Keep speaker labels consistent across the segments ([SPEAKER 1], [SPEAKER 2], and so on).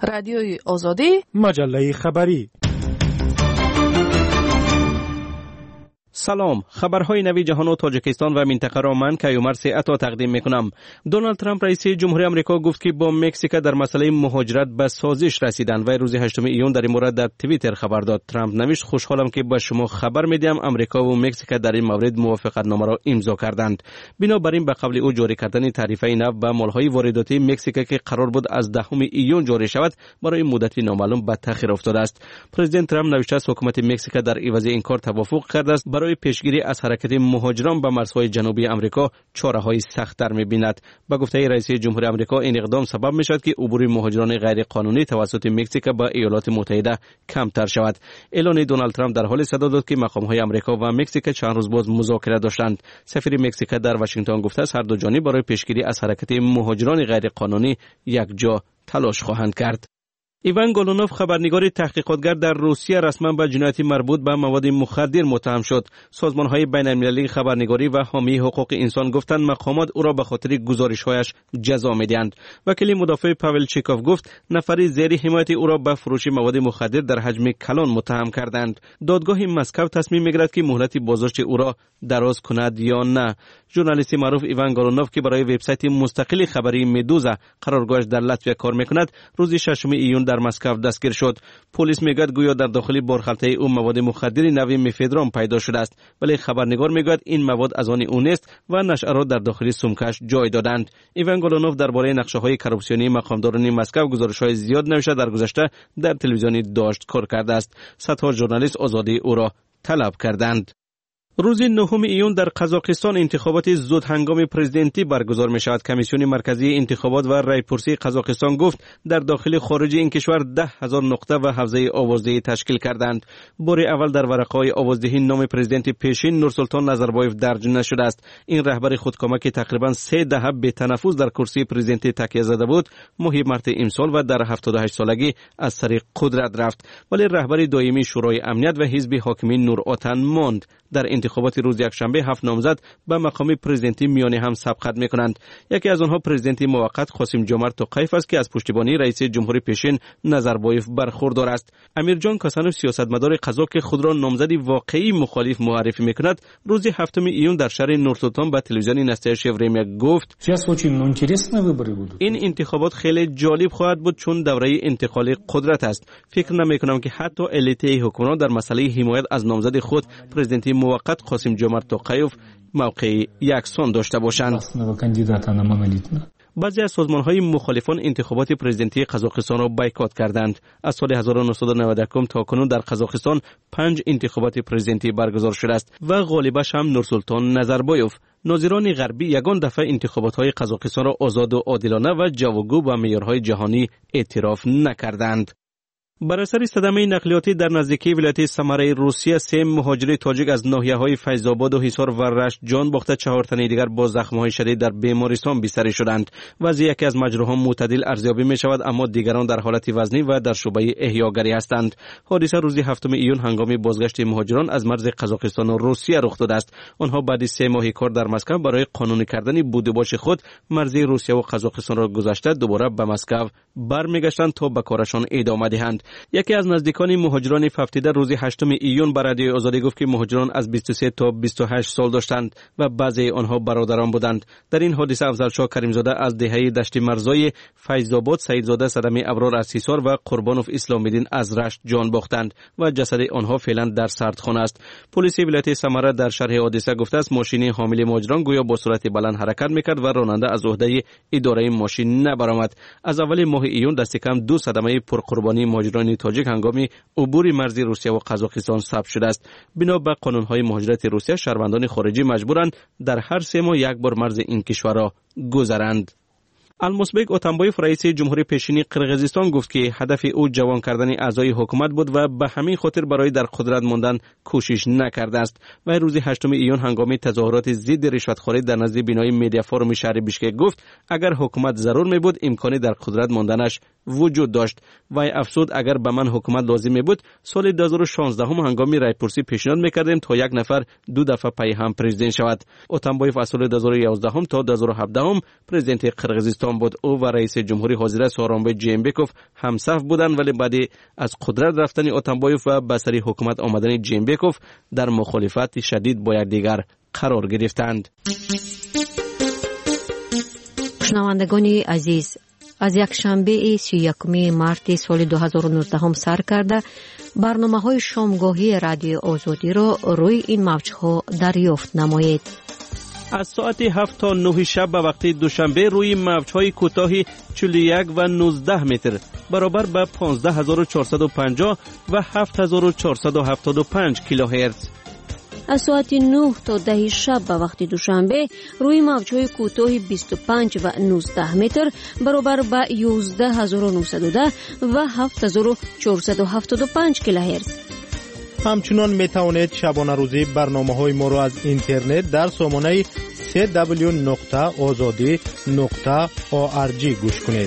[SPEAKER 1] رادیوی آزادی،
[SPEAKER 2] مجله خبری.
[SPEAKER 3] سلام، خبرهای نوی جهان و تاجیکستان و منطقه را من کیومرث عطا تقدیم میکنم. دونالد ترامپ رئیس جمهوری آمریکا گفت که با مکزیک در مسئله مهاجرت به سازش رسیدند و روز 8 ایون در این مورد در توییتر خبر داد. ترامپ نوشت: خوشحالم که به شما خبر میدم آمریکا و مکزیک در این مورد موافقتنامه را امضا کردند. بنابراین به قبل او جاری کردن تعرفه نفت به مالهای وارداتی مکزیک که قرار بود از 10 ایون جاری شود برای مدتی نامعلوم به تاخیر افتاده است. پرزیدنت ترامپ نوشته است حکومت مکزیک در عوض این کار توافق کرده است برای پیشگیری از حرکت مهاجران به مرزهای جنوبی آمریکا چاره‌های سخت‌تر می‌بیند. با گفته رئیس جمهوری آمریکا این اقدام سبب می‌شود که عبور مهاجران غیر قانونی توسط مکزیک به ایالات متحده کمتر شود. اعلان دونالد ترامپ در حال صدا داد که مقام‌های آمریکا و مکزیک چند روز باز مذاکره داشتند. سفیر مکزیک در واشنگتن گفته است هر دو جانب برای پیشگیری از حرکت مهاجران غیر قانونی یک جا تلاش خواهند کرد. ایوان گولونوف، خبرنگار تحقیقاتگر در روسیه، رسما به جنایت مربوط به مواد مخدر متهم شد. سازمان‌های بین‌المللی خبرنگاری و حامی حقوق انسان گفتند مقامات او را به خاطر گزارش‌هایش جزا می‌دهند. وکیل مدافع پاول چیکوف گفت نفری زیر حمایت او را به فروش مواد مخدر در حجم کلان متهم کردند. دادگاه مسکو تصمیم می‌گیرد که مهلت بازداشت او را دراز کند یا نه. ژورنالیست معروف ایوان گولونوف که برای وبسایت مستقل خبری مدوزا قرارگاهش در لاتویا کار می‌کند، روز 6 ایون در مسکو دستگیر شد. پلیس میگوید گویا در داخل بارخلطه او مواد مخدر نوع مفدرام پیدا شده است، ولی خبرنگار میگوید این مواد از آن او نیست و نشأه را در داخل سومکش جای دادند. ایوان گولونوف درباره نقشه‌های کرپسیونی مقامداران مسکو گزارش‌های زیاد نوشته در گذشته در تلویزیونی داشت کار کرده است. صدها ژورنالیست آزادی او را طلب کردند. روز 9 ایون در قزاقستان انتخابات زود هنگام پرزیدنتی برگزار می شود. کمیسیون مرکزی انتخابات و رایپرسی قزاقستان گفت در داخل خارج این کشور 10,000 نقطه و حوزه آوازدهی تشکیل کردند. بار اول در ورقه‌های آوازدهی نام پرزیدنت پیشین نورسلطان نظربایف درج نشده است. این رهبر خودکامه که تقریبا 3 دهه به تنفس در کرسی پرزیدنتی تکیه زده بود، ماه مارس امسال و در 78 سالگی از سر قدرت رفت، ولی رهبر دائمی شورای امنیت و حزب حاکمین نورآتن ماند. در انتخابات روز یکشنبه 7 نامزد به مقام پرزیدنتی میانه هم سبقت میکنند. یکی از آنها پرزیدنت موقت قاسم جمعت توقیف است که از پشتیبانی رئیس جمهوری پیشین نظربایف برخوردار است. امیرجان کاسانوف، سیاستمدار قزاق که خود را نامزد واقعی مخالف معرفی میکند، روز 7 ایون در شهر نورسلطان به تلویزیون نستایش ورمیا گفت این انتخابات خیلی جالب خواهد بود چون دوره انتقال قدرت است. فکر نمیکنم که حتی الیته حکومت در مسئله حمایت از نامزد خود پرزیدنت موقت قاسم جمعت توقیف موقع یکسان داشته باشند. بعضی از سازمان‌های مخالفان انتخابات پرزیدنتی قزاقستان را بایکات کردند. از سال 1991 تا کنون در قزاقستان 5 انتخابات پرزیدنتی برگزار شده است و غالبش هم نورسلطان نظربایف. ناظران غربی یگان دفعه انتخابات‌های قزاقستان را آزاد و عادلانه و جوابگو به معیارهای جهانی اعتراف نکردند. بر اثر صدمه نقلیاتی در نزدیکی ولایت سمره روسیه 3 مهاجر تاجیک از ناحیه‌های فیض‌آباد و حصار و رشت جان باخته، 4 تن دیگر با زخم‌های شدید در بیمارستان بستری شدند. وضعیت یکی از مجروحان معتدل ارزیابی می‌شود، اما دیگران در حالت وزنی و در شعبه احیاگری هستند. حادثه روز 7 ایون هنگام بازگشت مهاجران از مرز قزاقستان و روسیه رخ داده است. آنها بعد از 3 ماه کار در مسکو برای قانونی کردن بود و باش خود مرز روسیه و قزاقستان را گذشته دوباره به مسکو برمیگشتند تا به کارشان ادامه دهند. یکی از نزدیکان مهاجران ففتیده روز 8 ایون به رادیوی آزادی گفت که مهاجران از 23 تا 28 سال داشتند و بعضی آنها برادران بودند. در این حادثه افضلشاه کریمزاده از دهه دشت مرزای فیض‌آباد، سعیدزاده صدمی ابرار از حصار و قربانوف اسلام‌الدین از رشت جان باختند و جسد آنها فعلا در سردخانه است. پلیس ولایت سمره در شرح حادثه گفته است ماشین حامل مهاجران گویا با سرعت بلند حرکت می‌کرد و راننده از عهده اداره ماشین نبرآمد. از اول ماه ایون دست کم 2 صدمه پرقربانی مهاجران تاجیک هنگام عبور مرزی روسیه و قزاقستان ثبت شده است. بنا به قانون‌های مهاجرت روسیه شهروندان خارجی مجبورند در هر 3 ماه یک بار مرز این کشور را گذرند. المسبک اتنبایف رئیس جمهوری پیشین قرقیزستان گفت که هدف او جوان کردن اعضای حکومت بود و به همین خاطر برای در قدرت ماندن کوشش نکرده است. و روز 8 ایون هنگام تظاهرات ضد رشوتخواری در نزد بینای مدیا فورم شهر بیشکک گفت اگر حکومت ضرور می بود امکانی در قدرت ماندنش وجود داشت. و افسود اگر به من حکومت لازم می بود سال 2016 هنگام رایپرسی پیشنهاد میکردیم تا یک نفر 2 دفعه پای هم پرزیدنت شود. اتنبایف از سال 2011 تا 2017 پرزیدنت قرقیزستان اعلام بود او و رئیس جمهوری حاضر سورونبای جینبکوف همصف بودند، ولی بعد از قدرت رفتن اتنبایوف و به سر حکومت آمدن جینبکوف در مخالفت شدید با یکدیگر قرار گرفتند.
[SPEAKER 1] شنوندگان عزیز، از یک شنبه 31 مارت سال 2019 هم سر کرده برنامه‌های شامگاهی رادیو آزادی را روی این موج‌ها دریافت نمایید.
[SPEAKER 3] از ساعت 7 تا 9 شب به وقت دوشنبه روی موج‌های کوتاه 41 و 19 متر برابر به 15450 و 7475 کیلوهرتز.
[SPEAKER 1] از ساعت 9 تا 10 شب به وقت دوشنبه روی موج‌های کوتاه 25 و 19 متر برابر به 11910 و 7475 کیلوهرتز.
[SPEAKER 2] همچنان میتوانید شبانه روزی برنامه‌های ما را از اینترنت در سامانه www.azadi.org گوش کنید.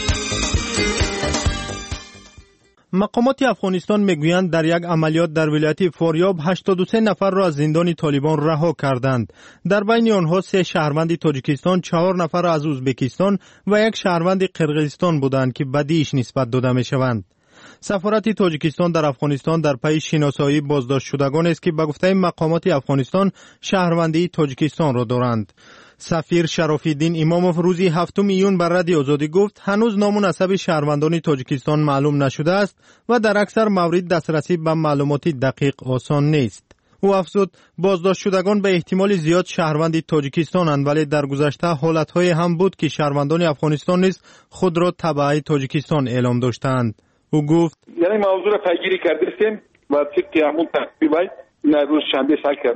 [SPEAKER 2] مقامات افغانستان میگویند در یک عملیات در ولایت فاریاب 83 نفر را از زندان طالبان رها کردند. در بین آنها 3 شهروند تاجیکستان، 4 نفر از ازبکستان و 1 شهروند قرقیزستان بودند که بدیش نسبت داده میشوند. سفارت تاجیکستان در افغانستان در پی شناسایی بازداشت شدگان است که به گفته مقامات افغانستان شهروندی تاجیکستان را دارند. سفیر شراف‌الدین اماموف روزی 7 ایون بر رادیو آزادی گفت هنوز نام و نسب شهروندان تاجیکستان معلوم نشده است و در اکثر موارد دسترسی به معلومات دقیق آسان نیست. او افزود بازداشت شدگان به احتمال زیاد شهروند تاجیکستانند، ولی در گذشته حالت‌های هم بود که شهروندان افغانستان نیز خود را تبع تاجیکستان اعلام داشتند. او گفت
[SPEAKER 4] یعنی موضوع را پیگیری کردیم و طبق همون ترتیب این روز شنبه سال کرد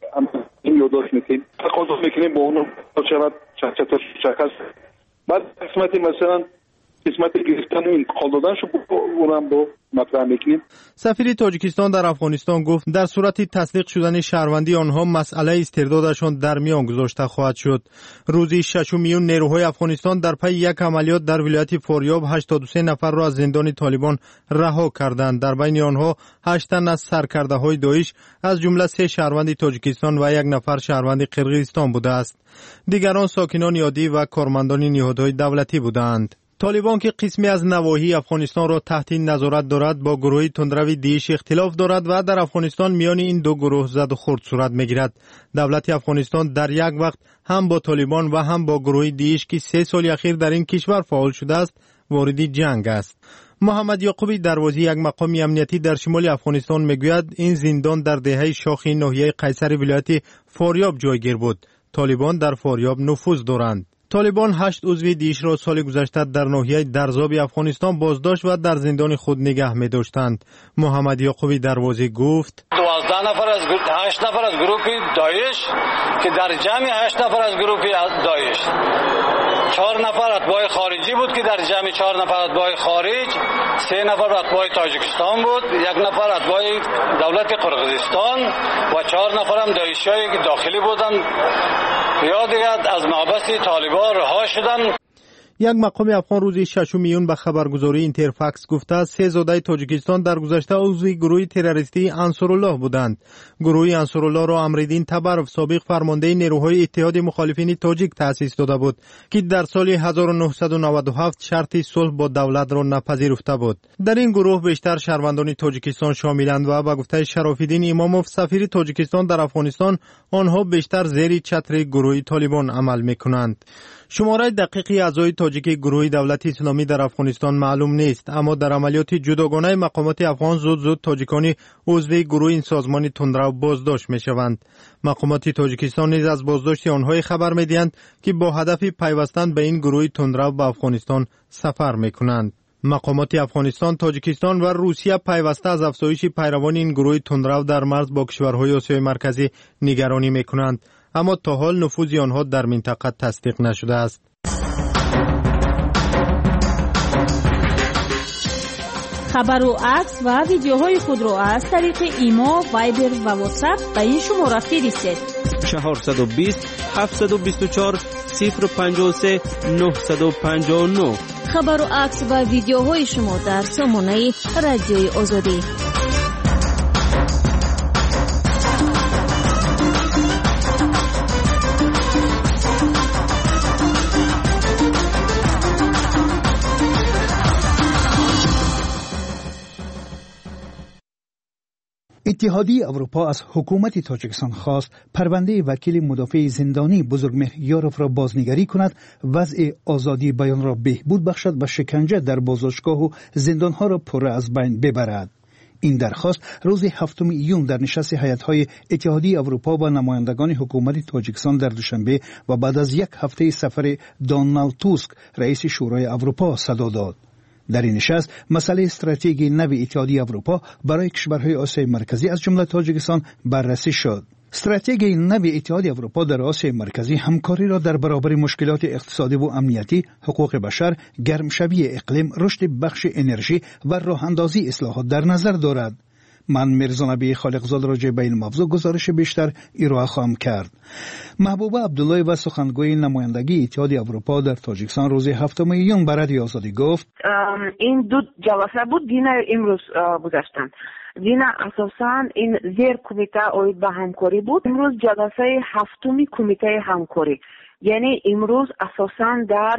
[SPEAKER 4] این یادداشت میکنیم تقاضا میکنیم با اونو شود چطور شخص بعد قسمت مثلا قسمت گرفتن این قول دادنشو اونم با مطرح میکنیم.
[SPEAKER 2] سفیر تاجیکستان در افغانستان گفت در صورت تصدیق شدن شهروندی آنها مسئله استردادشان در میان گذاشته خواهد شد. روزی 6 میون نیروهای افغانستان در پی یک عملیات در ولایت فاریاب 83 نفر را از زندان طالبان رها کردند. در بین آنها 8 تن از سرکرده‌های داعش از جمله 3 شهروند تاجیکستان و 1 نفر شهروند قرقیزستان بوده است. دیگران ساکنان عادی و کارمندان نهادهای دولتی بودند. طالبان که قسمی از نواحی افغانستان را تحت نظارت دارد با گروه تندروی دیش اختلاف دارد و در افغانستان میان این دو گروه زد و خورد صورت میگیرد. دولت افغانستان در یک وقت هم با طالبان و هم با گروه دیش که 3 سال اخیر در این کشور فعال شده است وارد جنگ است. محمد یعقوبی دروازی یک مقام امنیتی در شمال افغانستان میگوید این زندان در دهه شاخ ناحیه قیصر ولایت فاریاب جایگیر بود. طالبان در فاریاب نفوذ دارند. طالبان 8 عضو دیش را سال گذشته در ناحیه درزاب افغانستان بازداشت و در زندان خود نگه می داشتند. محمد یعقوبی دروازی گفت
[SPEAKER 5] 12 نفر از 8 نفر از گروه داعش که در جمع 8 نفر از گروه داعش 4 نفر اتباع خارجی بود که در جمع 4 نفر اتباع خارج 3 نفر اتباع تاجیکستان بود، 1 نفر اتباع دولت قرقیزستان و 4 نفر هم داعشیایی که داخلی بودند یا دیگر از محبس طالبان رها شدند.
[SPEAKER 2] یک مقام افغان روزی 6 میون به خبرگزاری اینترفکس گفته 3 زاده تاجیکستان در گذشته عضو گروه تروریستی انصارالله بودند. گروه انصارالله را امرالدین تبرف سابق فرمانده نیروهای اتحاد مخالفین تاجیک تأسیس داده بود که در سال 1997 شرط صلح با دولت را نپذیرفته بود. در این گروه بیشتر شهروندان تاجیکستان شاملند و به گفته شراف‌الدین اماموف سفیر تاجیکستان در افغانستان آنها بیشتر زیر چتر گروه طالبان عمل میکنند. شماره دقیقی اعضای تاجیک گروه دولت اسلامی در افغانستان معلوم نیست، اما در عملیات جداگانه مقامات افغان زود تاجیکان عضو گروه این سازمان تندرو بازداشت میشوند. مقامات تاجیکستان نیز از بازداشت آنها خبر میدهند که با هدف پیوستن به این گروه تندرو به افغانستان سفر میکنند. مقامات افغانستان، تاجیکستان و روسیه پیوسته از افزایش پیروان این گروه تندرو در مرز با کشورهای آسیای مرکزی نگرانی میکنند، اما تا حال نفوذ آنها در منطقه تصدیق نشده است.
[SPEAKER 6] خبر و عکس و ویدیوهای خود را از طریق ایما، وایبر و واتساپ به این شماره فرستید.
[SPEAKER 3] 420 724 053 959.
[SPEAKER 1] خبر و عکس و ویدیوهای شما در سامانه رادیوی آزادی.
[SPEAKER 7] اتحادیه اروپا از حکومت تاجیکستان خواست پرونده وکیل مدافع زندانی بزرگمهر یاروف را بازنگری کند، وضع آزادی بیان را بهبود بخشد و شکنجه در بازداشتگاه و زندانها را پر از بین ببرد. این درخواست روز 7 ایون در نشست هیئت‌های اتحادیه اروپا و نمایندگان حکومت تاجیکستان در دوشنبه و بعد از یک هفته سفر دونالد توسک رئیس شورای اروپا صدا داد. در این نشست مسئله استراتژی نو اتحادیه اروپا برای کشورهای آسیای مرکزی از جمله تاجیکستان بررسی شد. استراتژی نو اتحادیه اروپا در آسیای مرکزی همکاری را در برابر مشکلات اقتصادی و امنیتی، حقوق بشر، گرمشوی اقلیم، رشد بخش انرژی و راه اندازی اصلاحات در نظر دارد. من میرزا نبی خالقزاد راجع به این موضوع گزارش بیشتر ارائه خواهم کرد. محبوبه عبدالله و سخنگوی نمایندگی اتحادیه اروپا در تاجیکستان روز 7 ایون به رادیو آزادی گفت
[SPEAKER 8] این دو جلسه بود دینا امروز گذاشتن. دینا اساساً این زیر کمیته اوید به همکاری بود. امروز جلسه 7 کمیته همکاری، یعنی امروز اساساً در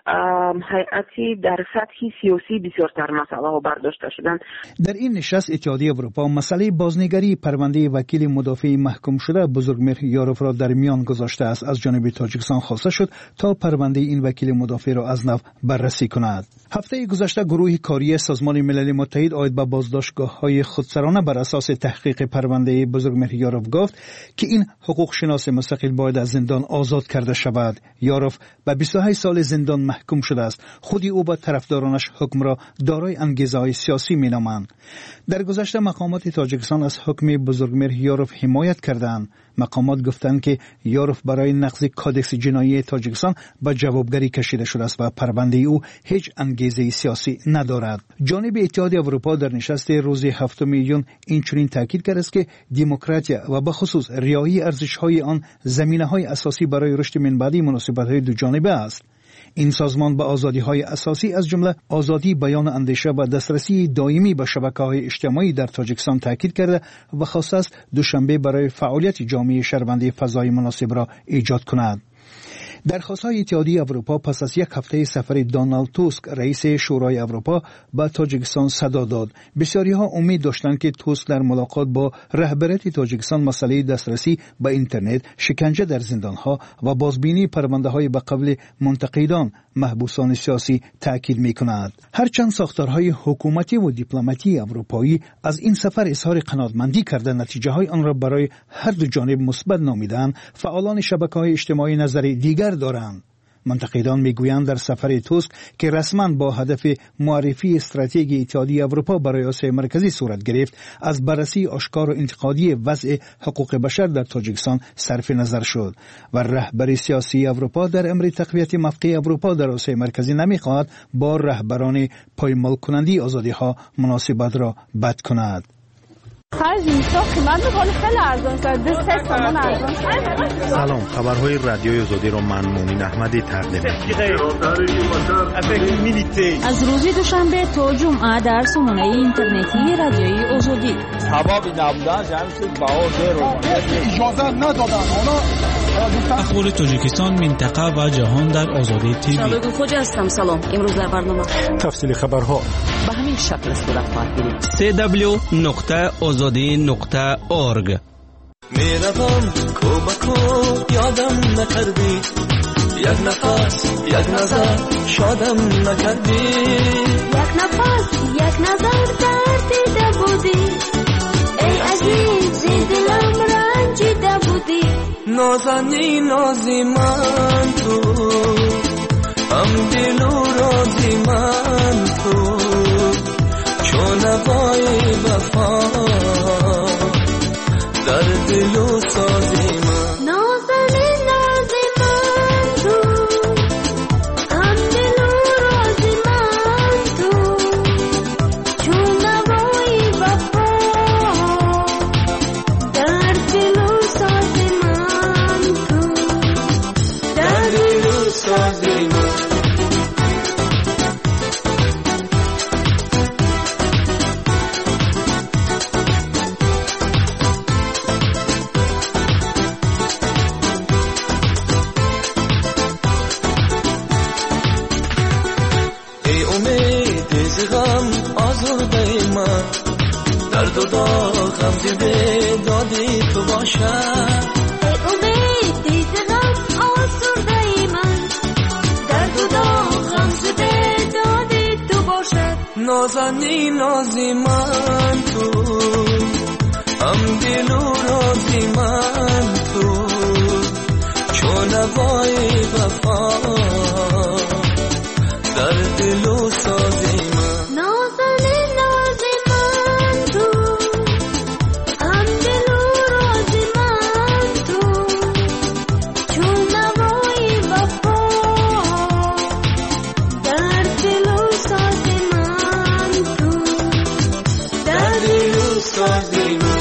[SPEAKER 8] هیئتی در سطح سیاسی بسیارتر مسئله ها برداشته شدند.
[SPEAKER 7] در این نشست اتحادیه اروپا مسئله بازنگری پرونده وکیل مدافع محکوم شده بزرگمهر یاروف را در میان گذاشته است. از جانب تاجیکستان خواسته شد تا پرونده این وکیل مدافع را از نو بررسی کند. هفته گذشته گروه کاری سازمان ملل متحد آید به بازداشتگاه‌های خودسرانه بر اساس تحقیق پرونده بزرگمهر یاروف گفت که این حقوق شناس مستقل باید از زندان آزاد کرده شود. یاروف به 28 سال زندان محکوم شده است. خودی او با طرفدارانش حکم را دارای انگیزه‌های سیاسی می‌نامند. در گذشته مقامات تاجیکستان از حکم بزرگمهر یاروف حمایت کردند. مقامات گفتند که یاروف برای نقض کادکس جنایی تاجیکستان به جوابگری کشیده شده است و پرونده او هیچ انگیزه سیاسی ندارد. جانب اتحادیه اروپا در نشست روز 7 ایون اینچنین تاکید کرد است که دموکراسی و به خصوص رعایت ارزش‌های آن زمینه‌های اساسی برای رشد منبعی مناسبت‌های دو جانبه است. این سازمان به آزادی‌های اساسی از جمله آزادی بیان اندیشه و دسترسی دائمی به شبکه‌های اجتماعی در تاجیکستان تاکید کرده و خواسته است دوشنبه برای فعالیت جامعه شهروندی فضای مناسب را ایجاد کند. درخواست‌های اتحادیه اروپا پس از یک هفته سفر دونالد توسک رئیس شورای اروپا به تاجیکستان صدا داد. بسیاری‌ها امید داشتند که توسک در ملاقات با رهبریت تاجیکستان مسئله دسترسی به اینترنت، شکنجه در زندان‌ها و بازبینی پرونده‌های به قبل منتقدان، محبوسان سیاسی تاکید می‌کند. هرچند ساختارهای حکومتی و دیپلماتی اروپایی از این سفر اظهار قناعتمندی کرده نتیجه‌های آن را برای هر دو جانب مثبت نامیدند، فعالان شبکه‌های اجتماعی نظر دیگر دارند. منتقدان میگویند در سفر توسک که رسما با هدف معرفی استراتژی اتحادیه اروپا برای آسیای مرکزی صورت گرفت، از بررسی آشکار و انتقادی وضع حقوق بشر در تاجیکستان صرف نظر شد و رهبر سیاسی اروپا در امر تقویت موقع اروپا در آسیای مرکزی نمیخواهد با رهبران پایمال کننده آزادی ها مناسبت را بد کند.
[SPEAKER 2] سلام، خبرهای رادیوی آزادی را من مونین احمدی تقدیم می‌کنم.
[SPEAKER 6] از روز دوشنبه تا جمعه در سامانه اینترنتی رادیوی آزادی.
[SPEAKER 9] سبب نبودن جمعیت بهار اجازه ندادن.
[SPEAKER 10] اخبار تاجیکستان، منطقه و جهان در آزادی تیوی.
[SPEAKER 11] شبکه خوجا هستم. سلام. امروز در برنامه
[SPEAKER 2] تفصیل خبرها
[SPEAKER 11] به همین شکل صورت خواهد گرفت.
[SPEAKER 10] www.azadi.org.
[SPEAKER 12] میروم کوبکو یادم نکردی، یک نفس یک نظر شادم نکردی،
[SPEAKER 13] یک نفس یک نظر دردیده بودی، ای عزیز دلم رنجیده بودی.
[SPEAKER 12] نازنی نازی من تو، هم دل و رازی من تو، چون نوای وفا در دل و سازی من.
[SPEAKER 13] نازنی نازی من تو، هم دل و رازی من تو، چون نوای وفا در دل و سازی من تو، در دل و سازی من.
[SPEAKER 12] درد و داغ غم دادی تو باشد
[SPEAKER 13] ای امید دیز غم آسوده من درد و داغ غم دادی تو باشد
[SPEAKER 12] نازنی نازی من تو هم دل و رازی من تو چون نوای وفا در دل و سازی من
[SPEAKER 13] نازنی نازی من تو هم دل و رازی من تو چون نوای وفا در دل و سازی من تو در دل و سازی من.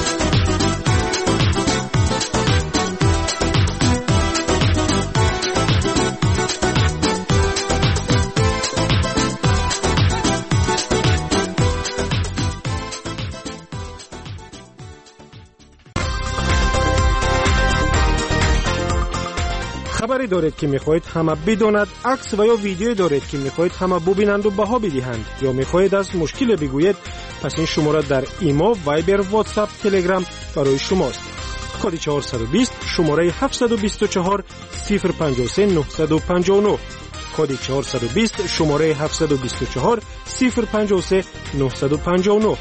[SPEAKER 14] خبری دارید که میخواهید همه بداند، عکس و یا ویدیو دارید که میخواهید همه ببینند و بها بدهند، یا میخواهید از مشکل بگویید، پس این شماره در ایما، وایبر، واتساپ، تلگرام برای شماست. کد 420 شماره 724 053 959 کد 420 شماره 724 053 959.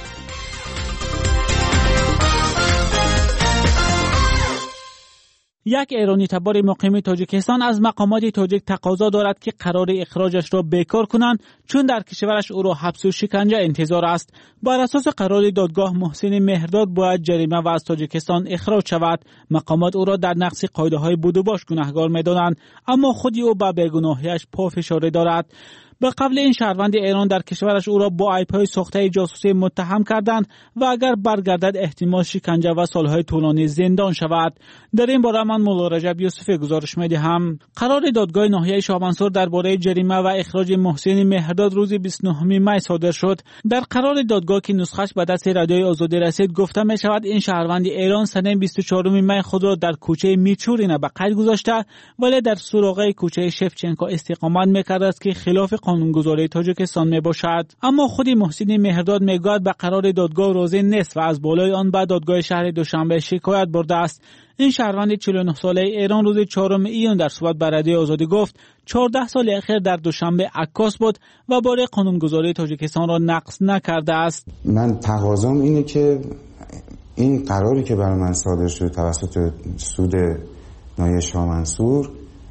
[SPEAKER 15] یک ایرانی تبار مقیم تاجیکستان از مقامات تاجیک تقاضا دارد که قرار اخراجش را بیکار کنند، چون در کشورش او را حبس و شکنجه انتظار است. بر اساس قرار دادگاه محسن مهرداد باید جریمه و از تاجیکستان اخراج شود. مقامات او را در نقض قاعده‌های بود و باش گناهکار می‌دانند، اما خودی او به بیگناهیش پافشاری دارد. به قبل این شهروند ایران در کشورش او را با عیب‌های ساخته جاسوسی متهم کردند و اگر برگردد احتمال شکنجه و سالهای طولانی زندان شود. در این باره من مولا رجب یوسفی گزارش می‌دهم. قرار دادگاه ناحیه شاه منصور درباره جریمه و اخراج محسن مهرداد روز 29 می صادر شد. در قرار دادگاه که نسخش به دست رادیوی آزادی رسید گفته می شود این شهروند ایران سنه 24 می خود را در کوچه میچورینه به قید گذاشته، ولی در سراغه کوچه شفچنکو استقامت می‌کرد است که خلاف قانونگذاری تاجیکستان می باشد. اما خود محسن مهرداد میگوید به قرار دادگاه راضی نیست و از بالای آن به دادگاه شهر دوشنبه شکایت برده است. این شهروند 49 ساله ایران روز 4 ایون در صحبت با رادیو آزادی گفت 14 سال اخیر در دوشنبه عکاس بود و باره قانونگذاری تاجیکستان را نقض نکرده است.
[SPEAKER 16] من تقاضام اینه که این قراری که برای من صادر شده توسط سود ناحیه شاه منصور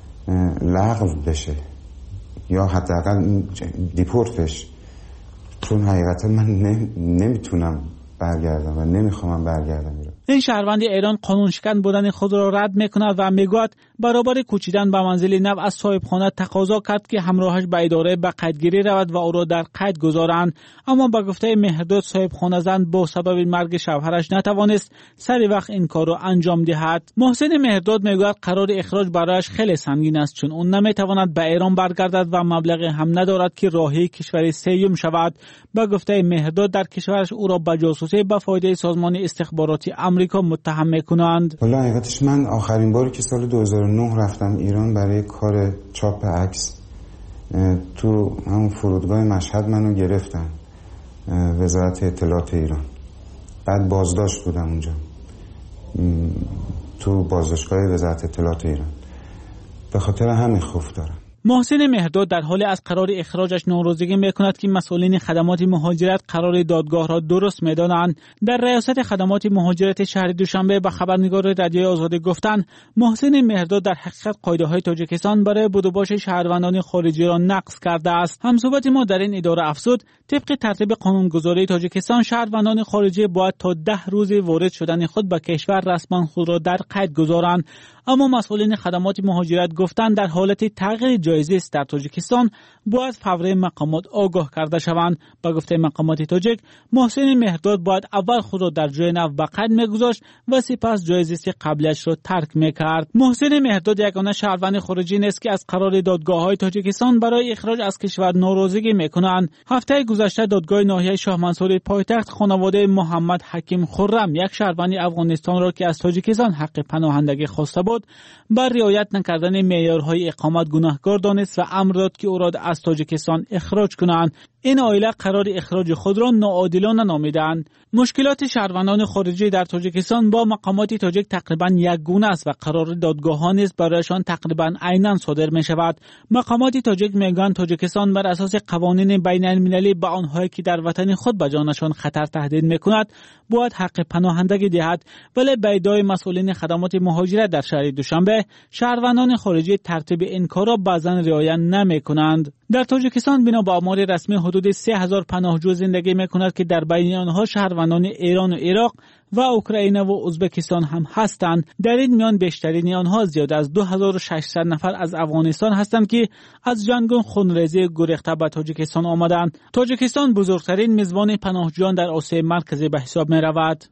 [SPEAKER 16] لغو بشه یا حداقل دیپورتش، چون حقیقتا من نمیتونم برگردم و نمیخوام برگردم.
[SPEAKER 15] این شهروند ایران قانون شکن بودن خود را رد میکند و میگوید برابر کوچیدن به منزل نو از صاحبخانه تقاضا کرد که همراهش به اداره به قیدگیری رود و او را در قید گذارند، اما به گفته مهرداد صاحبخانه زن با سبب مرگ شوهرش نتوانست سری وقت این کار را انجام دهد. محسن مهرداد میگوید قرار اخراج برایش خیلی سنگین است، چون اون نمیتواند به ایران برگردد و مبلغی هم ندارد که راهی کشور سوم شود. به گفته مهرداد در کشورش او را به جاسوسی به فایده سازمان استخباراتی آمریکا متهم میکنند.
[SPEAKER 16] والا حقیقتش من آخرین باری که سال 2009 رفتم ایران برای کار چاپ عکس، تو همون فرودگاه مشهد منو گرفتن، وزارت اطلاعات ایران. بعد بازداشت بودم اونجا تو بازداشتگاه وزارت اطلاعات ایران. به خاطر همین خوف دارم.
[SPEAKER 15] محسن مهرداد در حال از قرار اخراجش ناراضگی میکند که مسئولین خدمات مهاجرت قرار دادگاه را درست میدانند. در ریاست خدمات مهاجرت شهر دوشنبه به خبرنگار رادیوی آزادی گفتند محسن مهرداد در حقیقت قاعده‌های تاجیکستان برای بود و باش شهروندان خارجی را نقض کرده است. همصحبت ما در این اداره افزود طبق ترتیب قانونگذاری تاجیکستان شهروندان خارجی باید تا 10 روز وارد شدن خود به کشور رسما خود را در قید گذارند، اما مسئولین خدمات مهاجرت گفتند در حالت تغییر جایزه است در تاجیکستان باید فوری مقامات آگاه کرده شوند. با گفته مقامات تاجیک محسن مهرداد باید اول خود را در جای نو به قید میگذاشت و سپس جایزه قبلیش را ترک میکرد. محسن مهرداد یگانه شهروند خارجی نیست که از قرار دادگاه‌های تاجیکستان برای اخراج از کشور ناراضگی میکنند. هفته گذشته دادگاه ناحیه شاه منصور پایتخت خانواده محمد حکیم خرم، یک شهروند افغانستان را که از تاجیکستان حق پناهندگی خواسته بود، بر رعایت نکردن معیارهای اقامت گناهکار دانست و امر داد که او را از تاجیکستان اخراج کنند. این عائله قرار اخراج خود را ناعادلانه نامیدند. مشکلات شهروندان خارجی در تاجیکستان با مقامات تاجیک تقریبا یکگونه است و قرار دادگاه‌ها نیز برایشان تقریبا عیناً صادر می‌شود. مقامات تاجیک میگویند تاجیکستان بر اساس قوانین بین‌المللی به آنهایی که در وطن خود به جانشان خطر تهدید می‌کند باید حق پناهندگی دهد، ولی به ادعای مسئولین خدمات مهاجرت در شهر دوشنبه شهروندان خارجی ترتیب این کار را بعضاً رعایت نمی‌کنند. در تاجیکستان بنا به آمار رسمی حدود 3000 پناهجو زندگی می‌کنند که در بین آنها شهروندان ایران و عراق و اوکراین و ازبکستان هم هستند. در این میان بیشترین آنها زیاد از 2600 نفر از افغانستان هستند که از جنگ و خونریزی گریخته به تاجیکستان آمدند. تاجیکستان بزرگترین میزبان پناهجویان در آسیای مرکزی به حساب می رود.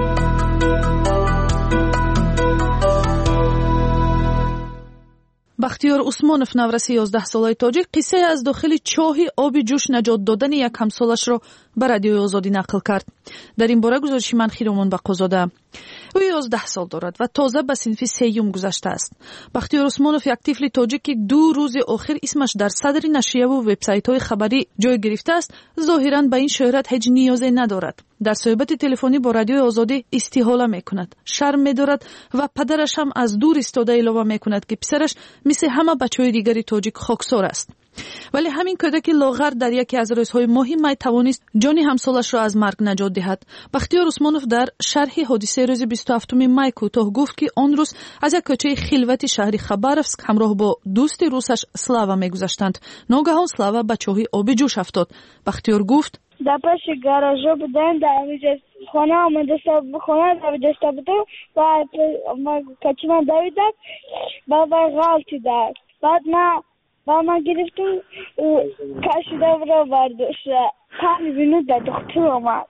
[SPEAKER 17] бахтиёр усмонов навраси 11 солаи тоҷик қиссае аз дохили чоҳи оби ҷӯш наҷот додани як ҳамсолашро ба радиои озодӣ нақл кард. дар ин бора гузориши ман хиромон бақозода. ӯ 11 сол дорад ва тоза ба синфи сеюм гузаштааст. бахтиёр усмонов як тифли тоҷик ки 2 рӯзи охир исмаш дар садри нашрияву вебсайтҳои хабарӣ ҷой гирифтааст, зоҳиран ба ин шӯҳрат ҳеҷ ниёзе надорад. дар суҳбати телефонӣ бо радиои озодӣ истиҳола мекунад, шарм медорад ва падараш ҳам аз дур истода илова мекунад ки писараш мисли ҳама бачаҳои дигари тоҷик хоксор аст. вале ҳамин кӯдаки лоғар дар яке аз рӯзҳои моҳи май тавонист ҷони ҳамсолашро аз марг наҷот диҳад. бахтиёр усмонов дар шарҳи ҳодисаи рӯзи 27 май кӯтоҳ гуфт ки он рӯз аз як кӯчаи хилвати шаҳри хабаровск ҳамроҳ бо дӯсти русаш Слава мегузаштанд. ногаҳон Слава ба чоҳи оби ҷӯш афтод. бахтиёр гуфт:
[SPEAKER 18] در پاش گاراژو بودن در اینجا خونه آمده خونه دویدسته بودم و کچیمان دویدم و غلطی داد. بعد ما گرفتیم کشیده برو برداشت 5 minut در دختر آمد.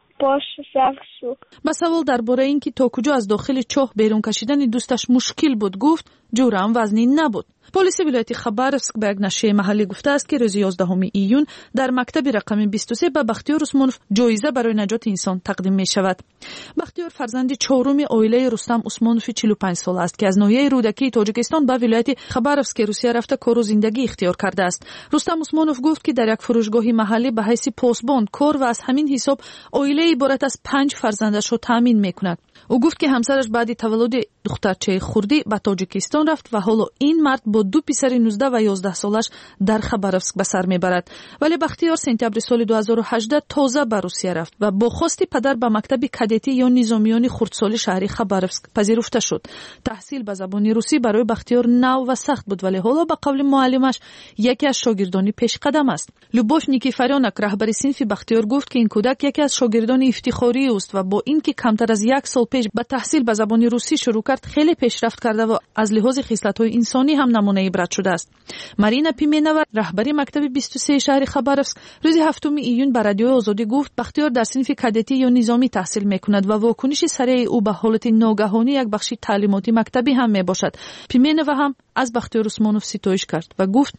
[SPEAKER 18] ба савол дар бораи ин ки то куҷо аз дохили чоҳ берун кашидани дӯсташ мушкил буд гуфт: ҷуръам вазнин набуд. полиси вилояти хабаровск ба як нашрияи маҳаллӣ гуфтааст ки рӯзи 11 июн дар мактаби рақами 23 ба бахтиёр усмонов ҷоиза барои наҷоти инсон тақдим мешавад. бахтиёр фарзанди чоруми оилаи рустам усмонови 45 сола аст ки аз ноҳияи рӯдакии тоҷикистон ба вилояти хабаровски русия рафта кору зиндагӣ ихтиёр кардааст. рустам усмонов гуфт ки дар як фурӯшгоҳи маҳаллӣ ба ҳайси посбон кор ва аз ҳамин ҳисоб оилаи иборат аз 5 фарзандашро таъмин мекунад. ӯ гуфт ки ҳамсараш баъди таваллуди духтарчаи хурдӣ ба тоҷикистон рафт ва ҳоло ин мард бо 2 писари 19 ва 11 солаш дар хабаровск ба сар мебарад. вале бахтиёр сентябри соли 2018 тоза ба русия рафт ва бо хости падар ба мактаби кадетӣ ё низомиёни хурдсоли шаҳри хабаровск пазируфта шуд. таҳсил ба забони русӣ барои бахтиёр нав ва сахт буд, вале ҳоло ба қавли муаллимаш яке аз шогирдони пешқадам аст. любовь никифарёнак, раҳбари синфи бахтиёр, гуфт ки ин кӯдак яке аз шогирдони ифтихории ӯст ва бо ин ки камтар аз 1 сол пеш ба таҳсил ба забони русӣ шурӯъ кард, хеле пешрафт карда ва аз лиҳози хислатҳои инсонӣ ҳам намунаи ибрат шудааст. марина пименова, раҳбари мактаби 23 шаҳри хабаровск, рӯзи 7 июн ба радиои озодӣ гуфт бахтиёр дар синфи кадетӣ ё низомӣ таҳсил мекунад ва вокуниши сареи ӯ ба ҳолати ногаҳонӣ як бахши таълимоти мактабӣ ҳам мебошад. пименова ҳам аз бахтиёр усмонов ситоиш кард ва гуфт: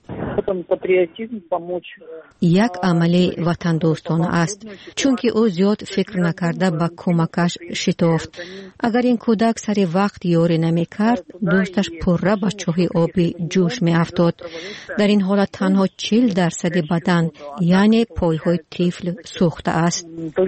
[SPEAKER 1] як амали ватандӯстона аст, чунки ӯ зиёд фикр накарда ба кӯмакаш шитофт. агар ин кӯдак сари вақт ёрӣ намекард, дӯсташ пурра ба чоҳи оби ҷӯш меафтод. дар ин ҳолат танҳо 40% бадан, яъне пойҳои тифл сӯхтааст.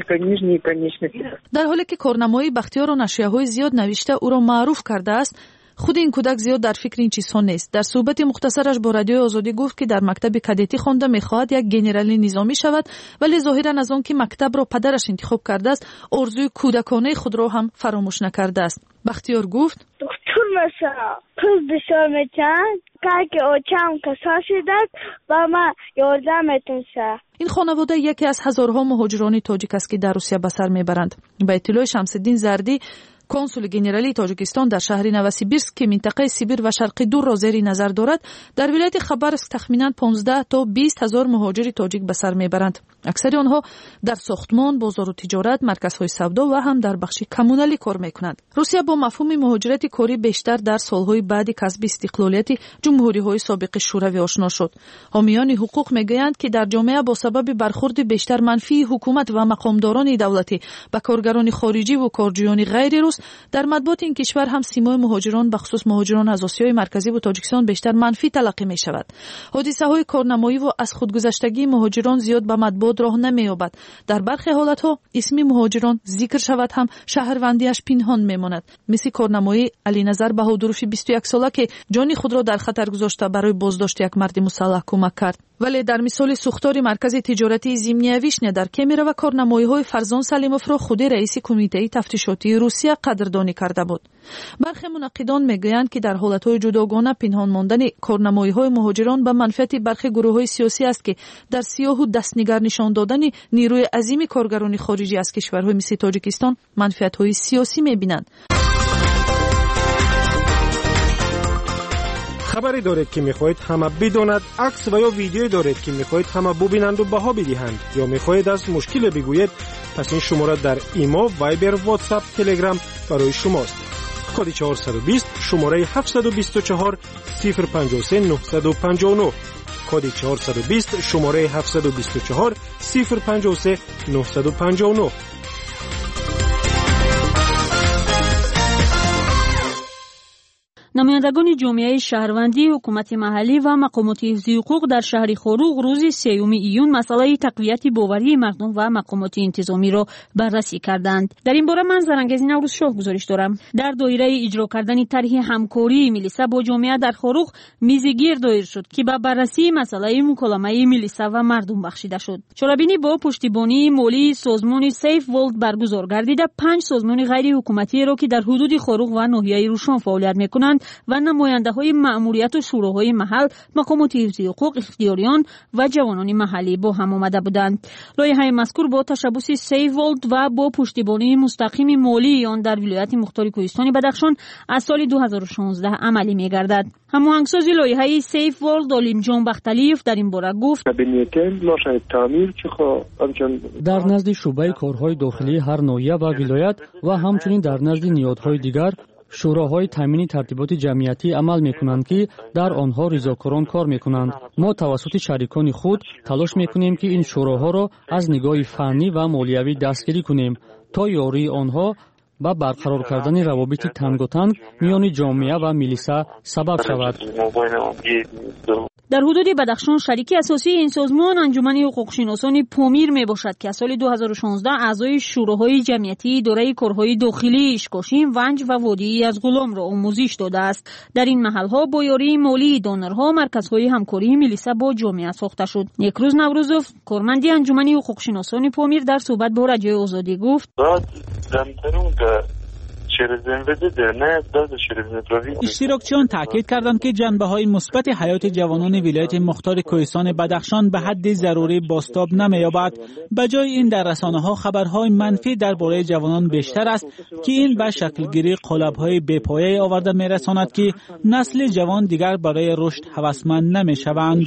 [SPEAKER 17] дар ҳоле ки корнамои бахтиёру нашрияҳои зиёд навишта ӯро маъруф кардааст, худи ин кӯдак зиёд дар фикри ин чизҳо нест. дар суҳбати мухтасараш бо радиои озодӣ гуфт ки дар мактаби кадетӣ хонда мехоҳад як генерали низомӣ шавад, вале зоҳиран аз он ки мактабро падараш интихоб кардааст, орзуи кӯдаконаи худро ҳам фаромӯш накардааст. бахтиёр гуфт:
[SPEAKER 18] духтур маша қиз бисёр мечанд, ки очам каса шудад ва ман ёрдам метунса.
[SPEAKER 17] ин хонавода яке аз ҳазорҳо муҳоҷирони тоҷик аст ки дар русия ба сар мебаранд. ба иттилои Шамсиддин Зардӣ, консули генералии тоҷикистон дар шаҳри Новосибирск ки минтақаи Сибир ва Шарқи Дур-ро зери назар дорад, дар вилояти Хабаровск тахминан 15 то 20 ҳазор муҳоҷири тоҷик ба сар мебаранд. аксари онҳо дар сохтмон, бозору тиҷорат, марказҳои савдо ва ҳам дар бахши коммуналӣ кор мекунанд. русия бо мафҳуми муҳоҷирати корӣ бештар дар солҳои баъди касби истиқлолияти ҷумҳуриҳои собиқи шӯравӣ ошно шуд. ҳомиёни ҳуқуқ мегӯянд ки дар ҷомеа бо сабаби бархурди бештар манфии ҳукумат ва мақомдорони давлатӣ ба коргарони хориҷиву корҷӯёни ғайри рус است. در مطبوعات این کشور هم سیمای مهاجران به خصوص مهاجران از آسیای مرکزی و تاجیکستان بیشتر منفی تلقی می شود. حادثه‌های کارنمایی و از خودگذشتگی مهاجران زیاد به مطبوعات راه نمی‌یابد. در برخی حالت‌ها اسم مهاجران ذکر شود هم شهروندیش پنهان میماند. مثل کارنمایی علینظر بهادروف 21 ساله که جان خود را در خطر گذاشته برای بازداشت یک مرد مسلح کمک کرد. ولی در مثال سوختار مرکز تجارتی زمینی ویشنه در که می‌رود کارنمایی‌های فرزان سلیموف را خود رئیس کمیته تفتیشاتی روسیه قدردانی کرده بود. برخی منقدان میگویند که در حالت‌های جداگانه پنهان ماندن کارنمایی‌های مهاجران به منفعت برخی گروه‌های سیاسی است که در سیاه و دستنگر نشان دادن نیروی عظیم کارگران خارجی از کشورهای مثل تاجیکستان منفعت‌های سیاسی می‌بینند.
[SPEAKER 14] خبری دارید که میخواهید همه بداند، عکس و یا ویدیویی دارید که میخواهید همه ببینند و بها بدهند، یا میخواهید از مشکل بگویید، پس این شماره در ایما، وایبر، واتساپ، تلگرام برای شماست. کد 420 شماره 724 053 959. کد 420 شماره 724 053 959.
[SPEAKER 19] نمایندگان جامعه شهروندی، حکومت محلی و مقامات حفظی حقوق در شهر خروغ روز 3 ایون مسئله تقویت باوری مردم و مقامات انتظامی را بررسی کردند. در این باره من زرنگزی نوروز شاه گزارش دارم. در دایره اجرا کردن طرح همکاری ملیسا با جامعه در خروغ میزگیر دایر شد که به بررسی مسئله مکالمه ملیسا و مردم بخشیده شد. چرابینی با پشتیبانی مالی سازمان سیف ورلد برگزار گردیده 5 سازمان غیر حکومتی را که در حدود خروغ و ناحیه روشن فعالیت میکنند و نماینده‌های مأموریت و شوراهای محل، مقامات حفظی حقوق، اختیاریان و جوانان محلی با هم آمده بودند. لایحه مذکور با تشبث سیف ورلد و با پشتیبانی مستقیم مالی آن در ولایت مختار کوهستان بدخشان از سال 2016 عملی می‌گردد. هماهنگسازی لایحه سیف ورلد علیم جان بختلیف در این باره گفت:
[SPEAKER 20] در نزد شعبه کارهای داخلی هر ناحیه و ولایت و همچنین در نزد نهادهای دیگر شوراهای تامین ترتیبات جمعیتی عمل میکنند که در آنها رضاکاران کار میکنند. ما توسط شریکان خود تلاش میکنیم که این شوراها را از نگاه فنی و مالیوی دستگیری کنیم تا یاری آنها با برقرار کردن روابط تنگاتنگ میان جامعه و ملیسا سبب شود.
[SPEAKER 19] در حدود بدخشان شریک اساسی این سازمان انجمن حقوقشناسان پامیر می باشد که از سال 2016 اعضای شوراهای جمعیتی اداره کارهای داخلی اشکاشیم، ونج و وادی از غلام را آموزش داده است. در این محلها با یاری مالی دانرها مرکزهای همکاری ملیسا با جامعه ساخته شد. یک روز نوروزوف کارمندی انجمن حقوقشناسان پامیر در صحبت با رادیو آزادی گفت:
[SPEAKER 15] اشتراکچیان تاکید کردند که جنبه‌های مثبت حیات جوانان ولایت مختار کوهستان بدخشان به حد ضروری بازتاب نمی‌یابد. بجای این در رسانه‌ها خبرهای منفی درباره جوانان بیشتر است که این به شکلگیری قالب‌های بی‌پایه آورده می‌رساند که نسل جوان دیگر برای رشد هوسمند نمی‌شوند.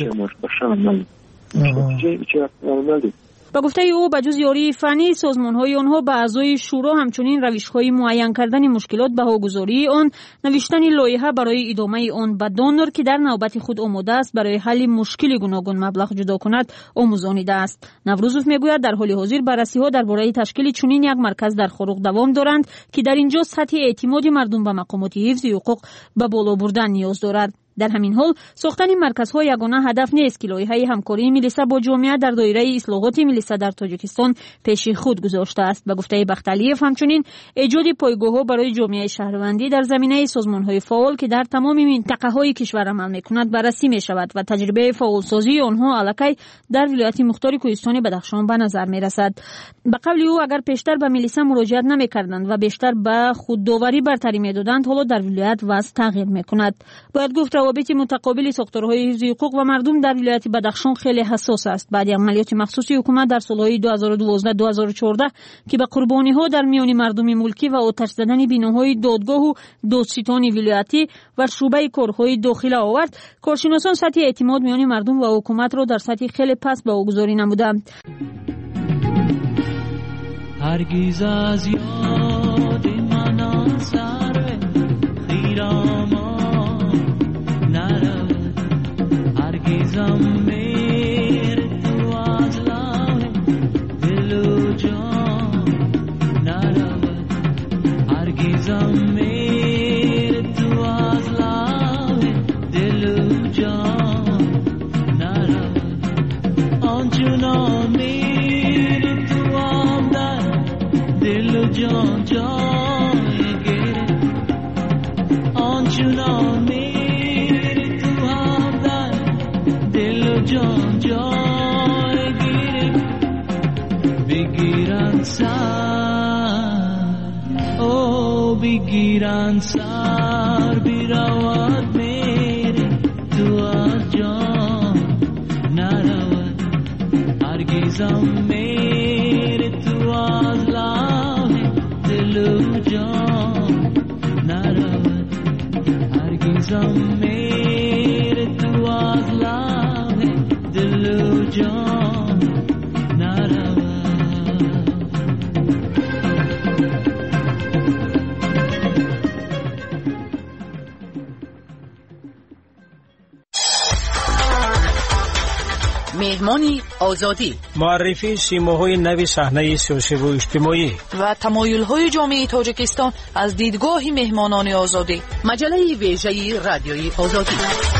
[SPEAKER 19] با گفته او بجز یاری فنی سازمان‌های آنها به اعضای شورا همچنین روش‌های معین کردن مشکلات بهاگذاری آن، نوشتن لایحه برای ادامه آن به دونر که در نوبت خود آماده است برای حل مشکل گوناگون مبلغ جدا کند آموزانیده است. نوروزوف میگوید در حال حاضر بررسی‌ها درباره تشکیل چنین یک مرکز در خروغ دوام دارند که در اینجا سطح اعتماد مردم به مقامات حفظی حقوق به بالا بردن نیاز دارد. در همین حال ساختن مرکزها یگانه هدف نیست که لایحه همکاری ملیسا با جامعه در دایره اصلاحات ملیسا در تاجیکستان پیش خود گذاشته است. به گفته بختلیف همچنین ایجاد پایگاه‌ها برای جامعه شهروندی در زمینه سازمان‌های فعال که در تمام منطقه‌های کشور عمل می‌کند بررسی می‌شود و تجربه فعالسازی آنها الکی در ولایت مختار کوهستان بدخشان به نظر می‌رسد. به قول او اگر پیشتر به ملیسا مراجعت نمی‌کردند و بیشتر به خودداوری برتری می‌دادند، حالا در ولایت وضع تغییر می‌کند. باید گفت روابط متقابل ساختارهای حفظی حقوق و مردم در ولایت بدخشان خیلی حساس است. بعد از عملیات مخصوصی حکومت در سالهای 2012-2014 که به قربانی‌ها در میان مردم ملکی و آتش زدن بناهای دادگاه و دادستان ولایتی و شعبه کارهای داخلی آورد، کارشناسان سطح اعتماد میان مردم و حکومت را در سطح خیلی پست واگذاری نمودند.
[SPEAKER 12] هرگز از یاد من سر خیرام نرود، هرگزم میر تو از لاه دل و جان نرود، هرگز جان جای گیره آنچنان میره تو همدن دل و جان جای گیره بگیرن سر او بگیرن سر بیرود میره تو از جان نرود هرگیزم میره تو از لحظه دل و جان نرود هرگیزم میره تو از لحظه دل و جان نرود.
[SPEAKER 11] مهمانی آزادی،
[SPEAKER 14] معرفی سیماهای نوی صحنه سیاسی و اجتماعی
[SPEAKER 17] و تمایل‌های جامعه تاجیکستان از دیدگاه مهمانان آزادی.
[SPEAKER 11] مجله ویژه رادیوی آزادی.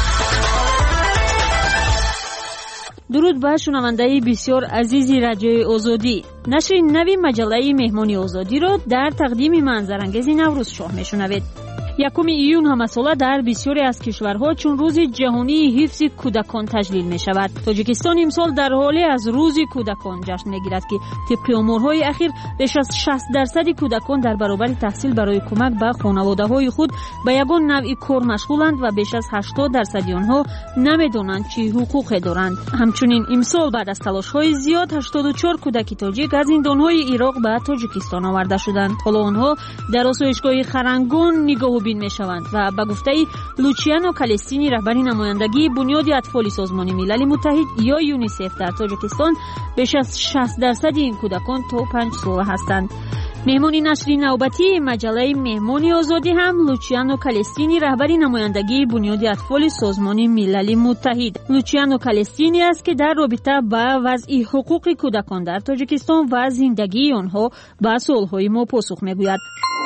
[SPEAKER 19] درود به شنونده بسیار عزیزی رادیوی آزادی. نشر نوی مجله مهمانی آزادی را در تقدیم منظرانگیز نوروز شاه میشنوید. 1 ایون همساله در بسیاری از کشورها چون روز جهانی حفظ کودکان تجلیل می شود. تاجیکستان امسال در حال از روز کودکان جشن می گیرد که طبق امورهای اخیر بیش از 60% کودکان در برابر تحصیل برای کمک به خانواده های خود به یگان نوع کار مشغولند و بیش از 80% آنها نمیدانند چه حقوقی دارند. همچنین امسال بعد از تلاش های زیاد 84 کودک تاجیک از زندانهای عراق به تاجیکستان آورده شدند. حالا آنها در آسایشگاه خرنگون نگاه بین می شوند و به گفته لوچیانو کالستینی رهبر نمایندگی بنیاد اطفال سازمان ملل متحد یا یونیسف در تاجیکستان بیش از 60% این کودکان تا 5 ساله هستند. مهمانی نشری نوبتی مجله مهمانی آزادی هم لوچیانو کالستینی رهبر نمایندگی بنیاد اطفال سازمان ملل متحد. لوچیانو کالستینی است که در رابطه با وضع حقوق کودکان در تاجیکستان و زندگی آنها به سوالهای ما پاسخ میگوید.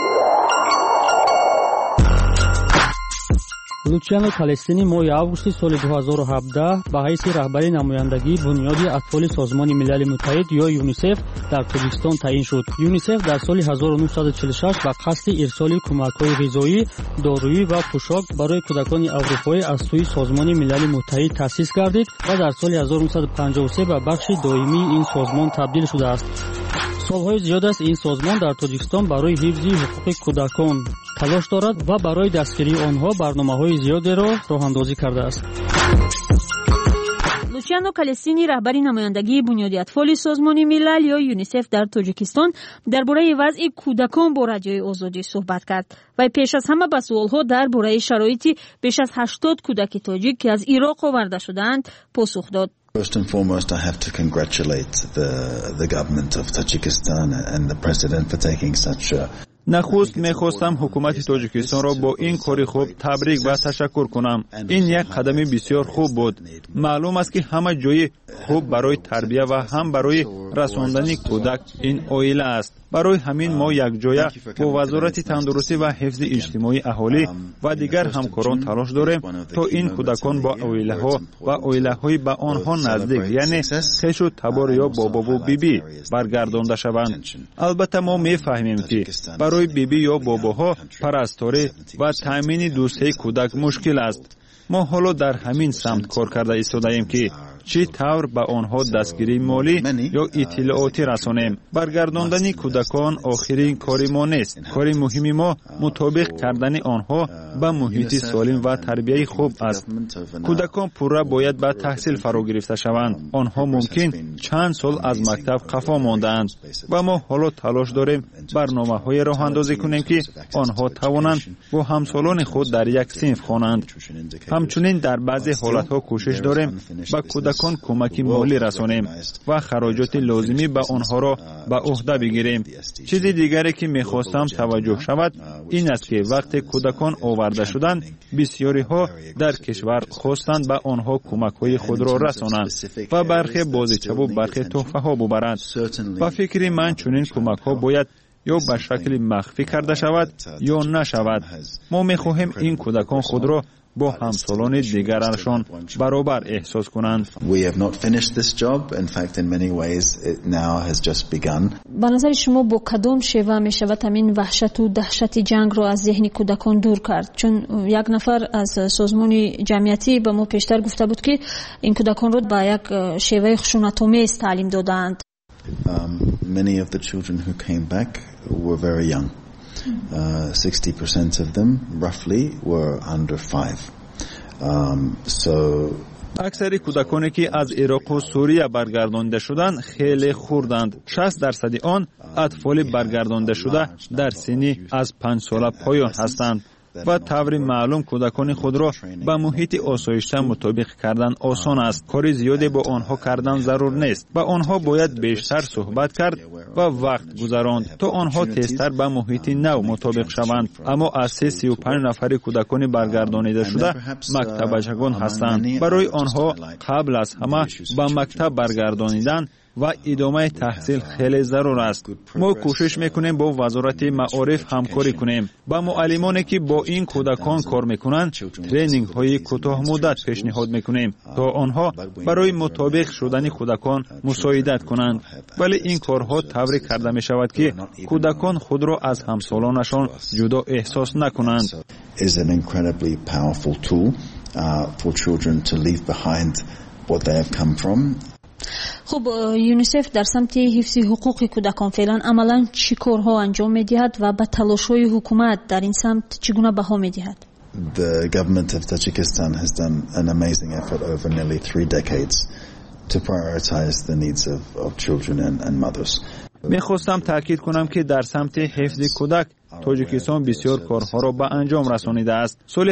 [SPEAKER 20] لوچیانو کالستینی ماه августи соли 2017 ба ҳайси раҳбари намояндагии бунёди атфоли созмони милали муттаҳид ё юнисеф дар тоҷикистон таъин шуд. юнисеф дар соли 1946 ба қасди ирсоли кӯмакҳои ғизоӣ, дорӯӣ ва пӯшок барои кӯдакони аврупоӣ аз сӯи созмони милали муттаҳид таъсис гардид ва дар соли 1953 ба бахши доимии ин созмон табдил шудааст. солҳои зиёд аст ин созмон дар тоҷикистон барои ҳифзи ҳуқуқи кӯдакон талош дорад ва барои дастгирии онҳо барномаҳои зиёдеро роҳандозӣ кардааст.
[SPEAKER 19] лучиано калестини раҳбари намояндагии бунёди атфоли созмони милал ё юнисеф дар тоҷикистон дар бораи вазъи кӯдакон бо радиои озодӣ суҳбат кард. вай пеш аз ҳама ба суолҳо дар бораи шароити беш аз 80 кӯдаки тоҷик ки аз ироқ оварда шудаанд посух дод.
[SPEAKER 21] First and foremost, I have to congratulate the government of Tajikistan and the president for taking such
[SPEAKER 22] нахуст мехостам ҳукумати тоҷикистонро бо ин кори хуб табрик ва ташаккур кунам. ин як қадами бисёр хуб буд. маълум аст ки ҳама ҷои хуб барои тарбия ва ҳам барои расондани кӯдак ин оила аст. барои ҳамин мо якҷоя бо вазорати тандурустӣ ва ҳифзи иҷтимоии аҳолӣ ва дигар ҳамкорон талош дорем то ин кӯдакон бо оилаҳо ва оилаҳои ба онҳо наздик, яъне хешу табор ё бобову бибӣ баргардонда шаванд. албатта мо мефаҳмем ки барои бибӣ ё бобоҳо парасторӣ ва таъмини дӯстии кӯдак мушкил аст. мо ҳоло дар ҳамин самт кор карда истодаем ки чӣ тавр ба онҳо дастгирии молӣ ё иттилоотӣ расонем. баргардондани кӯдакон охирин кори мо нест. кори муҳими мо мутобиқ кардани онҳо ба муҳити солим ва тарбияи хуб аст. кӯдакон пурра бояд ба таҳсил фаро гирифта шаванд. онҳо мумкин чанд сол аз мактаб қафо мондаанд ва мо ҳоло талош дорем барномаҳое роҳандозӣ кунем ки онҳо тавонанд бо ҳамсолони худ дар як синф хонанд. ҳамчунин дар баъзе ҳолатҳо кӯшиш дорем ба кӯдакон кӯмаки молӣ расонем ва хароҷоти лозимӣ ба онҳоро ба уҳда бигирем. чизи дигаре ки мехостам таваҷҷӯҳ шавад ин аст ки вақте кӯдакон оварда шуданд бисёриҳо дар кишвар хостанд ба онҳо кӯмакҳои худро расонанд ва бархе бозичаву бархе тӯҳфаҳо бубаранд. ба фикри ман чунин кӯмакҳо бояд ё ба шакли махфӣ карда шавад ё нашавад. мо мехоҳем ин кӯдакон худро با همسالان دیگرشان برابر احساس کنند.
[SPEAKER 21] We have not finished this job. In fact, in many ways it now has just begun.
[SPEAKER 19] به نظر شما با کدام شیوه می شود همین وحشت و دهشت جنگ را از ذهن کودکان دور کرد؟ چون یک نفر از سازمان جمعیتی به ما پیشتر گفته بود که این کودکان را به یک شیوه خشونت‌آمیز تعلیم دادند.
[SPEAKER 21] Many of the children who came back were very young. 60% of them roughly were under 5.
[SPEAKER 22] اکثر کودکانی که از عراق و سوریه برگردانده شدند خیلی خردند. 60% آن اطفال برگردانده شده در سنی از 5 ساله پایان هستند و طور معلوم کودکان خود را به محیط آسایشته مطابق کردن آسان است. کار زیادی با آنها کردن ضرور نیست. با آنها باید بیشتر صحبت کرد و وقت گذراند تا آنها تیزتر به محیط نو مطابق شوند. اما از 35 نفر کودکان برگردانیده شده مکتبچگان هستند. برای آنها قبل از همه به مکتب برگردانیدن و ادامه تحصیل خیلی ضرور است. ما کوشش میکنیم با وزارت معارف همکاری کنیم. با معلمانی که با این کودکان کار میکنند ترینینگ های کوتاه مدت پیشنهاد میکنیم تا آنها برای مطابق شدن کودکان مساعدت کنند. ولی این کارها طوری کرده می شود که کودکان خود را از همسالانشان جدا احساس نکنند.
[SPEAKER 21] Is an incredibly powerful tool for children to leave behind what they have come from.
[SPEAKER 19] خب یونیسف در سمت حفظ حقوق کودکان فعلا عملا چی کارها انجام می‌دهد و به تلاش‌های حکومت در این سمت چگونه بها می‌دهد؟
[SPEAKER 21] The government of Tajikistan has done an amazing effort over nearly 3 decades to prioritize the needs of children and mothers.
[SPEAKER 22] میخواستم تاکید کنم که در سمت حفظ کودک تاجیکستان بسیار کارها را به انجام رسانیده است. سال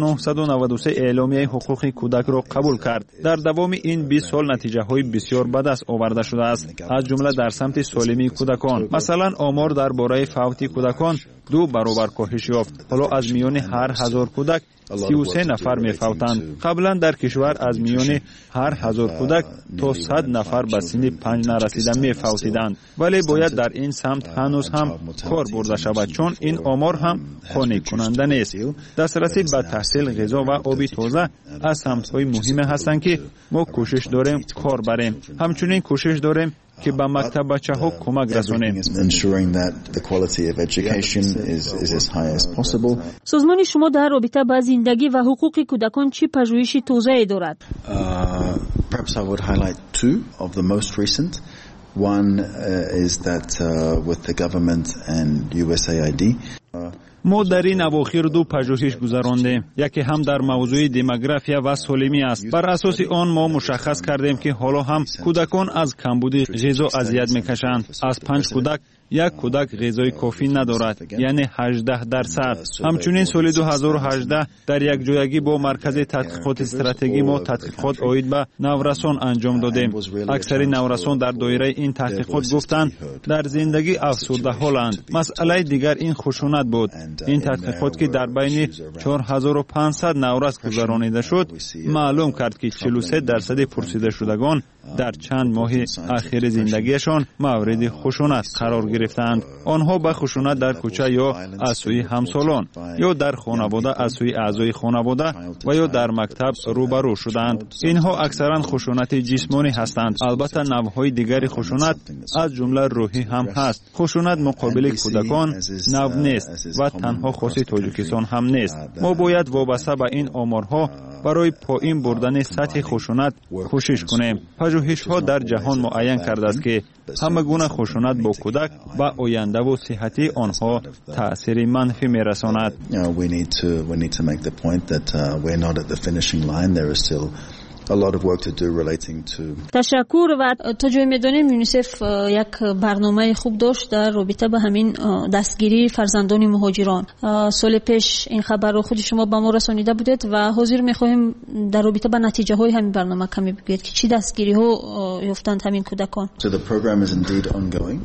[SPEAKER 22] 1993 اعلامیه حقوق کودک را قبول کرد. در دوام این 20 سال نتیجه های بسیار به دست آورده شده است. از جمله در سمت سالمی کودکان. مثلا آمار درباره فوت کودکان 2 برابر کاهش یافت. حالا از میان هر 1000 کودک 33 نفر میفوتند. قبلا در کشور از میان هر 1000 کودک تا 100 نفر به سن 5 نرسیده میفوتیدند. ولی باید در این سمت هنوز هم کار برده شود، چون این آمار هم قانع کننده نیست. دسترسی به تحصیل، غذا و آب تازه از سمت‌های مهم هستند که ما کوشش داریم کار بریم. همچنین کوشش داریم که به مکتب بچه‌ها کمک رسانیم.
[SPEAKER 19] سازمان شما در رابطه با زندگی و حقوق کودکان چه پژوهش تازه‌ای دارد؟
[SPEAKER 21] Perhaps I would highlight 2 of the most recent. One is that with the government and USAID.
[SPEAKER 22] ما در این اواخر 2 پژوهش گذراندیم. یکی هم در موضوع دموگرافیا و سالمی است. بر اساس آن ما مشخص کردیم که حالا هم کودکان از کمبود غذا اذیت میکشند. از 5 کودک 1 کودک غذای کافی ندارد، یعنی 18%. همچنین سال 2018 در یک جایگی با مرکز تحقیقات استراتژی ما تحقیقات عاید به نورسان انجام دادیم. اکثر نورسان در دایره این تحقیقات گفتند در زندگی افسرده حالند. مسئله دیگر این خشونت بود. این تحقیقات که در بین 4500 نورس گذرانیده شد معلوم کرد که 43% پرسیده شدگان در چند ماه اخیر زندگیشان مورد خشونت قرار گرفتند. آنها به خشونت در کوچه یا از سوی همسالان یا در خانواده از سوی اعضای خانواده و یا در مکتب روبرو شدند. اینها اکثرا خشونت جسمانی هستند. البته نوع‌های دیگری خشونت از جمله روحی هم هست. خشونت مقابل کودکان نوع نیست و تنها خاص تاجیکستان هم نیست. ما باید وابسته به این آمارها برای پایین بردن سطح خشونت کوشش کنیم. پژوهش‌ها در جهان معین کرده است که همه گونه خشونت با کودک به آینده و صحتی آنها تأثیر منفی می‌رساند.
[SPEAKER 21] We need to make the point that we're not at the finishing line. There is still a lot of work to do relating to.
[SPEAKER 19] تشکر. و تا جای میدانیم یونیسف یک برنامه خوب داشت در رابطه با همین دستگیری فرزندان مهاجران. سال پیش این خبر رو خود شما به ما رسانیده بودید و حاضر می‌خواهیم در رابطه با نتیجه های همین برنامه کمی بگویید که چی دستگیری ها یافتند همین کودکان.
[SPEAKER 21] So the program is indeed ongoing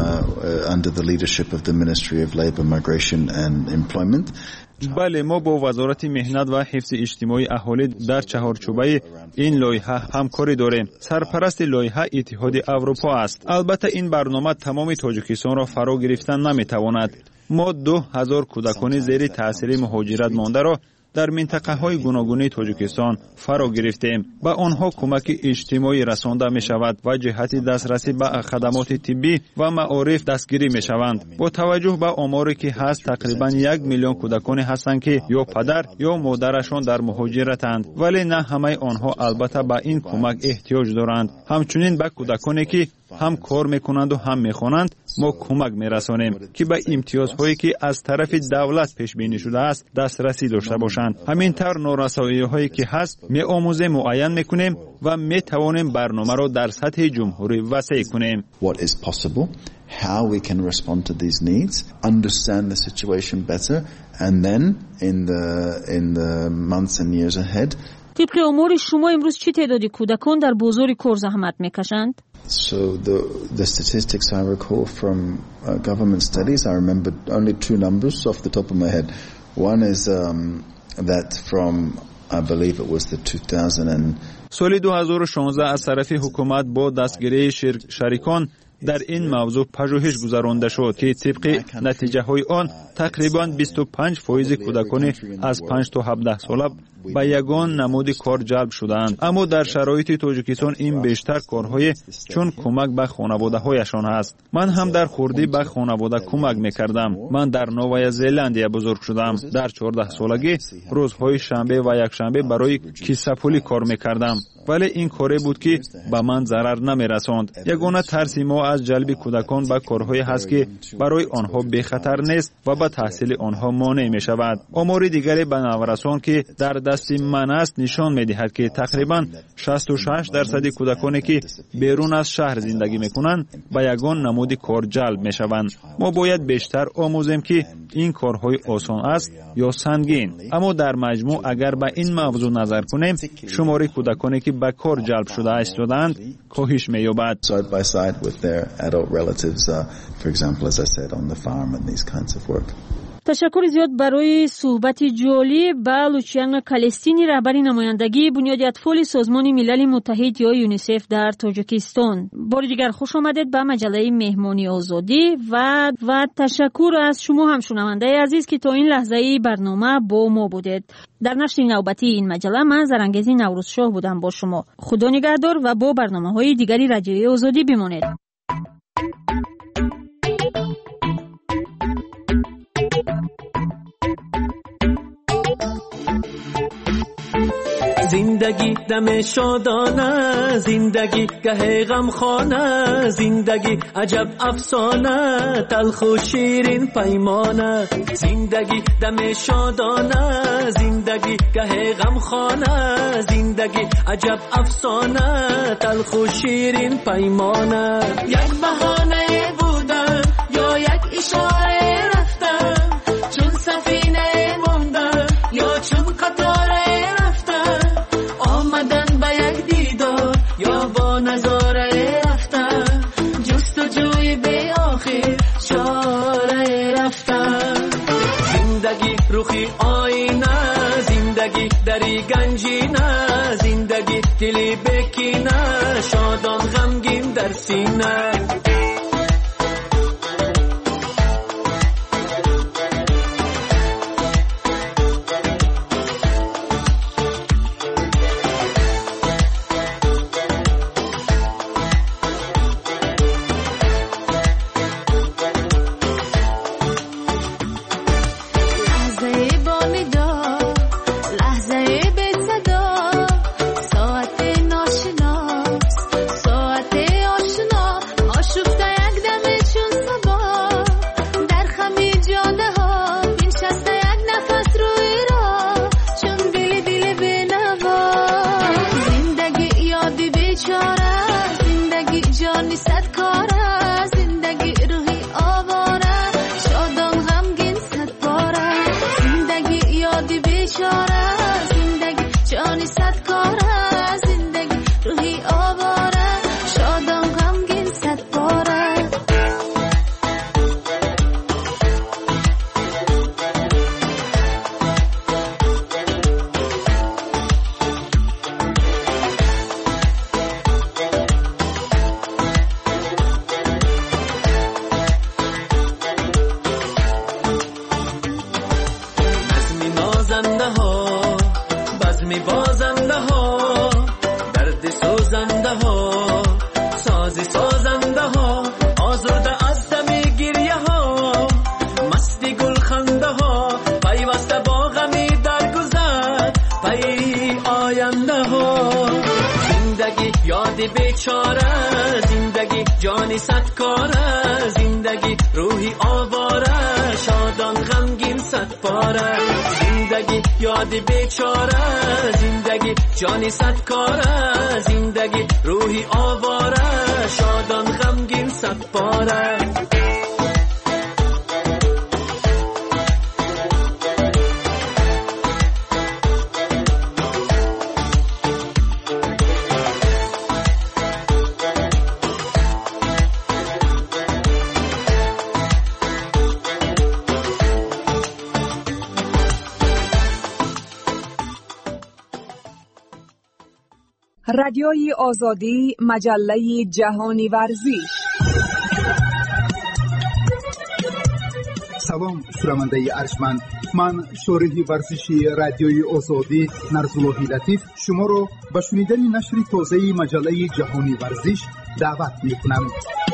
[SPEAKER 21] under the leadership of the Ministry of Labour, Migration and Employment.
[SPEAKER 22] بله، ما با وزارت مهنت و حفظ اجتماعی اهالی در چهارچوبه این لایحه همکاری داریم. سرپرست لایحه اتحاد اروپا است. البته این برنامه تمام تاجیکستان را فرا گرفتن نمیتواند. ما 2000 کودکان زیر تاثیر مهاجرت مانده را در منطقه‌های گوناگون تاجیکستان فرا گرفتیم. به آنها کمک اجتماعی رسانده می‌شود و جهت دسترسی به خدمات طبی و معارف دستگیری می‌شوند. با توجه به آماری که هست تقریباً 1 میلیون کودکانی هستند که یا پدر یا مادرشان در مهاجرتند، ولی نه همه آنها البته به این کمک احتیاج دارند. همچنین به کودکانی که هم کار میکنند و هم میخوانند ما کمک میرسانیم که به امتیازهایی که از طرف دولت پیش بینی شده است دسترسی داشته باشند. همینطور نارسایی‌هایی که هست میآموزیم، معین میکنیم و میتوانیم برنامه را در سطح جمهوری وسیع کنیم.
[SPEAKER 21] What is possible, how we can respond to these needs, understand the situation better, and then in the months and years ahead.
[SPEAKER 19] طبق امور شما امروز چه تعدادی کودکان در بازار کار زحمت میکشند؟
[SPEAKER 21] So the statistics I recall from government studies, I remember only 2 numbers off the top of my head. One is that from, I believe it was the 2000
[SPEAKER 22] سال 2016 از طرف حکومت با دستگیری شریکان در این موضوع پژوهش گذرانده شد که طبق نتیجه های آن تقریباً 25% کودکان از 5 تا 17 ساله به یگان نمود کار جلب شدند. اما در شرایط تاجیکستان این بیشتر کارهای چون کمک به خانواده هایشان است. من هم در خوردی به خانواده کمک میکردم. من در نوآ زلندیا بزرگ شدم. در 14 سالگی روزهای شنبه و یکشنبه برای کیسه پولی کار میکردم. ولی این کاری بود که به من ضرر نمیرساند. یگانه ترس ما از جلب کودکان به کارهایی هست که برای آنها بی خطر نیست و به تحصیل آنها مانع می شود. آمار دیگری به نورسان که در دست من است نشان می دهد که تقریباً 66% کودکانی که بیرون از شهر زندگی می کنند به یگان نمود کار جلب می شوند. ما باید بیشتر آموزیم که این کارهای آسان است یا سنگین. اما در مجموع اگر به این موضوع نظر کنیم شمار کودکانی که به کار جلب شده ایستادند کاهش می‌یابد.
[SPEAKER 21] Side by side with their adult relatives, for example, as I said, on the farm and these kinds of work.
[SPEAKER 19] تشکر زیاد برای صحبت جالب با لوچیان کالستینی، رهبر نمایندگی بنیاد اطفال سازمان ملل متحد یا یونیسف در تاجیکستان. بار دیگر خوش آمدید به مجله مهمانی آزادی و تشکر از شما هم شنونده عزیز که تا این لحظه برنامه با ما بودید. در نشر نوبتی این مجله من زرنگزی نوروزشاه بودم با شما. خدا نگهدار و با برنامه‌های دیگری رادیوی آزادی بمانید.
[SPEAKER 12] زندگی دم شادانه، زندگی گه غمخانه، زندگی عجب افسانه، تلخ و شیرین پیمانه. زندگی دم شادانه، زندگی گه غمخانه، زندگی عجب افسانه، تلخ و شیرین پیمانه. یک بهانه بودن یا یک اشاره رفتن، چون سفینه موندن یا چون قطاره یا با نظاره رفتن، جستجوی بی آخر چاره رفتن. زندگی روخی آینه، زندگی دری گنجینه، زندگی دلی بکینه، شادان غمگین در سینه. یاد بیچاره، زندگی جانی صدکاره، زندگی روحی آواره، شادان غمگین صد پاره. زندگی یاد بیچاره، زندگی جانی صدکاره، زندگی روحی آواره، شادان غمگین صد پاره.
[SPEAKER 4] رادیوی آزادی، مجله جهانی ورزش.
[SPEAKER 5] سلام شنونده ارجمند، من شارح ورزشی رادیوی آزادی نرزاللهی لطیف شما را به شنیدن نشر تازه مجله جهانی ورزش دعوت می‌کنم.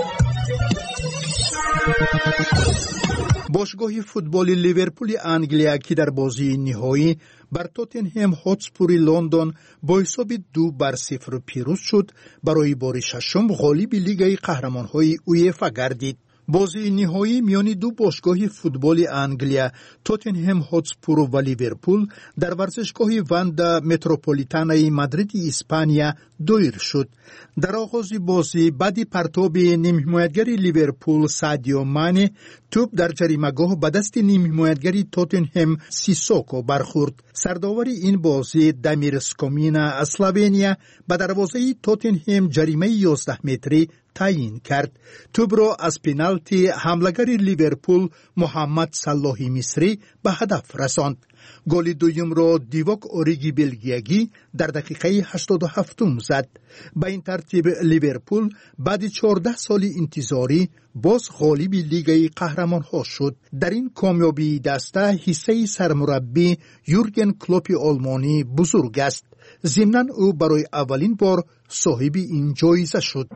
[SPEAKER 5] باشگاه فوتبال لیورپول انگلیا که در بازی نهایی بر توتنهم هاتسپور لندن با حساب 2-0 پیروز شد، برای بار ششم غالب لیگ قهرمان‌های اویفا گردید. بازی نهایی میان دو باشگاه فوتبال انگلیا توتنهم هاتسپور و لیورپول در ورزشگاه واندا متروپولیتانای مادرید اسپانیا دایر شد. در آغاز بازی بعد پرتاب نیم حمایتگر لیورپول سادیو مانه توپ در جریمه‌گاه به دست نیم حمایتگر توتنهم سیسوکو برخورد. سرداور این بازی دامیر سکومینا از اسلوونیا به دروازه توتنهم جریمه 11 متری تعیین کرد. توپ را از پنالتی حمله‌گر لیورپول محمد صلاحی مصری به هدف رساند. گل دوم را دیواک اوریگی بلگیایی در دقیقه 87 زد. به این ترتیب لیورپول بعد 14 سال انتظاری باز غالب لیگ قهرمان‌ها شد. در این کامیابی دسته حصه سرمربی یورگن کلوپ آلمانی بزرگ است. ضمناً او برای اولین بار صاحب این جایزه شد.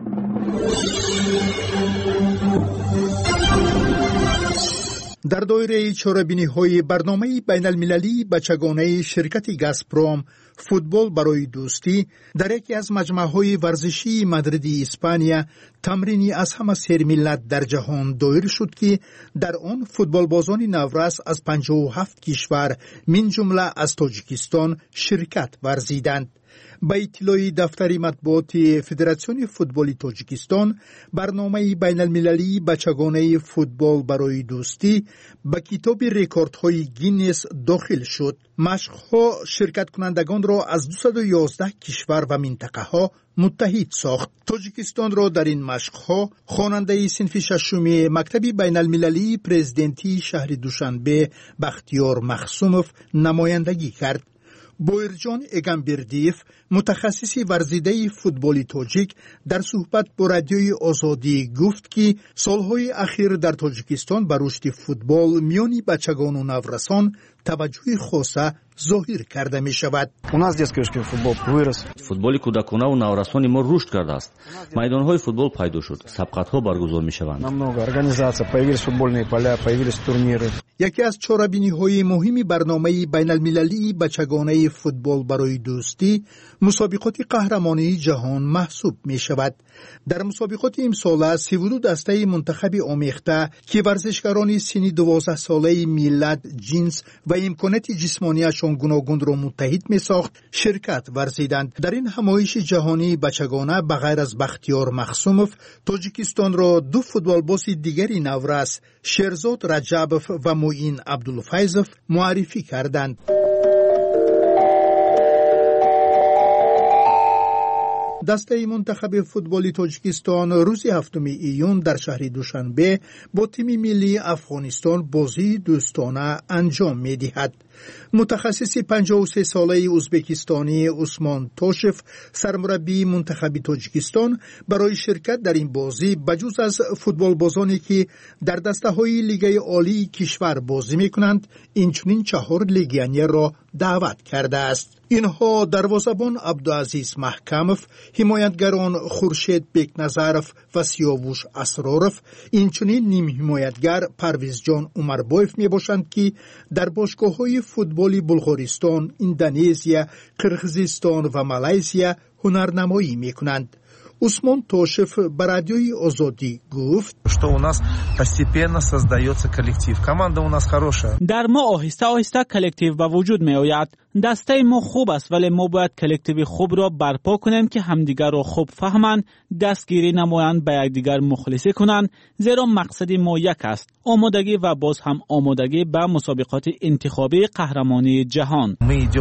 [SPEAKER 5] در دایره چهاربینی‌های برنامه بین المللی بچگانه شرکت گازپروم فوتبال برای دوستی در یکی از مجمع‌های ورزشی مادرید اسپانیا تمرینی از همه سیر ملت در جهان دایر شد که در آن فوتبال بازان نورس از 57 کشور من جمله از تاجیکستان شرکت ورزیدند. به اطلاع دفتر مطبوعات فدراسیون فوتبال تاجیکستان، برنامه بین المللی بچگانه فوتبال برای دوستی به کتاب رکوردهای گینس داخل شد. مشق‌ها شرکت کنندگان را از 211 کشور و منطقه ها متحد ساخت. تاجیکستان را در این مشق‌ها خواننده صنف ششم مکتب بین المللی پرزیدنتی شهر دوشنبه بختیار مخصوموف نمایندگی کرد. بویرجان اگمبردیف متخصص ورزیده فوتبال تاجیک در صحبت با رادیوی آزادی گفت که سالهای اخیر در تاجیکستان به رشد فوتبال میان بچگان و نورسان توجه خاصه ظاهر کرده می شود.
[SPEAKER 23] فوتبال کودکانه و نورسان ما رشد کرده است. میدانهای فوتبال پیدا شد. سبقت‌ها برگزار می شوند.
[SPEAKER 5] یکی از چهاربینی‌های مهم برنامه بین المللی بچگانه فوتبال برای دوستی مسابقات قهرمانی جهان محسوب می شود. در مسابقات امسال 32 دسته منتخب آمیخته که ورزشکاران سنی 12 ساله ملت، جنس و امکانات جسمانیشان گوناگون را متحد می ساخت شرکت ورزیدند. در این همایش جهانی بچگانه بغیر از بختیار مخصوموف، تاجیکستان را دو فوتبالباز دیگری نورس شیرزاد رجبوف و معین عبدالفیضوف معرفی کردند. دسته منتخب فوتبال تاجیکستان روز 7 ایون در شهر دوشنبه با تیم ملی افغانستان بازی دوستانه انجام می دهد. متخصص 53 ساله ازبکستانی عثمان توشف سرمربی منتخب تاجیکستان برای شرکت در این بازی بجز از فوتبال بازانی که در دسته های لیگ عالی کشور بازی می کنند اینچنین 4 لیگیونر را دعوت کرده است. اینها دروازه‌بان عبدالعزیز محکموف، حمایتگران خورشید بیکنظروف و سیاوش اسراروف، اینچنین نیم حمایتگر پرویز جان عمربایف می باشند که در باشگاه‌های فوتبال بلغارستان، اندونزیا، قرقیزستان و مالزیا هنرنمایی می کنند. عثمان توشف به رادیوی آزادی گفت
[SPEAKER 15] در ما آهسته آهسته کلکتیو به وجود می آید. دسته ما خوب است ولی ما باید کلکتیو خوب را برپا کنیم که همدیگر را خوب فهمند، دستگیری نمایند، به یکدیگر مخلصی کنند، زیرا مقصد ما یک است: آمادگی و باز هم آمادگی به مسابقات انتخابی قهرمانی جهان.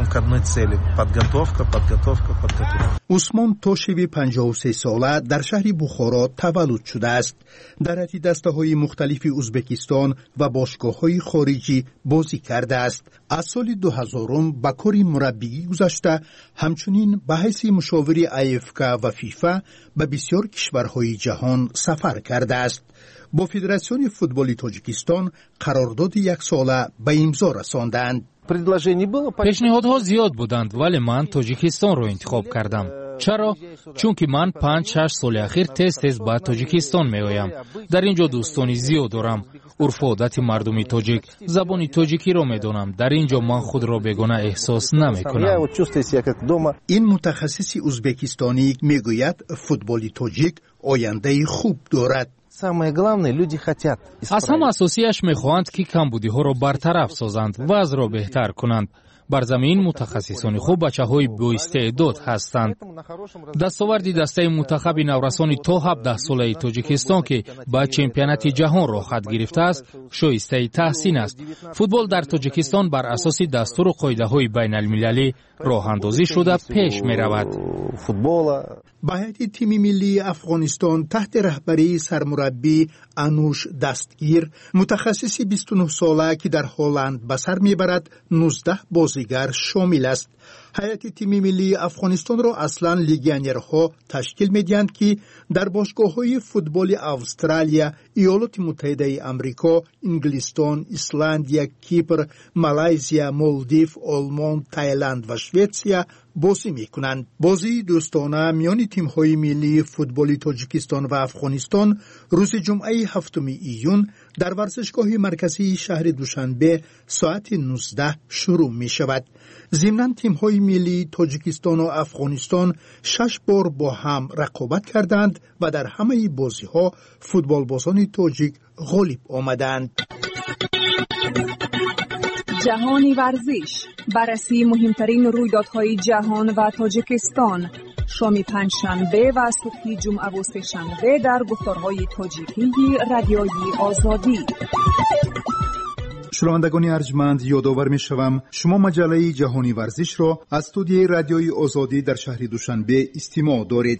[SPEAKER 5] عثمان توشوی 53 ساله در شهر بخارا تولد شده است. در حتی دسته‌های مختلف ازبکستان و باشگاه‌های خارجی بازی کرده است. از سال 2000 به کار مربیگی گذشته، همچنین به حیث مشاور افک و فیفا به بسیار کشورهای جهان سفر کرده است. با فدراسیون فوتبال تاجیکستان قرارداد 1 ساله به امضا رساندند.
[SPEAKER 3] پیشنهادها زیاد بودند ولی من تاجیکستان را انتخاب کردم. چرا؟ چونکه من 5-6 سال اخیر تیز به تاجیکستان می آیم. در اینجا دوستانی زیاد دارم. عرف و عادت مردم تاجیک، زبان تاجیکی را می دانم. در اینجا من خود را بیگانه احساس نمی کنم.
[SPEAKER 5] این متخصص ازبکستانی می گوید فوتبال تاجیک آینده خوب دارد.
[SPEAKER 3] از هم اساسیش می خواهند که کمبودی ها را برطرف سازند و از را بهتر کنند. بر زمین متخصصان خوب بچه‌های با استعداد هستند. دستاوردی دسته منتخب نورسان تا 17 ساله تاجیکستان که به چمپیونات جهان را خط گرفته است شایسته تحسین است. فوتبال در تاجیکستان بر اساس دستور و قاعده‌های بین‌المللی راه اندازی شده پیش می‌رود.
[SPEAKER 5] به هیئت تیم ملی افغانستان تحت رهبری سرمربی انوش دستگیر، متخصص 29 ساله که در هلند به سر میبرد 19 بازیگر شامل است. هیئت تیم ملی افغانستان را اصلا لیگیونرها تشکیل میدهند که در باشگاه‌های فوتبال استرالیا، ایالات متحده آمریکا، انگلستان، ایسلندیا، کیپر، مالایزیا، مالدیو، آلمان، تایلند و شویتسیا بازی میکنند. بازی دوستانه میان تیم‌های ملی فوتبال تاجیکستان و افغانستان روز جمعه 7 ایون در ورزشگاه مرکزی شهر دوشنبه ساعت 19 شروع می شود. ضمناً تیم‌های ملی تاجیکستان و افغانستان 6 بار با هم رقابت کردند و در همه بازی‌ها فوتبالبازان تاجیک غالب آمدند.
[SPEAKER 4] جهانی ورزش، بررسی مهمترین رویدادهای جهان و تاجیکستان، شام پنجشنبه و صبح جمعه و سه‌شنبه در گفتارهای تاجیکی رادیوی آزادی.
[SPEAKER 5] شنوندگان ارجمند، یادآور می‌شوم شما مجله جهانی ورزش را از استودیوی رادیوی آزادی در شهر دوشنبه استماع دارید.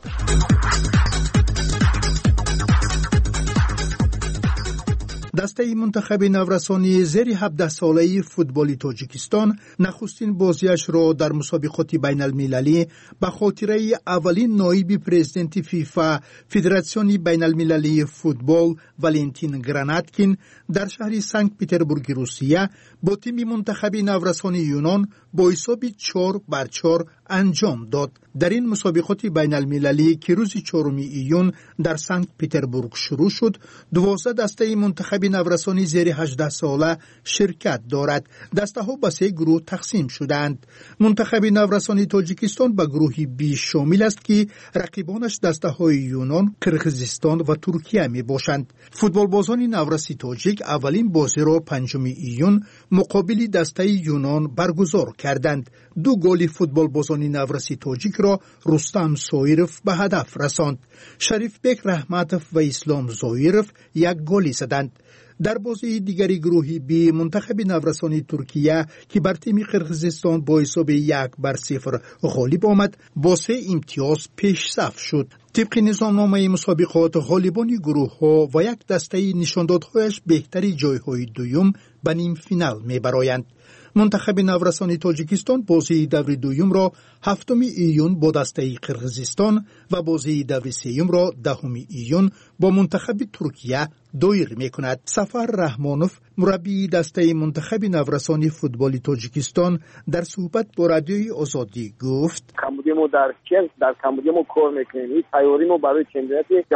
[SPEAKER 5] دسته منتخب نورسانی زیر 17 ساله فوتبال تاجیکستان نخستین بازیش را در مسابقات بین المللی به خاطره اولین نایب پرزیدنت فیفا فدراسیون بین المللی فوتبال والنتین گراناتکین در شهر سنت پترزبورگ روسیه با تیم منتخب نورسانی یونان با حساب 4-4 انجام داد. در این مسابقات بین المللی که روز 4 ایون در سنت پترزبورگ شروع شد، 12 دسته منتخب نورسانی زیر 18 ساله شرکت دارد. دسته ها به 3 گروه تقسیم شدند. منتخب نورسانی تاجیکستان به گروه بی شامل است که رقیبانش دسته های یونان، قرقیزستان و ترکیه می باشند. فوتبالبازان نورسی تاجیک اولین بازی را 5 ایون مقابل دسته یونان برگزار کردند. 2 گل فوتبالبازان نورسی تاجیک را رستم سایروف به هدف رساند. شریف بک رحمتوف و اسلام زایروف 1 گل زدند. در بازی دیگری گروهی بی منتخب نورسانی ترکیه که بر تیم قرقیزستان با حساب 1-0 غالب آمد با 3 امتیاز پیش صف شد. طبق نظامنامه مسابقات غالبان گروه ها و یک دسته نشاندادهایش بهتری جایهای دوم به نیم فینال می برآیند. منتخب نورسانی تاجیکستان بازی دور دوم را 7 ایون با دسته قرقیزستان و بازی دور سوم را 10 ایون با منتخب ترکیه دایر می‌کند. سفر رحمانوف مربی دسته منتخب نورسانی فوتبال تاجیکستان در صحبت با رادیوی آزادی گفت:
[SPEAKER 7] کمبودی ما در کمبودی ما کار می‌کنیم. تیاری ما برای چمپیونات جهان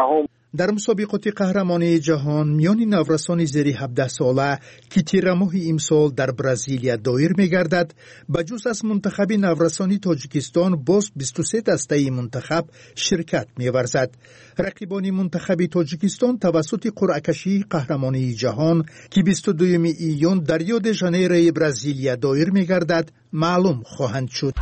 [SPEAKER 5] در مسابقات قهرمانی جهان میان نورسان زیر 17 ساله که تیر ماه امسال در برزیلیا دایر می‌گردد، بجز از منتخب نورسانی تاجیکستان باز 23 دسته منتخب شرکت می‌ورزد. رقیبان منتخب تاجیکستان توسط قرعه کشی قهرمانی جهان که 22 ایون در ریو د ژانیرو برزیلیا دایر می‌گردد معلوم خواهند شد.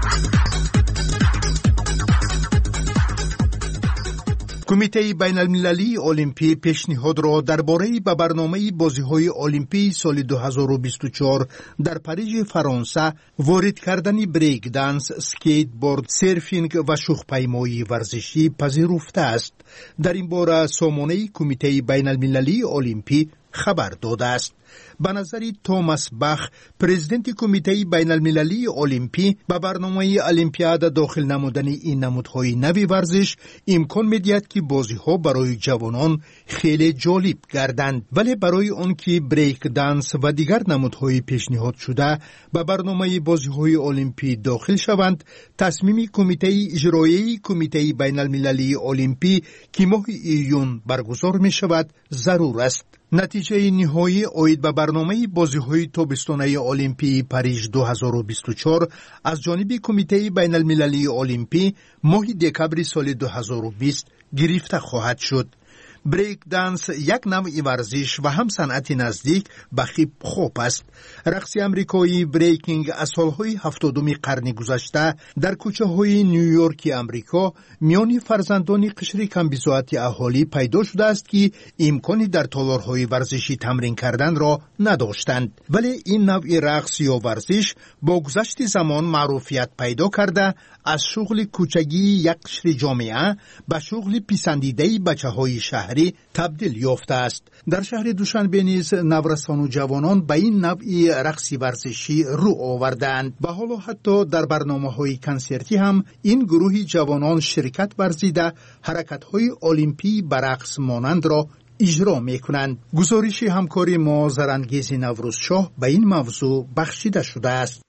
[SPEAKER 5] کمیته بین المللی المپی پیشنهاد را درباره به برنامه بازی‌های المپی سال 2024 در پاریژ فرانسه وارد کردن بریک دنس، اسکیت بورد، سرفینگ و شوخ‌پیمایی ورزشی پذیرفته است. در این باره سامانه کمیته بین المللی المپی خبر داده است. به نظر توماس بخ، پرزیدنت کمیته بین المللی المپی، به برنامه المپیاد داخل نمودن این نمودهای نوی ورزش امکان می‌دهد که بازی‌ها برای جوانان خیلی جالب گردند، ولی برای آن که بریک دنس و دیگر نمودهای پیشنهاد شده به برنامه بازی‌های المپی داخل شوند، تصمیم کمیته اجرایی کمیته بین المللی المپی که ماه ایون برگزار می‌شود ضرور است. نتیجه نهایی آید به برنامه بازی‌های تابستانه المپی پاریژ 2024 از جانب کمیته بین المللی المپی ماه دکامبر سال 2020 گرفته خواهد شد. بریک دنس یک نوع ورزش و هم صنعت نزدیک به هیپ هاپ است. رقص امریکایی بریکینگ از سالهای 70 قرن گذشته در کوچه‌های نیویورک امریکا میان فرزندان قشر کم‌بضاعت اهالی پیدا شده است که امکانی در تالارهای ورزشی تمرین کردن را نداشتند، ولی این نوع رقص یا ورزش با گذشت زمان معروفیت پیدا کرده از شغل کوچگی یک قشر جامعه به شغل پسندیده بچه‌های شهری تبدیل یافته است. در شهر دوشنبه نیز نورسان و جوانان به این نوع رقص ورزشی رو آوردند. به حال حتی در برنامه‌های کنسرتی هم این گروه جوانان شرکت ورزیده حرکت‌های المپی به رقص مانند را اجرا می‌کنند. گزارش همکاری ما زرانگیز نوروزشاه به این موضوع بخشیده شده است.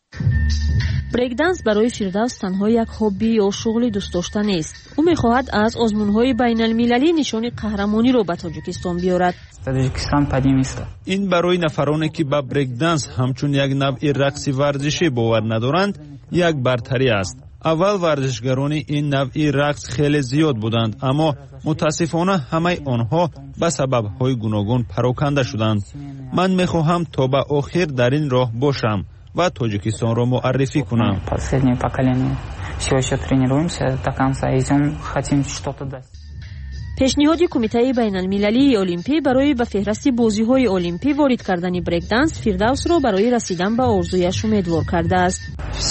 [SPEAKER 19] بریک دنس برای فیردوس تنها یک هابی یا شغل دوست داشته نیست. او می‌خواهد از آزمون‌های بین المللی نشان قهرمانی را به تاجیکستان بیاورد.
[SPEAKER 22] این برای نفرانی که به بریک دنس همچون یک نوع رقص ورزشی باور ندارند یک برتری است. اول ورزشگران این نوع رقص خیلی زیاد بودند، اما متاسفانه همه آنها به سبب‌های گوناگون پراکنده شدند. من می‌خواهم تا به آخر در این راه باشم و تاجیکستان را معرفی کنم.
[SPEAKER 19] پیشنهاد کمیته بین المللی المپی برای به فهرست بازی‌های المپی وارد کردن بریک دنس فیردوس را برای رسیدن به آرزویش امیدوار کرده است.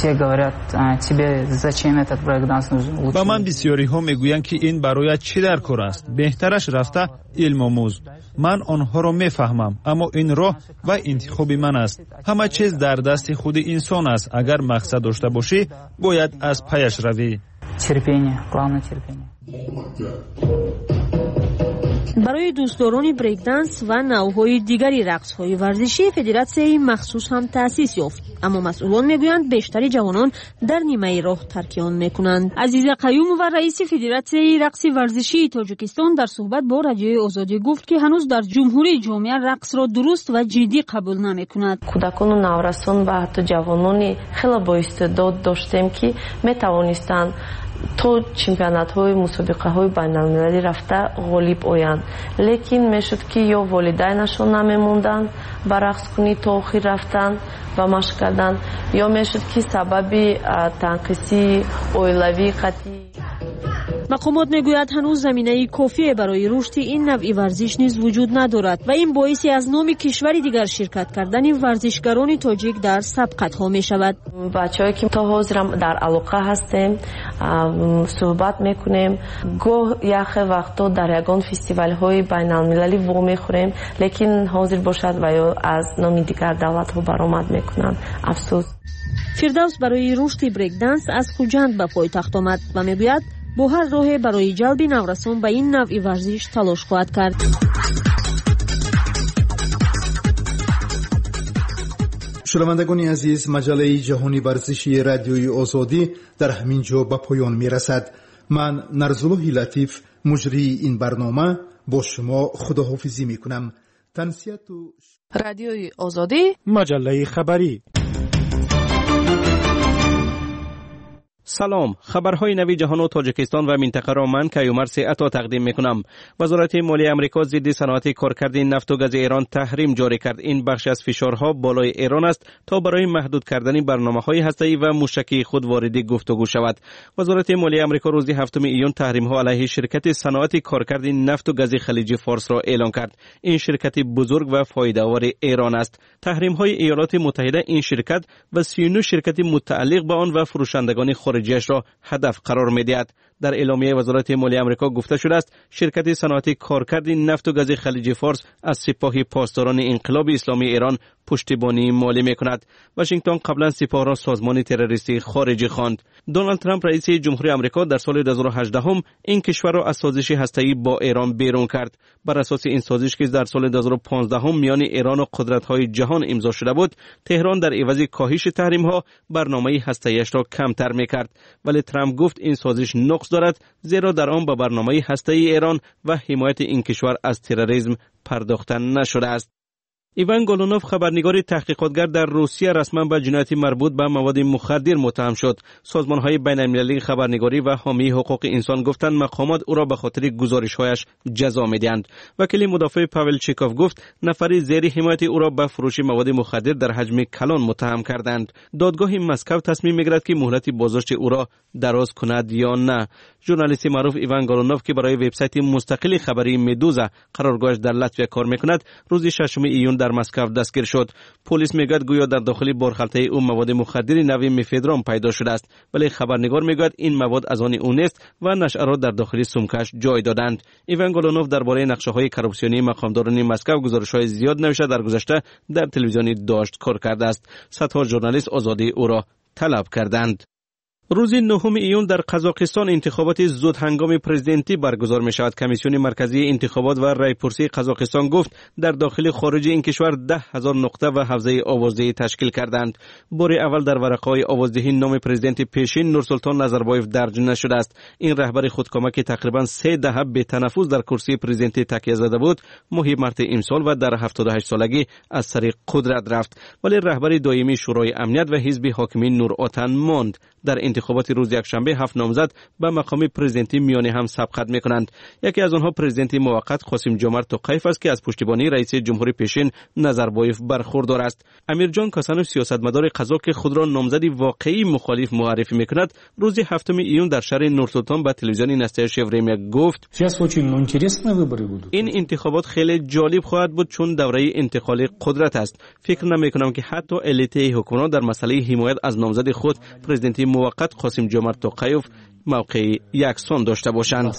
[SPEAKER 22] با من بسیاری ها میگویند که این برای چی در کار است؟ بهترش رفته علم آموز. من آنها را میفهمم، اما این راه و انتخاب من است. همه چیز در دست خود انسان است. اگر مقصد داشته باشی باید از پیش روی.
[SPEAKER 19] برای دوستداران بریک دنس و نوع‌های دیگری رقص‌های ورزشی فدراسیون مخصوص هم تأسیس یافت، اما مسئولان میگویند بیشتری جوانان در نیمه راه ترک آن میکنند. عزیز قیوم و رئیس فدراسیون رقص ورزشی تاجیکستان در صحبت با رادیوی آزادی گفت که هنوز در جمهوری جامعه رقص را درست و جدی قبول نمیکند.
[SPEAKER 6] کودکان و نورسان و حتی جوانانی خیلی با استعداد داشتیم که میتوانستند تو چمپیونات های مسابقه های بین المللی رفته غالب آیند، لیکن میشد که یا والدینشان نمیموندند به رقص کنی تا آخر رفتن و مشق کردن، یا میشد که سبب تنقیصی اویلوی قطعی.
[SPEAKER 19] مقامات میگوید هنوز زمینه کافی برای رشد این نوع ورزش نیز وجود ندارد و این باعثی از نام کشوری دیگر شرکت کردن ورزشکاران تاجیک در سبقت ها می شود.
[SPEAKER 6] بچه‌ای که تا حاضر در علاقه هستیم صحبت میکنیم، گاه یک وقتا در یگان فستیوال های بین المللی و میخوریم، لیکن حاضر باشد و یا از نام دیگر دولت ها برآمد میکنند. افسوس.
[SPEAKER 19] فیردوس برای رشد بریک دنس از خوجند به پایتخت آمد و میگوید با هر راه برای جلب نورسان به این نوع ورزش تلاش خواهد کرد.
[SPEAKER 5] شنوندگان عزیز، مجله جهانی ورزشی رادیوی آزادی در همین جا به پایان می رسد. من نرزالله لطیف مجری این برنامه با شما خداحافظی میکنم. تنسیت و
[SPEAKER 17] رادیوی آزادی،
[SPEAKER 14] مجله خبری.
[SPEAKER 7] سلام، خبرهای نوی جهان و تاجیکستان و منطقه را من کیومرث عطا تقدیم میکنم. وزارت مالی آمریکا ضد صنعت کارکرد نفت و گاز ایران تحریم جاری کرد. این بخش از فشارها بالای ایران است تا برای محدود کردن برنامه‌های هسته‌ای و موشکی خود وارد گفتگو شود. وزارت مالی آمریکا روز 7 ایون تحریم‌ها علیه شرکت صنعت کارکرد نفت و گاز خلیج فارس را اعلام کرد. این شرکت بزرگ و فایده‌آور ایران است. تحریم‌های ایالات متحده این شرکت و 39 شرکت متعلق به آن و فروشندگان خارجیش را هدف قرار می‌دهد. در اعلامیه وزارت مالی آمریکا گفته شده است شرکت صنعت کارکرد نفت و گاز خلیج فارس از سپاه پاسداران انقلاب اسلامی ایران پشتیبانی مالی می‌کند. واشنگتن قبلا سپاه را سازمان تروریستی خارجی خواند. دونالد ترامپ رئیس جمهوری آمریکا در سال 2018 این کشور را از سازش هسته‌ای با ایران بیرون کرد. بر اساس این سازش که در سال 2015 میان ایران و قدرت‌های جهان امضا شده بود، تهران در عوض کاهش تحریم‌ها برنامه هسته‌ایش را کمتر می‌کرد. ولی ترامپ گفت این سازش نقص دارد، زیرا در آن به برنامه هسته‌ای ایران و حمایت این کشور از تروریسم پرداخته نشده است. ایوان گولونوف خبرنگار تحقیقاتگر در روسیه رسما به جنایت مربوط به مواد مخدر متهم شد. سازمان‌های بین‌المللی خبرنگاری و حامی حقوق انسان گفتند مقامات او را به خاطر گزارش‌هایش جزا می‌دهند. وکیل مدافع پاول چیکوف گفت نفری زیر حمایت او را به فروش مواد مخدر در حجم کلان متهم کردند. دادگاه مسکو تصمیم می‌گیرد که مهلت بازداشت او را دراز کند یا نه. ژورنالیست معروف ایوان گولونوف که برای وبسایت مستقل خبری مدوزا قرارگاهش در لاتویا کار می‌کند، روز 6 ایون در مسکو دستگیر شد. پلیس میگوید گویا در داخل بارخلطه او مواد مخدر نوع مفدرام پیدا شده است، ولی خبرنگار میگوید این مواد از آن او نیست و نشأه را در داخل سومکش جای دادند. ایوان گولونوف درباره نقشه‌های کرپسیونی مقامداران مسکو گزارش‌های زیاد نوشته در گذشته در تلویزیونی داشت کار کرده است. صدها ژورنالیست آزادی او را طلب کردند. روز 9 ایون در قزاقستان انتخابات زود هنگام پرزیدنتی برگزار می شود. کمیسیون مرکزی انتخابات و رایپرسی قزاقستان گفت در داخل خارج این کشور 10,000 نقطه و حوزه آوازدهی تشکیل کردند. بار اول در ورقه‌های آوازدهی نام پرزیدنت پیشین نورسلطان نظربایف درج نشده است. این رهبر خودکامه که تقریبا 3 دهه به تنفس در کرسی پرزیدنتی تکیه زده بود، ماه مارس امسال و در 78 سالگی از سر قدرت رفت، ولی رهبر دائمی شورای امنیت و حزب حاکمی نورآتن ماند. در انتخابات روز یکشنبه 7 نامزد به مقام پرزیدنتی میانه هم سبقت میکنند. یکی از آنها پرزیدنت موقت قاسم جمعت توقیف است که از پشتیبانی رئیس جمهوری پیشین نظربایف برخوردار است. امیرجان کاسانوف سیاستمدار قزاق که خود را نامزدی واقعی مخالف معرفی میکند، روز 7 ایون در شهر نورسلطان به تلویزیون نستایش وریم گفت این انتخابات خیلی جالب خواهد بود چون دوره انتقال قدرت است. فکر نمیکنم که حتی الیت حکومت در مسئله حمایت از نامزد خود پرزیدنت موقت قاسم جمعت توقیف موقع یکسان داشته باشند.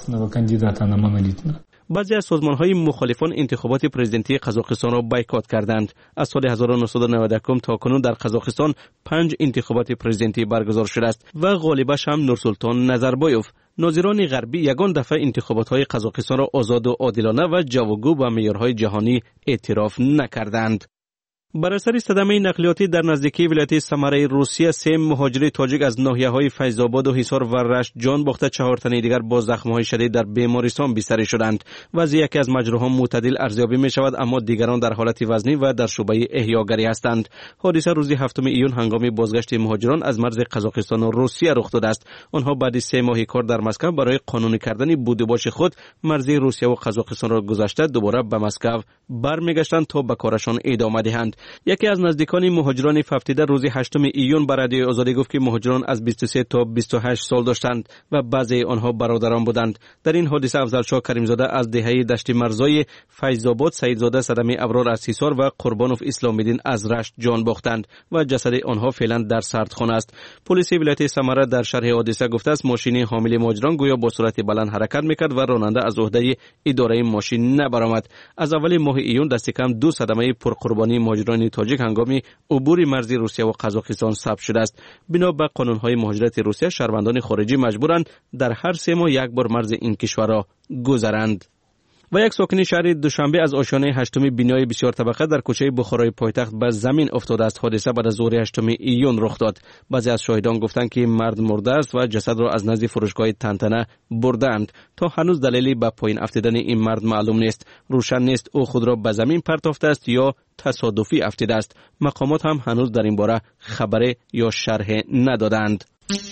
[SPEAKER 7] بعضی از سازمان‌های مخالفان انتخابات پرزیدنتی قزاقستان را بایکات کردند. از سال 1991 تا کنون در قزاقستان 5 انتخابات پرزیدنتی برگزار شده است و غالبش هم نورسلطان نظربایف. ناظران غربی یگان دفعه انتخابات‌های قزاقستان را آزاد و عادلانه و جوابگو به معیارهای جهانی اعتراف نکردند. بر اثر صدمه نقلیاتی در نزدیکی ولایت سمره روسیه 3 مهاجر تاجیک از ناحیه‌های فیض‌آباد و حصار و رشت جان باخته، 4 تن دیگر با زخم‌های شدید در بیمارستان بستری شدند. وضعیت یکی از مجروحان معتدل ارزیابی می‌شود، اما دیگران در حالت وزنی و در شعبه احیاگری هستند. حادثه روز 7 ایون هنگام بازگشت مهاجران از مرز قزاقستان و روسیه رخ داده است. آنها بعد از 3 ماه کار در مسکو برای قانونی کردن بودباش خود مرز روسیه و قزاقستان را گذشته دوباره به مسکو برمیگشتند تا به کارشان ادامه دهند. یکی از نزدیکان مهاجران ففتیده روز 8 ایون به رادیوی آزادی گفت که مهاجران از 23 تا 28 سال داشتند و بعضی آنها برادران بودند. در این حادثه افضلشاه کریمزاده از دهه دشت مرزای فیض‌آباد، سعیدزاده صدمی ابرار از حصار و قربانوف اسلامیدین از رشت جان باختند و جسد آنها فعلا در سردخانه است. پلیس ولایت سمره در شرح حادثه گفته است ماشین حامل مهاجران گویا با سرعت بلند حرکت میکرد و راننده از عهده اداره ماشین نبرآمد. از اول ماه ایون دست کم 2 صدمه پرقربانی مهاجران تاجیک هنگام عبور مرزی روسیه و قزاقستان ثبت شده است. بنا به قانون‌های مهاجرت روسیه شهروندان خارجی مجبورند در هر 3 ماه یک بار مرز این کشور را گذرند. و یک ساکن شهر دوشنبه از آشیانه هشتم بینای بسیار طبقه در کوچه بخارای پایتخت به زمین افتاده است. حادثه بعد از ظهر 8 ایون رخ داد. بعضی از شاهدان گفتند که مرد مرده است و جسد را از نزد فروشگاه تنتنه بردند. تا هنوز دلیلی به پایین افتادن این مرد معلوم نیست. روشن نیست او خود را به زمین پرتافته است یا تصادفی افتاده است. مقامات هم هنوز در این باره خبر یا شرح ندادند.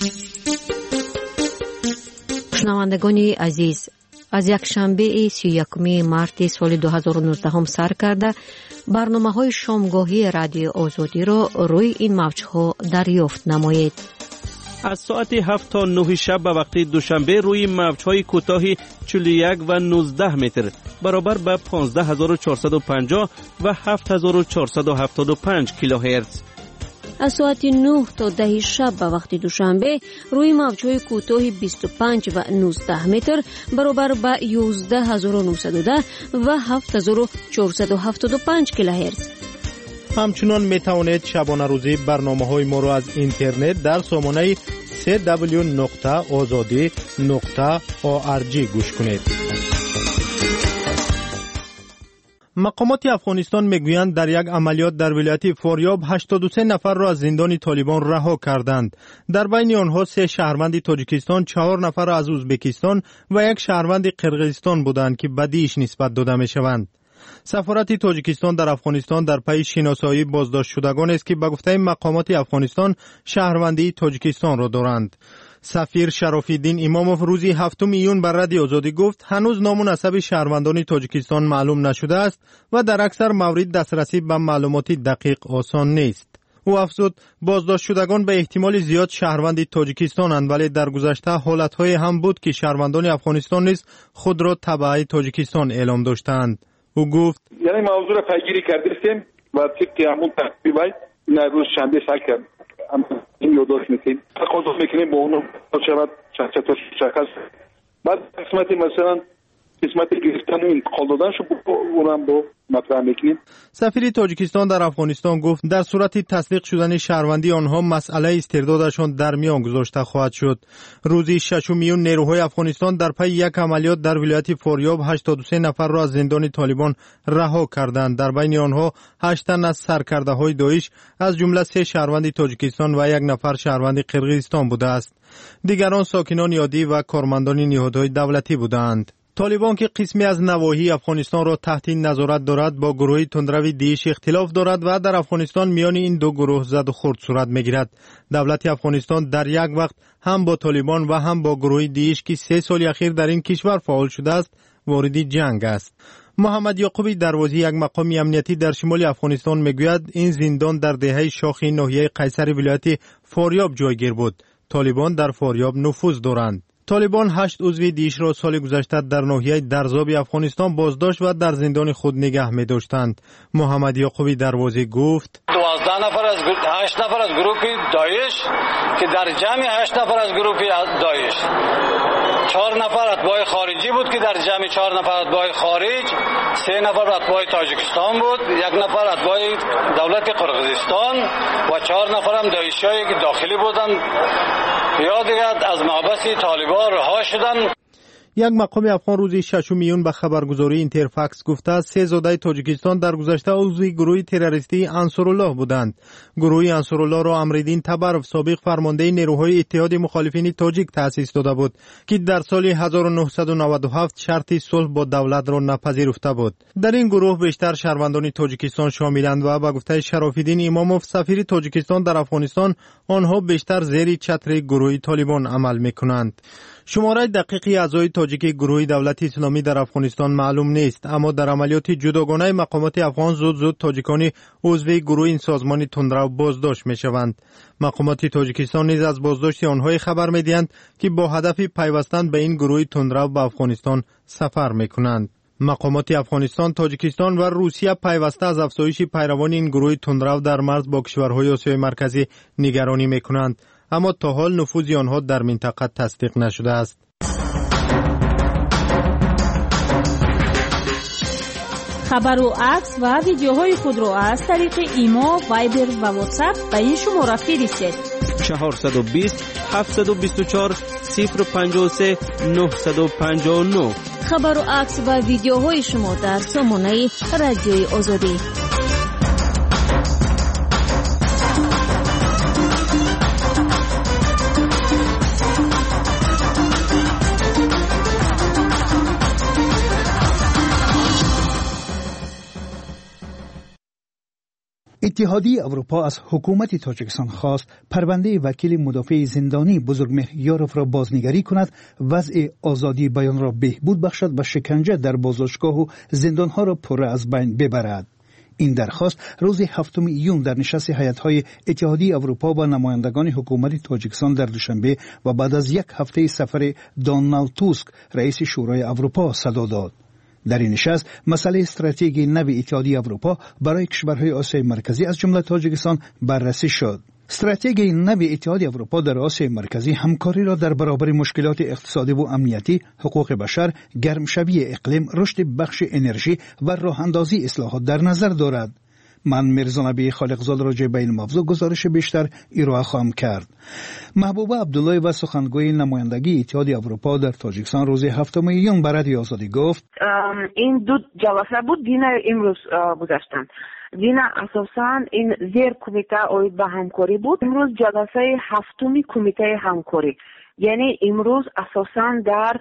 [SPEAKER 1] شنوندگان عزیز، از یک شنبه 31 مارت سال 2019 سر کرده برنامه‌های شامگاهی رادیو آزادی را روی این موج‌ها دریافت نمایید.
[SPEAKER 7] از ساعت 7 تا 9 شب به وقت دوشنبه روی موج‌های کوتاه 41 و 19 متر برابر به 15450 و 7475 کیلوهرتز.
[SPEAKER 19] از ساعت 9 تا 10 شب به وقت دوشنبه روی موج‌های کوتاه 25 و 19 متر برابر به 11910 و 7475 کیلوهرتز.
[SPEAKER 2] همچنان می توانید شبانه روزی برنامه‌های ما را از اینترنت در سامانه www.azadi.org گوش کنید. مقامات افغانستان میگویند در یک عملیات در ولایت فاریاب 83 نفر را از زندان طالبان رها کردند. در بین آنها 3 شهروند تاجیکستان، 4 نفر از ازبکستان و 1 شهروند قرقیزستان بودند که بدیش نسبت داده میشوند. سفارت تاجیکستان در افغانستان در پی شناسایی بازداشت شدگان است که به گفته مقامات افغانستان شهروندی تاجیکستان را دارند. سفیر شراف‌الدین اماموف روزی 7 ایون بر رادیو آزادی گفت هنوز نام و نسب شهروندان تاجیکستان معلوم نشده است و در اکثر موارد دسترسی به معلومات دقیق آسان نیست. او افزود بازداشت شدگان به احتمال زیاد شهروند تاجیکستانند، ولی در گذشته حالت‌های هم بود که شهروندان افغانستان نیز خود را تبع تاجیکستان اعلام داشتند. او گفت
[SPEAKER 8] یعنی موضوع را پیگیری کردیم و طبق همون ترتیبی این روز شنبه سال این یادداشت میکنیم تقاضا میکنیم با اونو شود چطور شخص بعد قسمت گرفتن این قول دادن شو اونم با مطرح میکنیم.
[SPEAKER 2] سفیر تاجیکستان در افغانستان گفت در صورت تصدیق شدن شهروندی آنها مسئله استردادشان در میان گذاشته خواهد شد. روزی 6 میون نیروهای افغانستان در پی یک عملیات در ولایت فاریاب 83 نفر را از زندان طالبان رها کردند. در بین آنها 8 تن از سرکرده‌های داعش از جمله 3 شهروند تاجیکستان و 1 نفر شهروند قرقیزستان بوده است. دیگران ساکنان عادی و کارمندان نهادهای دولتی بودند. طالبان که قسمی از نواحی افغانستان را تحت نظارت دارد با گروه تندروی داعش اختلاف دارد و در افغانستان میان این دو گروه زد و خورد صورت میگیرد. دولت افغانستان در یک وقت هم با طالبان و هم با گروه داعش که 3 سال اخیر در این کشور فعال شده است وارد جنگ است. محمد یعقوبی دروازی یک مقام امنیتی در شمال افغانستان میگوید این زندان در دهه شاخی ناحیه قیصر ولایت فاریاب جایگیر بود. طالبان در فاریاب نفوذ دارند. طالبان 8 عضو داعش را سال گذشته در ناحیه درزاب افغانستان بازداشت و در زندان خود نگه می داشتند. محمد یعقوبی دروازی گفت
[SPEAKER 9] 12 نفر از 8 نفر از گروه داعش که در جمع 8 نفر از گروه داعش 4 نفر اتباع خارجی بود که در جمع 4 نفر اتباع خارج 3 نفر اتباع تاجیکستان بود، 1 نفر اتباع دولت قرقیزستان و 4 نفر هم داعشیایی که داخلی بودند یا دیگر از محبس طالبان رها شدند.
[SPEAKER 2] یک مقام افغان روز 6 میون به خبرگزاری اینترفکس گفته 3 زاده تاجیکستان در گذشته عضو گروه تروریستی انصارالله بودند. گروه انصارالله را امرالدین تبرف سابق فرمانده نیروهای اتحاد مخالفین تاجیک تأسیس داده بود که در سال 1997 شرط صلح با دولت را نپذیرفته بود. در این گروه بیشتر شهروندان تاجیکستان شاملند و به گفته شراف‌الدین اماموف سفیر تاجیکستان در افغانستان آنها بیشتر زیر چتر گروه طالبان عمل میکنند. شماره دقیقی اعضای تاجیک گروه دولت اسلامی در افغانستان معلوم نیست، اما در عملیات جداگانه مقامات افغان زود تاجیکان عضو گروه این سازمان تندرو بازداشت میشوند. مقامات تاجیکستان نیز از بازداشت آنها خبر میدهند که با هدف پیوستن به این گروه تندرو به افغانستان سفر میکنند. مقامات افغانستان، تاجیکستان و روسیه پیوسته از افزایش پیروان این گروه تندرو در مرز با کشورهای آسیای مرکزی نگرانی میکنند، اما تا حال نفوذ آنها در منطقه تصدیق نشده است.
[SPEAKER 19] خبر و عکس و ویدیوهای خود را از طریق ایما، وایبر و واتساپ به این شماره فرستید.
[SPEAKER 7] 420 724 053 959
[SPEAKER 19] خبر و عکس و ویدیوهای شما در سامانه رادیوی آزادی.
[SPEAKER 5] اتحادیه اروپا از حکومت تاجیکستان خواست پرونده وکیل مدافع زندانی بزرگمهر یاروف را بازنگری کند، وضع آزادی بیان را بهبود بخشد و شکنجه در بازداشتگاه و زندانها را پره از بین ببرد. این درخواست روز 7 ایون در نشست هیئت‌های اتحادیه اروپا و نمایندگان حکومت تاجیکستان در دوشنبه و بعد از یک هفته سفر دونالد توسک رئیس شورای اروپا صدا داد. در این نشست مسئله استراتژی نو اتحادیه اروپا برای کشورهای آسیای مرکزی از جمله تاجیکستان بررسی شد. استراتژی نو اتحادیه اروپا در آسیای مرکزی همکاری را در برابر مشکلات اقتصادی و امنیتی، حقوق بشر، گرمشوی اقلیم، رشد بخش انرژی و راه اندازی اصلاحات در نظر دارد. من میرزا نبی خالقزاد راجع به این موضوع گزارش بیشتر ارائه خواهم کرد. محبوبه عبدالله و سخنگوی نمایندگی اتحادیه اروپا در تاجیکستان روز 7 ایون به رادیو آزادی گفت
[SPEAKER 10] این دو جلسه بود، دینا امروز گذاشتن. دینا اساساً این زیر کمیته اوید به همکاری بود. امروز جلسه 7 کمیته همکاری، یعنی امروز اساساً در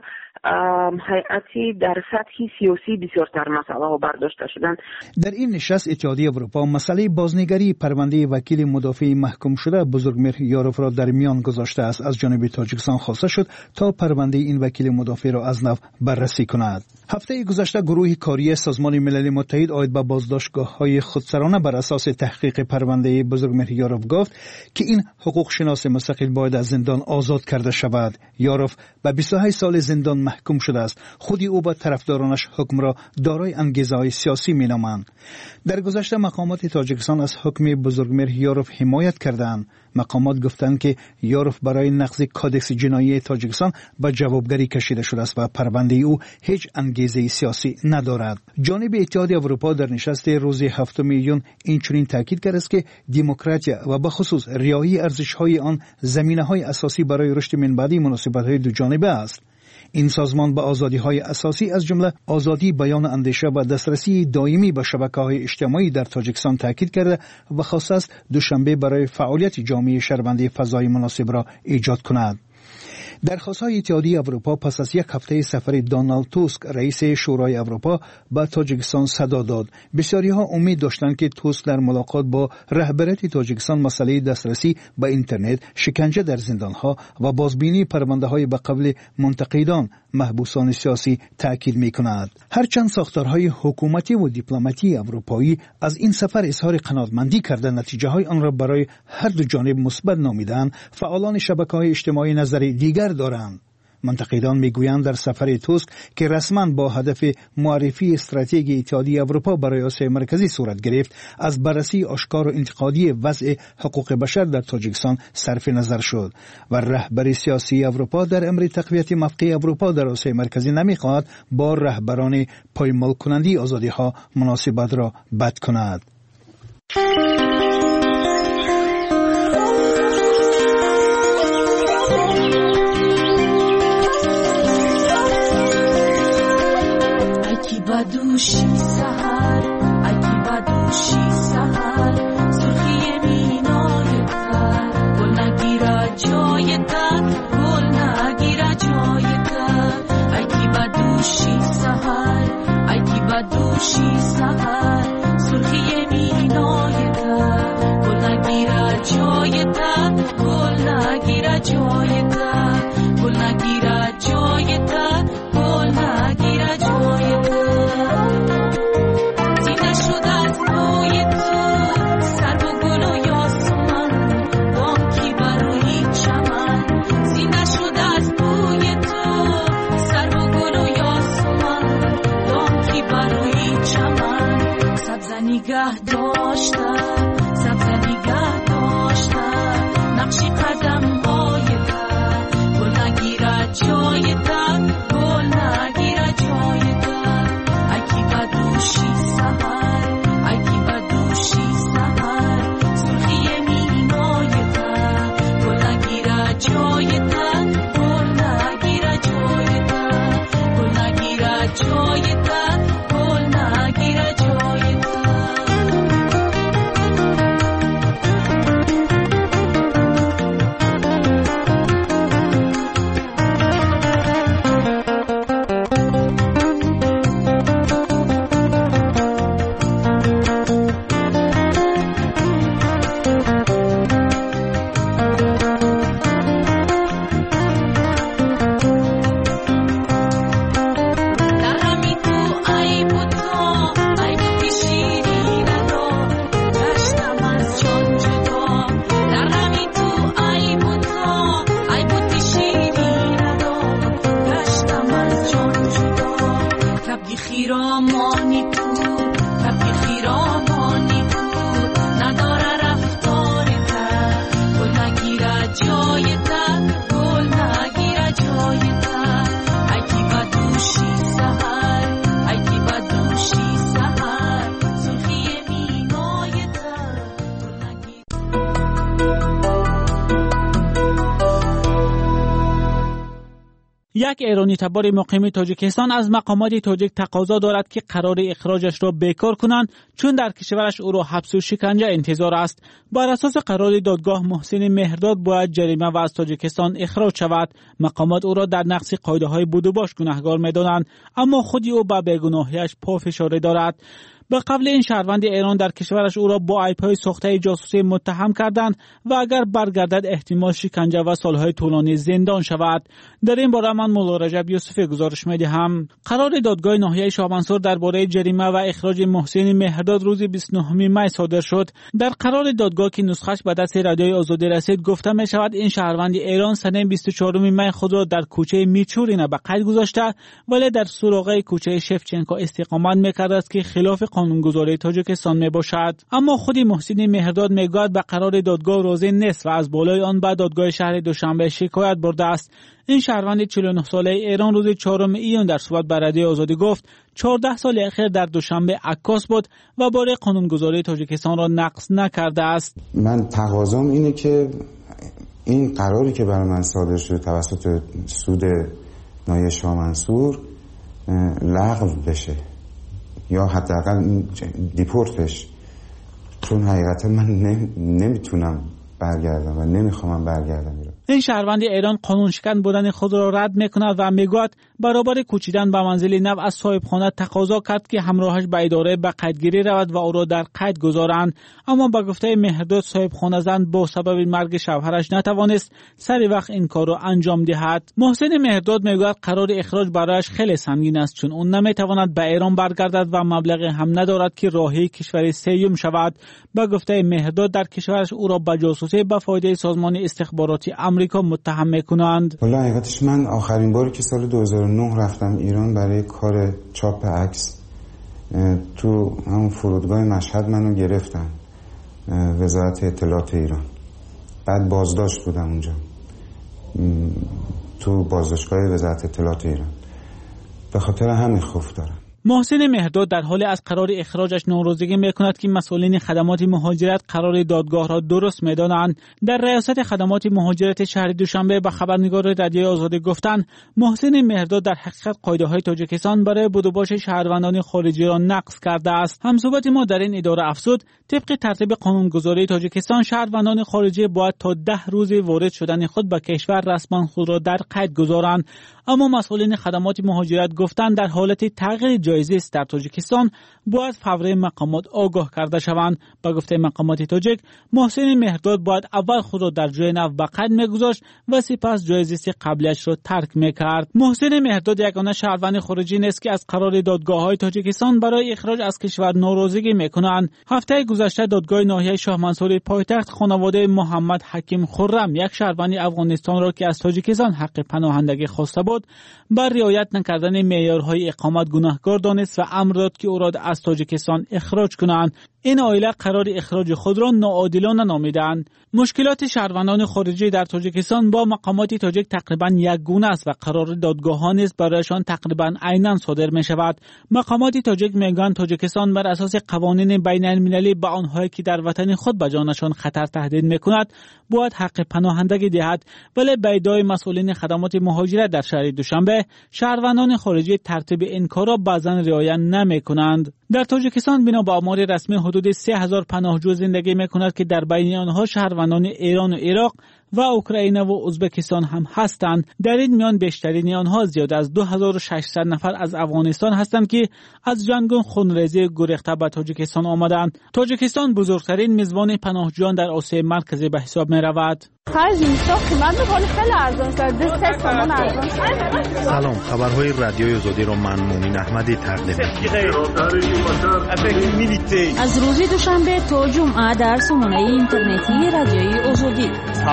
[SPEAKER 10] هیئتی در سطح سیاسی بسیارتر مسئله ها برداشته شدند.
[SPEAKER 5] در این نشست اتحادیه اروپا مسئله بازنگری پرونده وکیل مدافع محکوم شده بزرگمهر یاروف را در میان گذاشته است. از جانب تاجیکستان خواسته شد تا پرونده این وکیل مدافع را از نو بررسی کند. هفته گذشته گروه کاری سازمان ملل متحد عاید به بازداشتگاه‌های خودسرانه بر اساس تحقیق پرونده بزرگمهر یاروف گفت که این حقوق شناس مستقل باید از زندان آزاد کرده شود. یاروف به 28 سال زندان محکوم شده است. خودی او با طرفدارانش حکم را دارای انگیزه‌های سیاسی می‌نامند. در گذشته مقامات تاجیکستان از حکم بزرگمهر یاروف حمایت کردند. مقامات گفتند که یاروف برای نقض کادکس جنایی تاجیکستان به جوابگری کشیده شده است و پرونده او هیچ انگیزه سیاسی ندارد. جانب اتحادیه اروپا در نشست روز 7 ایون اینچنین تاکید کرد است که دموکراسی و به خصوص رعایت ارزش‌های آن زمینه‌های اساسی برای رشد منبعی مناسبت‌های دو جانبه است. این سازمان به آزادی‌های اساسی از جمله آزادی بیان اندیشه و دسترسی دائمی به شبکه‌های اجتماعی در تاجیکستان تاکید کرده و خواسته است دوشنبه برای فعالیت جامعه شهروندی فضای مناسب را ایجاد کند. درخواست‌های اتحادیه اروپا پس از یک هفته سفر دونالد توسک رئیس شورای اروپا به تاجیکستان صدا داد. بسیاری‌ها امید داشتند که توسک در ملاقات با رهبریت تاجیکستان مسئله دسترسی به اینترنت، شکنجه در زندان‌ها و بازبینی پرونده‌های به قبل منتقدان، محبوسان سیاسی تاکید می‌کند. هرچند ساختارهای حکومتی و دیپلماتی اروپایی از این سفر اظهار قناعتمندی کرده نتیجه‌های آن را برای هر دو جانب مثبت نامیدند، فعالان شبکه‌های اجتماعی نظر دیگر دارند. منتقدان میگویند در سفر توسک که رسما با هدف معرفی استراتژی اتحادیه اروپا برای آسیای مرکزی صورت گرفت، از بررسی آشکار و انتقادی وضع حقوق بشر در تاجیکستان صرف نظر شد و رهبر سیاسی اروپا در امر تقویت موقع اروپا در آسیای مرکزی نمیخواهد با رهبران پایمال کننده آزادی‌ها مناسبت را بد کند.
[SPEAKER 13] بدوشی سحر اگی بدوشی سحر سرخی مینای تر گل نگیره جای تر گل نگیره جای تر اگی بدوشی سحر اگی بدوشی سحر سرخی مینای تر گل نگیره جای تر گل نگیره جای تر گل نگیره جای تر گل نگیره جای تر نگاه داشتم سبز نگاه داشتم نقشی قدم های در گل نگیره جای در گل نگیره جای در اگی بدوشی سحر اگی بدوشی سحر سرخی مینای در گل نگیره جای در گل نگیره جای در گل نگیره
[SPEAKER 15] یک ایرانی تبار مقیم تاجیکستان از مقامات تاجیک تقاضا دارد که قرار اخراجش را بیکار کنند چون در کشورش او را حبس و شکنجه انتظار است. بر اساس قرار دادگاه محسن مهرداد باید جریمه و از تاجیکستان اخراج شود. مقامات او را در نقض قاعده‌های بود و باش گناهکار می‌دانند، اما خودی او به بیگناهیش پافشاری دارد. به قبل این شهروند ایران در کشورش او را با عیب‌های ساخته جاسوسی متهم کردند و اگر برگردد احتمال شکنجه و سالهای طولانی زندان شود. در این باره من مولا رجب یوسفی گزارش می‌دهم. قرار دادگاه ناحیه شاه منصور درباره جریمه و اخراج محسن مهرداد روز 29 می صادر شد. در قرار دادگاه که نسخش به دست رادیوی آزادی رسید گفته می شود این شهروند ایران سنه 24 می خود را در کوچه میچورینه به قید گذاشته، ولی در سراغه کوچه شفچنکو استقامت می‌کرد است که خلاف قانونگذاری تاجیکستان می باشد. اما خودی محسن مهرداد میگوید به قرار دادگاه راضی نیست و از بالای آن به دادگاه شهر دوشنبه شکایت برده است. این شهروند 49 ساله ایران روز 4 ایون در صحبت با رادیو آزادی گفت 14 سال اخیر در دوشنبه عکاس بود و باره قانونگذاری تاجیکستان را نقض نکرده است.
[SPEAKER 11] من تقاضام اینه که این قراری که برای من صادر شده توسط سود ناحیه شاه منصور لغو بشه یا حداقل دیپورتش، چون حقیقتا من نمیتونم برگردم و نمیخوام برگردم.
[SPEAKER 15] این شهروند ایران قانون شکن بودن خود را رد میکند و میگوید برابر کوچیدن به منزل نو از صاحبخانه تقاضا کرد که همراهش به اداره به قیدگیری رود و او را در قید گذارند، اما به گفته مهرداد صاحبخانه زن با سبب مرگ شوهرش نتوانست سری وقت این کار را انجام دهد. محسن مهرداد میگوید قرار اخراج برایش خیلی سنگین است چون اون نمیتواند به ایران برگردد و مبلغ هم ندارد که راهی کشور سوم شود. به گفته مهرداد در کشورش او را به جاسوسی به فایده سازمان استخباراتی آمریکا متهم میکنند.
[SPEAKER 11] والا حقیقتش من آخرین باری که سال 2009 رفتم ایران برای کار چاپ عکس، تو همون فرودگاه مشهد منو گرفتن وزارت اطلاعات ایران، بعد بازداشت بودم اونجا تو بازداشتگاه وزارت اطلاعات ایران، به خاطر همین خوف دارم.
[SPEAKER 15] محسن مهرداد در حال از قرار اخراجش ناراضگی میکند که مسئولین خدمات مهاجرت قرار دادگاه را درست میدانند. در ریاست خدمات مهاجرت شهر دوشنبه به خبرنگار رادیو آزادی گفتند محسن مهرداد در حقیقت قاعده‌های تاجیکستان برای بدوباش شهروندان خارجی را نقض کرده است. همصحبت ما در این اداره افزود طبق ترتیب قانونگذاری تاجیکستان شهروندان خارجی باید تا 10 روز وارد شدن خود به کشور رسما خود را در قید گذارند، اما مسئولین خدمات مهاجرت گفتند در حالت تغییر جایزه است در تاجیکستان باید فوری مقامات آگاه کرده شوند. با گفته مقامات تاجیک محسن مهرداد باید اول خود را در جای نو به قید میگذاشت و سپس جایزه قبلیش را ترک میکرد. محسن مهرداد یگانه شهروند خارجی نیست که از قرار دادگاه‌های تاجیکستان برای اخراج از کشور ناراضگی میکنند. هفته گذشته دادگاه ناحیه شاه منصور پایتخت خانواده محمد حکیم خرم یک شهروند افغانستان را که از تاجیکستان حق پناهندگی خواسته بود بر رعایت نکردن معیارهای اقامت گناهکار دانست و امر داد که او را از تاجیکستان اخراج کنند. این عائله قرار اخراج خود را ناعادلانه نامیدند. مشکلات شهروندان خارجی در تاجیکستان با مقامات تاجیک تقریبا یکگونه است و قرار دادگاه‌ها نیز برایشان تقریبا عیناً صادر می شود. مقامات تاجیک میگویند تاجیکستان بر اساس قوانین بین‌المللی به آنهایی که در وطن خود به جانشان خطر تهدید میکند باید حق پناهندگی دهد، ولی به ادعای مسئولین خدمات مهاجرت در شهر دوشنبه شهروندان خارجی ترتیب این کار را بعضاً رعایت نمیکنند. در تاجیکستان بنا به آمار رسمی حدود 3000 پناهجو زندگی میکند که در بین آنها شهروندان ایران و عراق و اوکراین و ازبکستان هم هستند. در این میان بیشترین آنها زیاده از 2600 نفر از افغانستان هستند که از جنگ و خونریزی گریخته به تاجیکستان آمدند. تاجیکستان بزرگترین میزبان پناهجویان در آسیای مرکزی به حساب می رود.
[SPEAKER 2] سلام، خبرهای رادیوی آزادی را من مومن احمدی تقدیم می‌کنم.
[SPEAKER 19] از روز دوشنبه تا جمعه در سامانه اینترنتی رادیوی آزادی.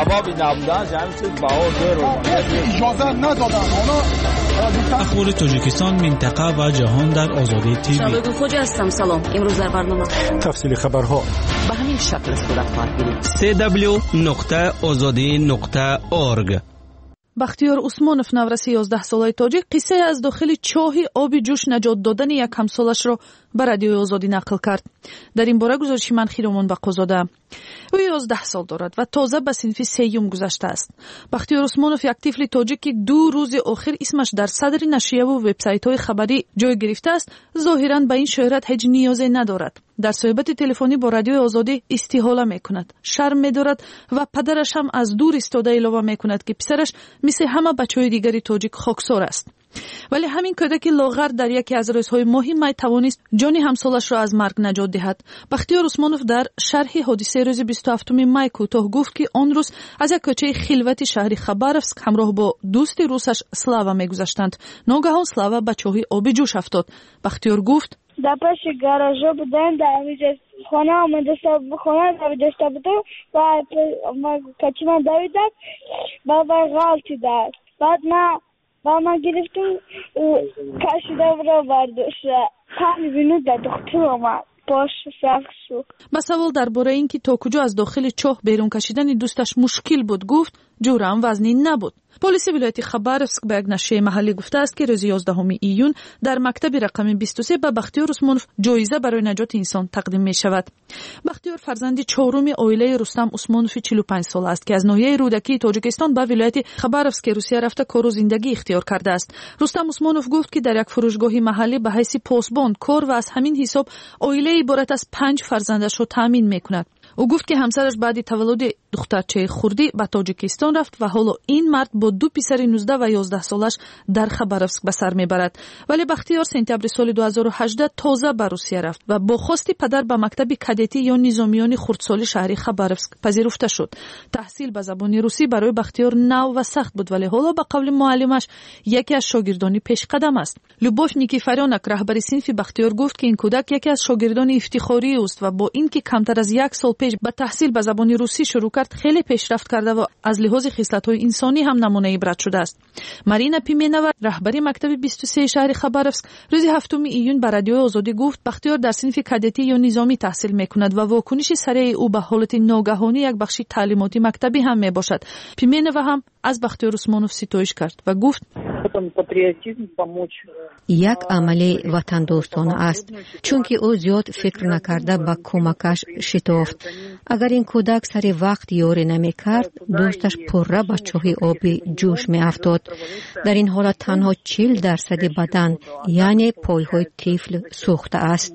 [SPEAKER 5] اجازه ندادن
[SPEAKER 15] اخبار تاجیکستان، منطقه و جهان در آزادی تیوی.
[SPEAKER 16] شباب خوجا هستم. سلام. امروز در برنامه
[SPEAKER 14] تفصیل خبرها
[SPEAKER 16] به همین شکل صورت خواهد گرفت.
[SPEAKER 7] www.azadi.org
[SPEAKER 17] бахтиёр усмонов навраси 11 солаи тоҷик қиссае аз дохили чоҳи оби ҷӯш наҷот додани як ҳамсолашро ба радиои озодӣ нақл кард. дар ин бора гузориши ман хиромон бақозода. ӯ 11 сол дорад ва тоза ба синфи сеюм гузаштааст. бахтиёр усмонов як тифли тоҷик ки 2 рӯзи охир исмаш дар садри нашрияву вебсайтҳои хабарӣ ҷой гирифтааст, зоҳиран ба ин шӯҳрат ҳеҷ ниёзе надорад. дар суҳбати телефонӣ бо радиои озодӣ истиҳола мекунад, шарм медорад ва падараш ҳам аз дур истода илова мекунад ки писараш мисли ҳама бачаҳои дигари тоҷик хоксор аст. вале ҳамин кӯдаки лоғар дар яке аз рӯзҳои моҳи май тавонист ҷони ҳамсолашро аз марг наҷот диҳад. бахтиёр усмонов дар шарҳи ҳодисаи рӯзи 27 май кӯтоҳ гуфт ки он рӯз аз як кӯчаи хилвати шаҳри Хабаровск ҳамроҳ бо дӯсти русаш Слава мегузаштанд. ногаҳон Слава ба чоҳи оби ҷӯш афтод. бахтиёр гуфт:
[SPEAKER 18] در پش گاراژ بودن در اینجا خانه داشته بودم و کچمان دویدم و غلطی داد. بعد من گرفتم کشیده برو برداشت 5 minut در دکتر آمد. ба савол дар бораи ин ки то куҷо аз дохили чоҳ берун кашидани дӯсташ мушкил буд гуфт: ҷуръам вазнин набуд. полиси вилояти Хабаровск ба як нашрияи маҳаллӣ гуфтааст ки рӯзи 11 июн дар мактаби рақами 23 ба бахтиёр усмонов ҷоиза барои наҷоти инсон тақдим мешавад. бахтиёр фарзанди чоруми оилаи Рустам Усмонови 45 сол аст ки аз ноҳияи рӯдакии Тоҷикистон ба вилояти Хабаровски Русия рафта кору зиндагӣ ихтиёр кардааст. Рустам Усмонов гуфт ки дар як фурӯшгоҳи маҳаллӣ ба ҳайси посбон кор ва аз ҳамин ҳисоб оилаи иборат аз 5 фарзандашро таъмин мекунад. ӯ гуфт ки ҳамсараш баъди таваллуди духтарчаи хурдӣ ба Тоҷикистон рафт ва ҳоло ин мард бо 2 писари 19 ва 11 солаш дар Хабаровск ба сар мебарад. вале бахтиёр сентябри соли 2018 тоза ба Русия рафт ва бо хости падар ба мактаби кадетӣ ё низомиёни хурдсоли шаҳри Хабаровск пазируфта шуд. таҳсил ба забони русӣ барои бахтиёр нав ва сахт буд, вале ҳоло ба қавли муаллимаш яке аз шогирдони пешқадам аст. любовь никифарёнак раҳбари синфи бахтиёр гуфт ки ин кӯдак яке аз шогирдони ифтихории уст ва бо ин ки камтар аз як сол пеш ба таҳсил ба забони русӣ шурӯъ кард, хеле пешрафт карда ва аз лиҳози хислатҳои инсонӣ ҳам намунаи ибрат шудааст. Марина Пименова, раҳбари мактаби 23 шаҳри Хабаровск, рӯзи 7 июн ба радиои озодӣ гуфт бахтиёр дар синфи кадетӣ ё низомӣ таҳсил мекунад ва вокуниши сареи ӯ ба ҳолати ногаҳонӣ як бахши таълимоти мактабӣ ҳам мебошад. Пименова ҳам аз бахтиёр усмонов ситоиш кард ва гуфт:
[SPEAKER 1] як амали ватандӯстона аст, чунки ӯ зиёд фикр накарда ба кӯмакаш шитофт. агар ин кӯдак сари вақт ёрӣ намекард, дӯсташ пурра ба чоҳи оби ҷӯш меафтод. дар ин ҳолат танҳо 40% бадан, яъне пойҳои тифл сӯхтааст.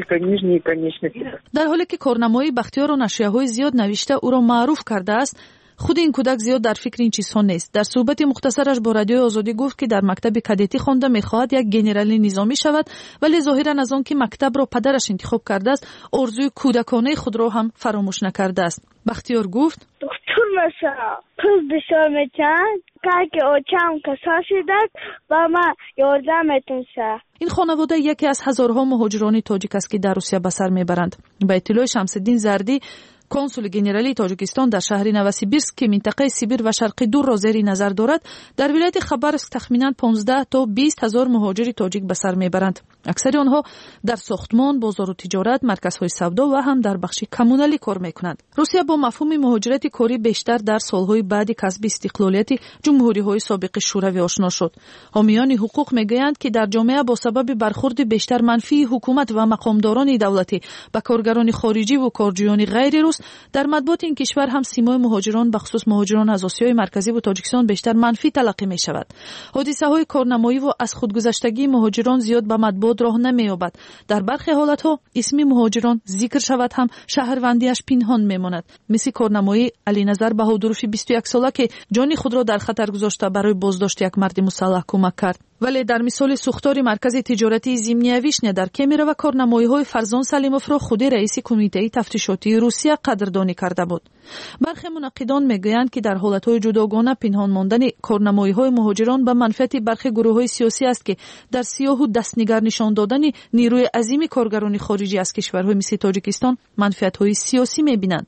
[SPEAKER 17] дар ҳоле ки корнамои бахтиёру нашрияҳои зиёд навишта ӯро маъруф кардааст, худи ин кӯдак зиёд дар фикри ин чизҳо нест. дар суҳбати мухтасараш бо радиои озодӣ гуфт ки дар мактаби кадетӣ хонда мехоҳад як генерали низомӣ шавад, вале зоҳиран аз он ки мактабро падараш интихоб кардааст, орзуи кӯдаконаи худро ҳам фаромӯш накардааст. бахтиёр гуфт:
[SPEAKER 18] духтур маша қиз бисёр мечанд, ки очам каса шудад ва ман ёрдам метунса.
[SPEAKER 17] ин хонавода яке аз ҳазорҳо муҳоҷирони тоҷик аст ки дар Русия ба сар мебаранд. ба иттилои Шамсиддин Зардӣ, консули генералии Тоҷикистон дар шаҳри Новосибирск ки минтақаи Сибир ва Шарқи Дурро зери назар дорад, дар вилояти Хабаровск тахминан 15 то 20 ҳазор муҳоҷири тоҷик ба сар мебаранд. аксари онҳо дар сохтмон, бозору тиҷорат, марказҳои савдо ва ҳам дар бахши коммуналӣ кор мекунанд. Русия бо мафҳуми муҳоҷирати корӣ бештар дар солҳои баъди касби истиқлолияти ҷумҳуриҳои собиқи шӯравӣ ошно шуд. ҳомиёни ҳуқуқ мегӯянд ки дар ҷомеа бо сабаби бархурди бештар манфии ҳукумат ва мақомдорони давлатӣ ба коргарони хориҷиву корҷӯёни ғайри рус, дар матбуоти ин кишвар ҳам симои муҳоҷирон, бахусус муҳоҷирон аз Осиёи марказиву Тоҷикистон бештар манфӣ талаққӣ мешавад. ҳодисаҳои корнамоиву аз худгузаштагии муҳоҷирон зиёд ба матбуот роҳ намеёбад. дар бархе ҳолатҳо исми муҳоҷирон зикр шавад ҳам шаҳрвандиаш пинҳон мемонад. мисли корнамои Алиназар Баҳодурови 21 сола ки ҷони худро дар хатар гузошта барои боздошти як марди мусаллаҳ кӯмак кард. вале дар мисоли сӯхтори маркази тиҷоратии Зимняя Вишня дар Кемерово корнамоиҳои Фарзон Салимовро худи раиси кумитаи тафтишотии Русия қадрдонӣ карда буд. бархе мунаққидон мегӯянд ки дар ҳолатҳои ҷудогона пинҳон мондани корнамоиҳои муҳоҷирон ба манфиати бархи гурӯҳҳои сиёсӣ аст ки дар сиёҳу дастнигар нишон додани нирӯи азими коргарони хориҷӣ аз кишварҳои мисли Тоҷикистон манфиатҳои сиёсӣ мебинанд.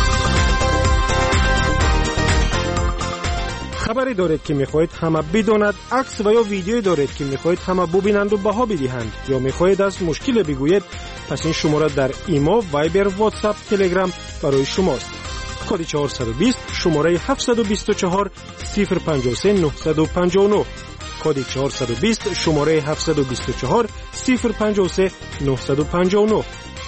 [SPEAKER 14] خبری دارید که میخواهید همه بداند، عکس و یا ویدیویی دارید که میخواهید همه ببینند و بها بدهند یا میخواهید از مشکل بگویید، پس این شماره در ایما، وایبر، واتساپ، تلگرام برای شماست. کد 420 شماره 724 053 959 کد 420 شماره 724 053 959.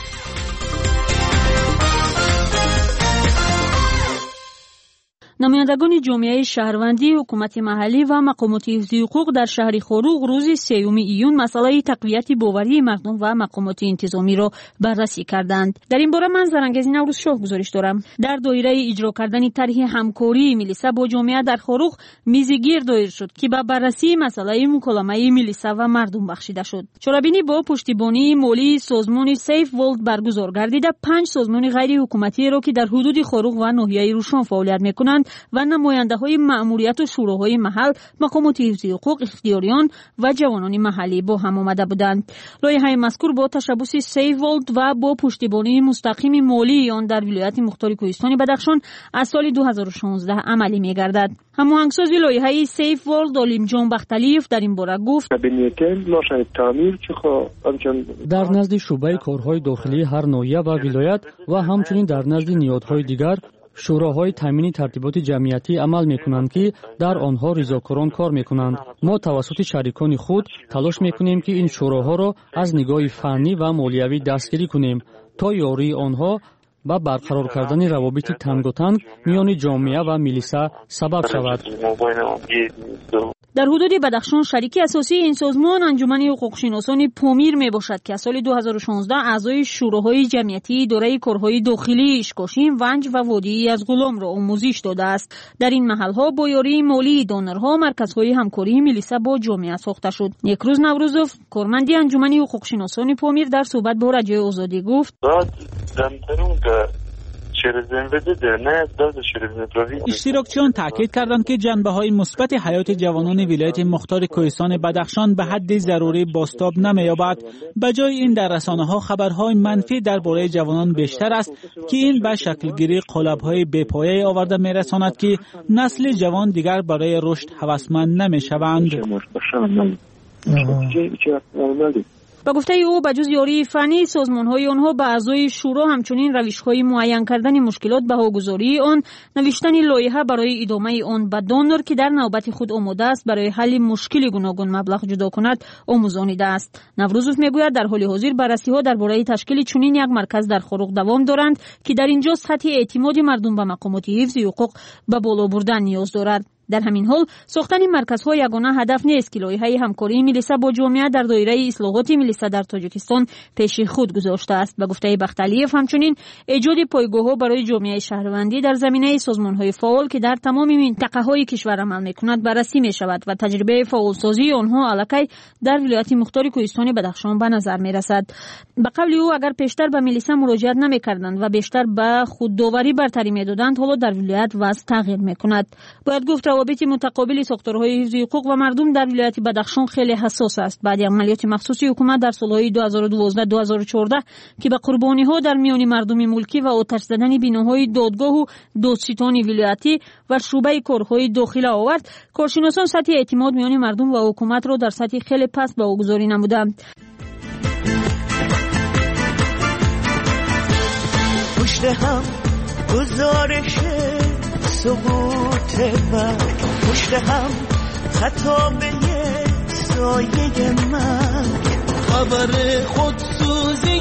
[SPEAKER 19] نمایندگان جامعه شهروندی، حکومت محلی و مقامات حفظی حقوق در شهر خروق روز 3 ایون مسئله تقویت باوری مردم و مقامات انتظامی را بررسی کردند. در این باره من زرنگزی نوروز شاه گزارش دارم. در دایره اجرا کردن طرح همکاری ملیسا با جامعه در خروق میزی گیر دایر شد که با بررسی مسئله مکالمه ملیسا و مردم بخشیده شد. چرابینی با پشتیبانی مالی سازمان سیف ورلد برگزار گردیده 5 سازمان غیر حکومتی را که در حدود خروق و ناحیه روشن فعالیت میکنند و نماینده‌های مأموریت و شوراهای محل، مقامات حفظی حقوق، اختیاریان و جوانان محلی با هم آمده بودند. لایحه مذکور با تشبث سیف ورلد و با پشتیبانی مستقیم مالی آن در ولایت مختار کوهستان بدخشان از سال 2016 عملی می‌گردد. هماهنگساز لایحه سیف ورلد علیم جان بختلیف در این باره گفت:
[SPEAKER 12] در نزد شعبه کارهای داخلی هر ناحیه و ولایت و همچنین در نزد نهادهای دیگر شوراهای تامین ترتیبات جمعیتی عمل میکنند که در آنها رضاکاران کار میکنند. ما توسط شریکان خود تلاش میکنیم که این شوراها را از نگاه فنی و مالیوی دستگیری کنیم تا یاری آنها و برقرار کردن روابط تنگاتنگ میان جامعه و ملیسا سبب شود.
[SPEAKER 19] در حدود بدخشان شریک اساسی این سازمان انجمن حقوق شناسان پامیر می باشد که از سال 2016 اعضای شوراهای جمعیتی دوره کارهای داخلی اشکاشیم، ونج و وادی از غلام را آموزش داده است. در این محلها با یاری مالی دانرها مرکزهای همکاری ملیسا با جامعه ساخته شد. نیکروز نوروزوف، کارمندی انجمن حقوق شناسان پامیر، در صحبت با رادیو آزادی گفت:
[SPEAKER 15] اشتراکچیان تاکید کردند که جنبه‌های مثبت حیات جوانان ولایت مختار کوهستان بدخشان به حد ضروری بازتاب نمی‌یابد. بجای این در رسانه‌ها خبرهای منفی درباره جوانان بیشتر است که این به شکلگیری قالب‌های بی‌پایه آورده می‌رساند که نسل جوان دیگر برای رشد هوسمند نمی‌شوند.
[SPEAKER 19] با گفته او به جز یاری فنی سازمان‌های آنها به اعضای شورا همچنین روش‌های معین کردن مشکلات بهاگذاری آن، نوشتن لایحه برای ادامه آن به دونر که در نوبت خود آماده است برای حل مشکل گوناگون مبلغ جدا کند آموزانیده است. نوروزوف میگوید در حال حاضر بررسی‌ها درباره تشکیل چنین یک مرکز در خروق دوام دارند که در اینجا سطح اعتماد مردم به مقامات حفظی حقوق به بالا بردن نیاز دارد. در همین حال ساختن مرکزهای یگانه هدف نیست که لایحه همکاری ملیسا با جامعه در دایره اصلاحات ملیسا در تاجیکستان پیش خود گذاشته است. به گفته بختلیف همچنین ایجاد پایگاه‌ها برای جامعه شهروندی در زمینه سازمان‌های فعال که در تمام منطقه‌های کشور عمل می‌کند بررسی می‌شود و تجربه فعالسازی آنها الکی در ولایت مختار کوهستان بدخشان به نظر می‌رسد. به قول او اگر پیشتر به ملیسا مراجعت نمی‌کردند و بیشتر به خودداوری برتری می‌دادند، حالا در ولایت وضع تغییر می‌کند. باید گفت روابط متقابل ساختارهای حفظی حقوق و مردم در ولایت بدخشان خیلی حساس است. بعد از عملیات مخصوص حکومت در سالهای 2012-2014 که به قربانی‌ها در میان مردم ملکی و آتش زدن بناهای دادگاه و دادستان ولایتی و شعبه کارهای داخلی آورد، کارشناسان سطح اعتماد میان مردم و حکومت را در سطح خیلی پست برگزاری نمودند.
[SPEAKER 20] پشت هم گزارش سقوط برگ، پشت هم خطابه سایه مرگ، خبر خودسوزی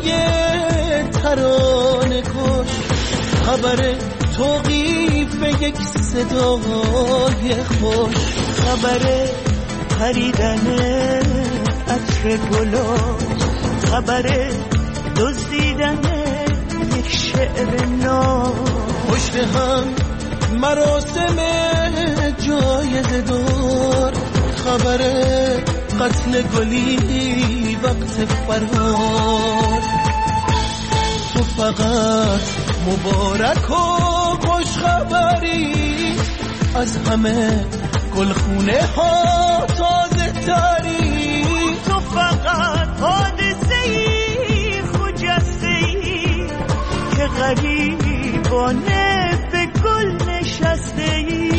[SPEAKER 20] ترانه کش، خبر توقیف یک صدای خوش، خبر پریدن عطر گلاب، خبر دزدیدن یک شعر ناب، پشت هم مراسم جایزه دار، خبر قتل گلی وقت فرار، تو فقط مبارک و خوش خبری از همه گلخونه ها تازه تری، تو فقط حادثه‌ای خجسته‌ای که غریبانه به گل نشسته‌ای.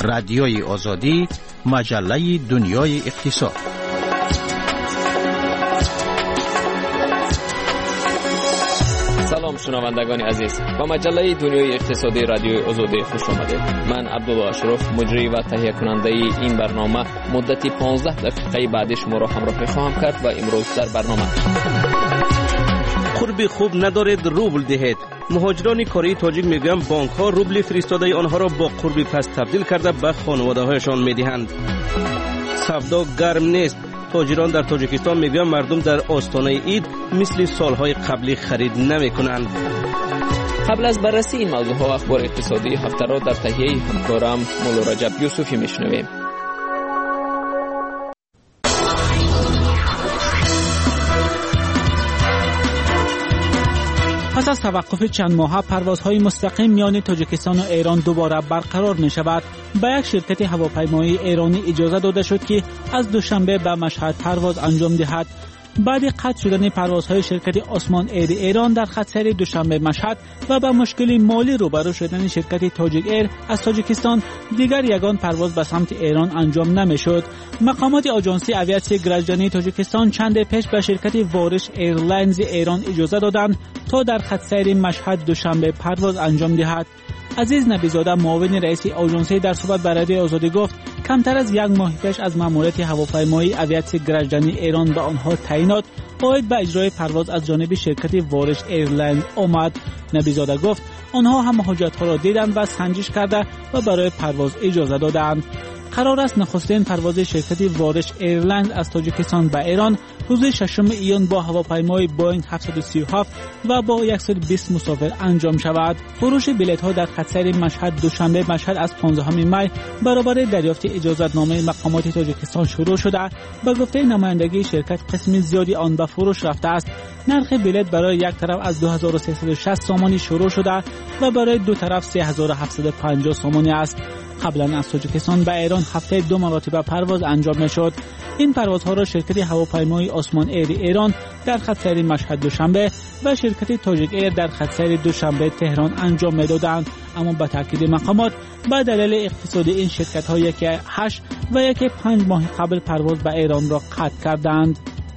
[SPEAKER 3] رادیوی آزادی، مجله دنیای اقتصاد.
[SPEAKER 21] سلام شنوندگان عزیز، با مجله دنیای اقتصادی رادیوی آزادی خوش آمدید. من عبدالله اشرف، مجری و تهیه کننده این برنامه، مدتی 15 دقیقه بعد شما را همراهی خواهم کرد و امروز در برنامه:
[SPEAKER 7] قربی خوب ندارید روبل دهید. مهاجران کاری تاجیک میگویند بانک ها روبل فرستاده آنها را با قربی پس تبدیل کرده به خانواده هایشان میدهند. سودا گرم نیست. تاجران در تاجیکستان میگویند مردم در آستانه عید مثل سالهای قبلی خرید نمی کنند.
[SPEAKER 21] قبل از بررسی این موضوع ها اخبار اقتصادی هفته را در تهیه همکارم مولا رجب یوسفی میشنویم.
[SPEAKER 15] پس از توقف چند ماه پروازهای مستقیم میان تاجیکستان و ایران دوباره برقرار می شود. به یک شرکت هواپیمایی ایرانی اجازه داده شد که از دوشنبه به مشهد پرواز انجام دهد. بعد قطع شدن پروازهای شرکت آسمان ایر ایران در خط سیر دوشنبه مشهد و با مشکل مالی روبرو شدن شرکت تاجیک ایر از تاجیکستان، دیگر یگان پرواز به سمت ایران انجام نمیشد. مقامات آژانسی اویاسیون گرجانی تاجیکستان چند پیش به شرکت وارش ایرلاینز ایران اجازه دادند تا در خط سیر مشهد دوشنبه پرواز انجام دهد. عزیز نبیزاده، معاون رئیس آژانسی، در صحبت با رادیوی آزادی گفت کمتر از یک ماه پیش از ماموریت هواپیمایی اویاسیون گرجانی ایران به آنها تعیینات عاید به اجرای پرواز از جانب شرکت وارش ایرلاین آمد. نبیزاده گفت آنها هم حاجت‌ها را دیدند و سنجش کرده و برای پرواز اجازه دادند. قرار است نخستین پرواز شرکت وارش ایرلاین از تاجیکستان به ایران روز 6 ایون با هواپیمای بوئینگ 737 و با 120 مسافر انجام شود. فروش بلیط‌ها در خط سیر مشهد دوشنبه مشهد از 15 می برابر دریافت اجازه‌نامه مقامات تاجیکستان شروع شده. به گفته نمایندگی شرکت قسم زیادی آن به فروش رفته است. نرخ بلیط برای یک طرف از 2360 سومانی شروع شده و برای دو طرف 3750 سومانی است. قبلا از تاجیکستان به ایران هفته 2 مرتبه پرواز انجام میشد. این پروازها را شرکت هواپیمایی آسمان ایر ایران در خط سیر مشهد دوشنبه و شرکت تاجیک ایر در خط سیر دوشنبه تهران انجام میدادند، اما به تاکید مقامات به دلیل اقتصادی این شرکت ها یکی 8 و یکی 5 ماه قبل پرواز به ایران را قطع کردند.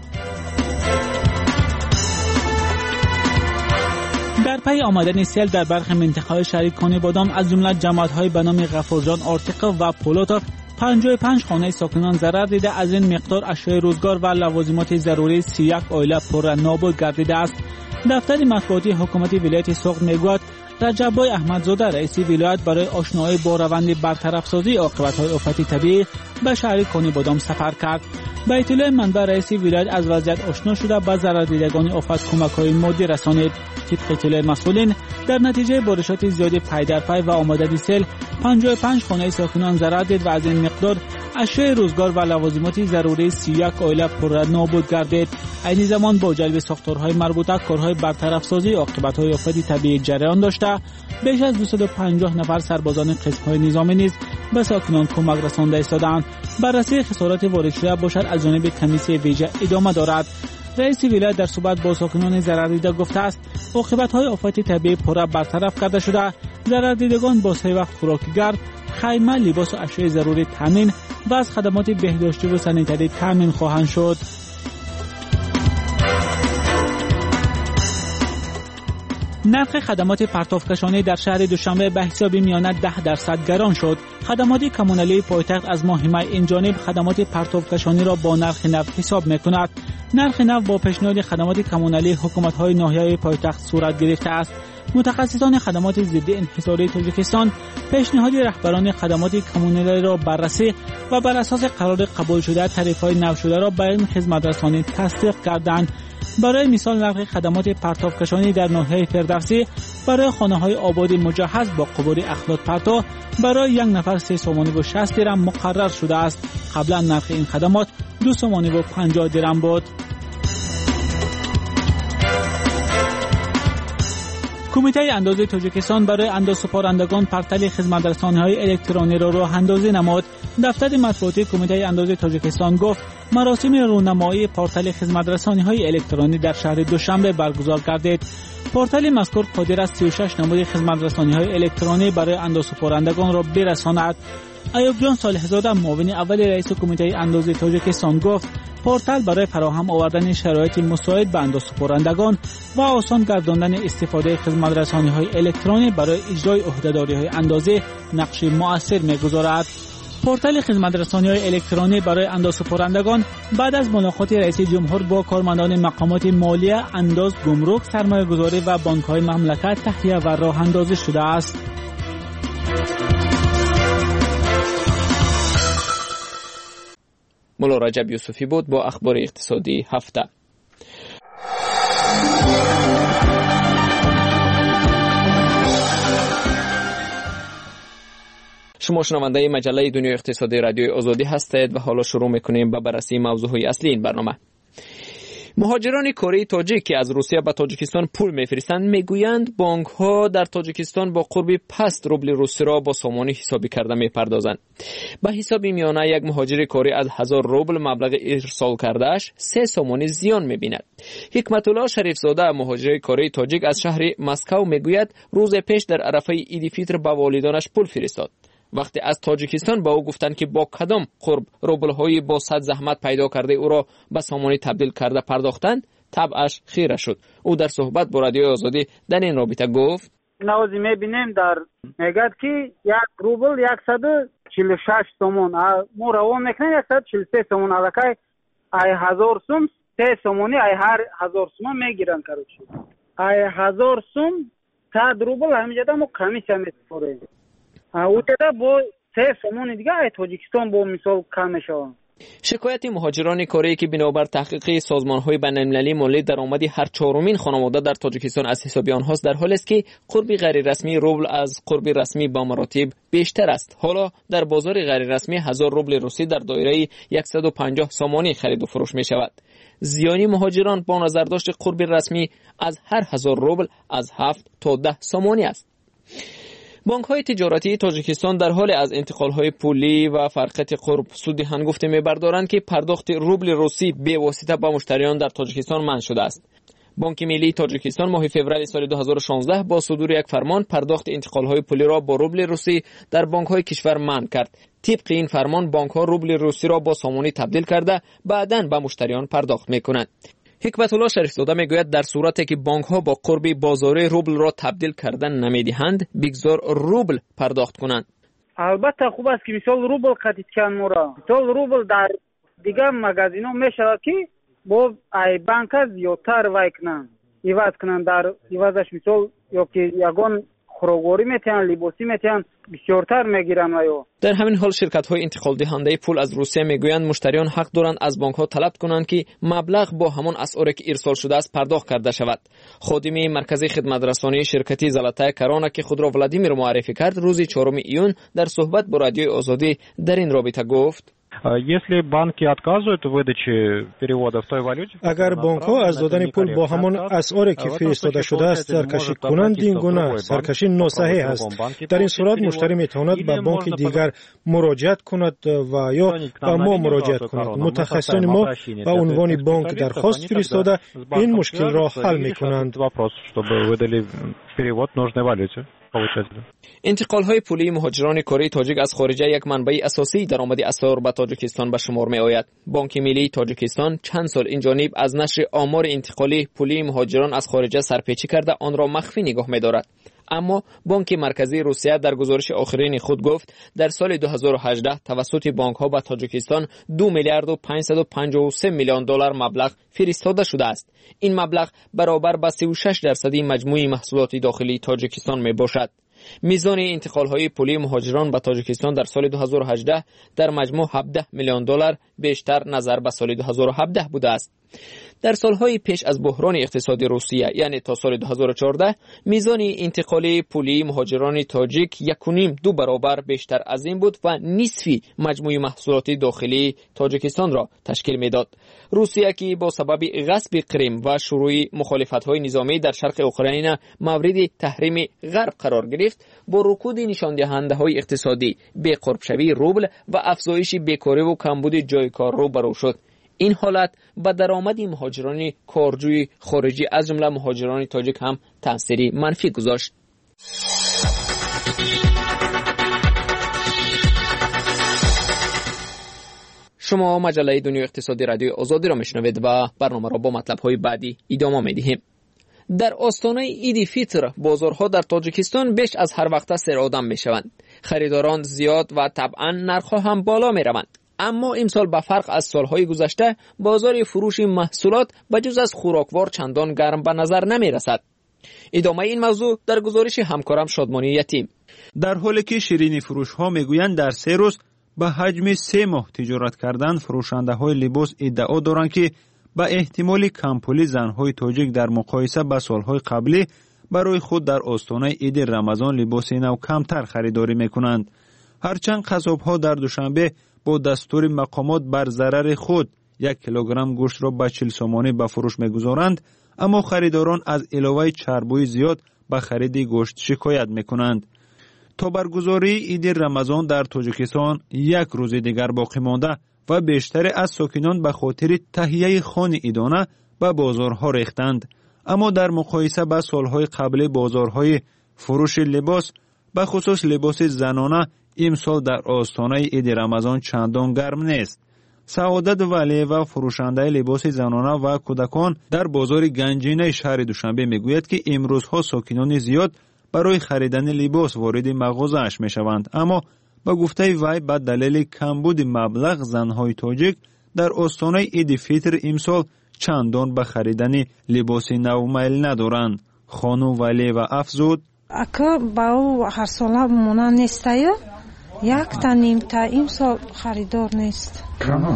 [SPEAKER 15] در پی آمدن سیل در برخی منطقه‌های شهری بادام از جمله جماعت‌های به نام غفورجان، آرتیق و پولوتوف 55 خانه ساکنان ضرر دیده. از این مقدار اشیاء روزگار و لوازمات ضروری 31 عائله پر نابود گردیده است. دفتر مطبوعاتی حکومت ولایت سوغد میگوید رجب‌بای احمدزاده رئیس ولایت برای آشنایی با روند برطرف‌سازی عاقبت‌های آفت طبیعی به شهر بادام سفر کرد. به اطلاع منبع رئیس ولایت از وضعیت آشنا شده به ضرر دیدگان آفت کمک‌های مادی رسانید. طبق اطلاع مسئولین در نتیجه بارشات زیاد پی در پی و آمدن سیل 55 خانه ساکنان ضرر دید و از این مقدار اشیاء روزگار و لوازمات ضروری 31 عائله پر نابود گردید. عین زمان با جلب ساختارهای مربوطه کارهای برطرف‌سازی عاقبت‌های آفت طبیعی جریان داشته. بیش از 250 نفر سربازان قسم‌های نظامی نیز به ساکنان کمک رسانده ایستادند. بررسی خسارات وارد شده باشد از جانب کمیسیون ویژه ادامه دارد. رئیس ولایت در صحبت با ساکنان ضرر دیده گفته است عاقبت‌های آفت طبیعی پورا برطرف کرده شده. ضرر دیدگان با سه وقت خوراک گرم، خیمه، لباس و اشیاء ضروری تامین و از خدمات بهداشتی و سانیتری تامین خواهند شد. نرخ خدمات پرتاب‌کشانی در شهر دوشنبه به حساب میانه 10% گران شد. خدمات کمونالی پایتخت از ماه می این جانب خدمات پرتاب‌کشانی را با نرخ نو حساب می‌کند. نرخ نو با پیشنهاد خدمات کمونالی حکومت‌های ناحیه پایتخت صورت گرفته است. متخصصان خدمات ضد انحصاری تاجیکستان پیشنهاد رهبران خدمات کمونالی را بررسی و بر اساس قرار قبول شده تعرفه‌های نو شده را به این خدمت‌رسانی تصدیق کردند. برای مثال نرخ خدمات پرتاب‌کشانی در ناحیه فردوسی برای خانه‌های آباد مجهز با قبور اخلاط پرتو برای یک نفر 3 سومانی و 60 درم مقرر شده است. قبلا نرخ این خدمات 2 سومانی و 50 درم بود. کمیته اندازه تاجیکستان برای اندازه‌سپارندگان پورتال خدمت‌رسانی‌های الکترونی را راه اندازی نمود. دفتر مطبوعاتی کمیته اندازه تاجیکستان گفت مراسم رونمایی پورتال خدمت‌رسانی‌های الکترونی در شهر دوشنبه برگزار گردید. پورتال مذکور قادر است 36 نمود خدمت‌رسانی‌های الکترونی برای اندازه‌سپارندگان را برساند. ایوب جان صالح زاده معاون اول رئیس کمیته اندازه تاجیکستان گفت پورتال برای فراهم آوردن شرایط مساعد به اندازه‌سپارندگان و آسان گرداندن استفاده خدمت‌رسانی‌های الکترونی برای اجرای عهده‌داری‌های اندازه نقش مؤثر می‌گذارد. پورتال خدمت‌رسانی‌های الکترونی برای اندازه‌سپارندگان بعد از ملاقات رئیس جمهور با کارمندان مقامات مالیه، انداز، گمرک، سرمایه‌گذاری و بانک‌های مملکت تهیه و راه اندازی شده است.
[SPEAKER 21] مولا رجب یوسفی بود با اخبار اقتصادی هفته. شما شنونده مجله دنیای اقتصادی رادیوی آزادی هستید و حالا شروع میکنیم به بررسی موضوعهای اصلی این برنامه. مهاجران کره تاجیک که از روسیه به تاجیکستان پول میفرستند میگویند بانک ها در تاجیکستان با قرب پست روبل روسی را با سامانی حسابی کرده میپردازند. به حساب میانه یک مهاجر کره از 1000 روبل مبلغ ارسال کردهش 3 سامانی زیان میبیند. حکمت الله شریف زاده مهاجر کره تاجیک از شهر مسکو میگوید روز پیش در عرفه عید فطر به والدانش پول فرستاد. وقتی از تاجیکستان با او گفتند که با کدام قرب روبل‌های با صد زحمت پیدا کرده او را به سامانی تبدیل کرده پرداختند، طبعش خیره شد. او در صحبت با رادیوی آزادی در این رابطه گفت:
[SPEAKER 4] نوازی میبینیم در میگد که یک روبل 146 سومون مو روان میکنه 143 سومون علکای 1000 سوم 3 سومونی هر 1000 سوم میگیرن کروچی 1000 سوم 100 روبل همینجا مو کمیسیون میسپره او teda با 3 سومون دیگه تاجیکستان با مثال کم میشه.
[SPEAKER 21] شکایت مهاجران کره که بنابر تحقیق سازمان‌های بین‌المللی مالی درآمد هر چهارمین خانواده در تاجیکستان از حساب آنهاست در حالی است که قرب غیر رسمی روبل از قرب رسمی با مراتب بیشتر است. حالا در بازار غیر رسمی 1000 روبل روسی در دایره 150 سامانی خرید و فروش می شود. زیانی مهاجران با نظر داشت قرب رسمی از هر 1000 روبل از 7 تا 10 سامانی است. بانک‌های تجارتی تاجیکستان در حال از انتقال‌های پولی و فرقت قرب سود هنگفته می‌بردارند که پرداخت روبل روسی به واسطه به مشتریان در تاجیکستان منع شده است. بانک ملی تاجیکستان ماه فوریه سال 2016 با صدور یک فرمان پرداخت انتقال‌های پولی را با روبل روسی در بانک‌های کشور منع کرد. طبق این فرمان بانک‌ها روبل روسی را با سامانی تبدیل کرده بعداً به مشتریان پرداخت می‌کنند. حکمت الله شریف زاده میگوید در صورتی که بانک ها با قرب بازاری روبل را تبدیل کردن نمیدهند بگذار روبل پرداخت کنند.
[SPEAKER 4] البته خوب است که مثال روبل قطعی کن مورا مثال روبل در دیگر مغازین ها میشود که با ای بانک زیادتر وای کنند ایواز کنند در ایوازش مثال یا که یگان خوراگواری میتونن لباسی میتونن بسیارتر میگیرن و
[SPEAKER 21] در همین حال شرکت های انتقال دهنده پول از روسیه میگویند مشتریان حق دارند از بانک ها طلب کنند که مبلغ با همان اسعاری که ارسال شده است پرداخت کرده شود. خادم مرکز خدمت رسانی شرکتی زلاتای کرانا که خود را ولادیمیر معرفی کرد روز 4 ایون در صحبت با رادیوی آزادی در این رابطه گفت:
[SPEAKER 14] اگر بانک ها از دادن پول با همان اسعاری که فرستاده شده است سرکشی کنند این گونه سرکشی ناصحیح است. در این صورت مشتری میتواند به بانک دیگر مراجعت کند و یا به ما مراجعت کند. متخصصان ما به عنوان بانک درخواست فرستاده این مشکل را حل میکنند.
[SPEAKER 21] انتقال های پولی مهاجران کره تاجیک از خارجه یک منبع اساسی درآمد اسعار به تاجیکستان به شمار می آید. بانک ملی تاجیکستان چند سال این جانب از نشر آمار انتقالی پولی مهاجران از خارجه سرپیچی کرده آن را مخفی نگاه می دارد. اما بانک مرکزی روسیه در گزارش آخرین خود گفت در سال 2018 توسط بانک ها به تاجیکستان 2 میلیارد و 553 میلیون دلار مبلغ فرستاده شده است. این مبلغ برابر به 36% مجموع محصولات داخلی تاجیکستان می باشد. میزان انتقال های پولی مهاجران به تاجیکستان در سال 2018 در مجموع 17 میلیون دلار بیشتر نظر به سال 2017 بوده است. در سالهای پیش از بحران اقتصادی روسیه یعنی تا سال 2014 میزان انتقال پولی مهاجران تاجیک 1.5-2 برابر بیشتر از این بود و نصفی مجموع محصولات داخلی تاجیکستان را تشکیل میداد. روسیه که با سبب غصب کریم و شروع مخالفت‌های نظامی در شرق اوکراین مورد تحریم غرب قرار گرفت، با رکود نشان دهنده‌های اقتصادی، بی‌قرب‌شوی روبل و افزایش بیکاری و کمبود جای کار روبرو شد. این حالت به درآمد مهاجران کارجوی خارجی از جمله مهاجران تاجیک هم تأثیری منفی گذاشت. شما مجله دنیای اقتصادی رادیو آزادی را میشنوید و برنامه را با مطلب‌های بعدی ادامه میدهیم. در آستانه عید فطر بازارها در تاجیکستان بیش از هر وقت سرآدم میشوند. خریداران زیاد و طبعا نرخ‌ها هم بالا میروند. اما امسال به فرق از سالهای گذشته بازار فروش محصولات بجز از خوراکوار چندان گرم به نظر نمی رسد. ادامه این موضوع در گزارش همکارم شادمانی یتیم.
[SPEAKER 2] در حالی که شیرینی فروش ها میگویند در 3 روز به حجم 3 ماه تجارت کردن، فروشنده های لباس ادعا دارند که به احتمال کمپولی زنهای تاجیک در مقایسه با سالهای قبلی برای خود در آستانه عید رمضان لباس نو کمتر خریداری میکنند. هرچند قصاب‌ها در دوشنبه با دستور مقامات بر ضرر خود 1 کیلوگرم گوشت را به 40 سومانی به فروش میگذارند، اما خریداران از علاوه چربی زیاد به خرید گوشت شکایت میکنند. تا برگزاری عید رمضان در تاجیکستان 1 روز دیگر باقی مانده و بیشتر از ساکنان به خاطر تهیه خوان عیدانه به بازارها ریختند. اما در مقایسه با سالهای قبل بازارهای فروش لباس به خصوص لباس زنانه امسال در آستانه عید رمضان چندان گرم نیست. سعادت ولی و فروشنده لباس زنانه و کودکان در بازار گنجینه شهر دوشنبه میگوید که امروزها ساکنان زیاد برای خریدن لباس وارد مغازه‌اش میشوند، اما با گفته وی به دلیل کمبود مبلغ زنهای تاجیک در آستانه عید فطر امسال چندان به خریدن لباس نو میل ندارند. خانم ولی و افزود:
[SPEAKER 6] اکا با هر ساله مونان نیسته، 1 تا نیم تا امسال خریدار نیست.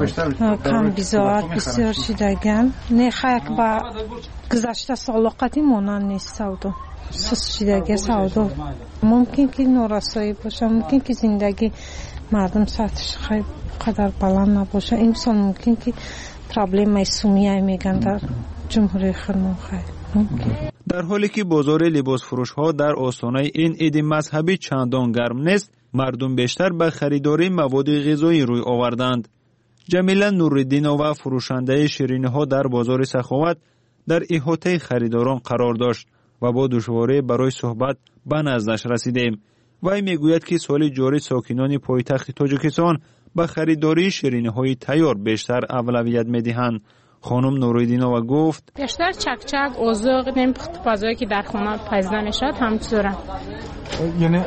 [SPEAKER 6] کم بزاعت بسیار شدگان نه خیک با گذشته سالقتی مونان نیست. سودا سس شدگی سودا ممکن که نورسایی باشه، ممکن که زندگی مردم سطحش خیلی قدر بلند نباشه. امسال ممکن که پرابلم سومیه میگن در جمهوری خرمون ممکن.
[SPEAKER 2] در حالی که بازار لباس فروش ها در آستانه این عید مذهبی چندان گرم نیست، مردم بیشتر به خریداری مواد غذایی روی آوردند. جمیله نوردینова فروشنده شیرینی ها در بازار سخاوت در احاطه خریداران قرار داشت و با دشواری برای صحبت به نزدش رسیدیم. وی میگوید که سال جاری ساکنان پایتخت تاجیکستان به خریداری شیرینی های تیار بیشتر اولویت میدهند. خانم نوریدینова گفت:
[SPEAKER 22] بیشتر چکچک، اوزق، نمیخت پزایی که در خانه پزیده میشد همچطوره.
[SPEAKER 14] یعنی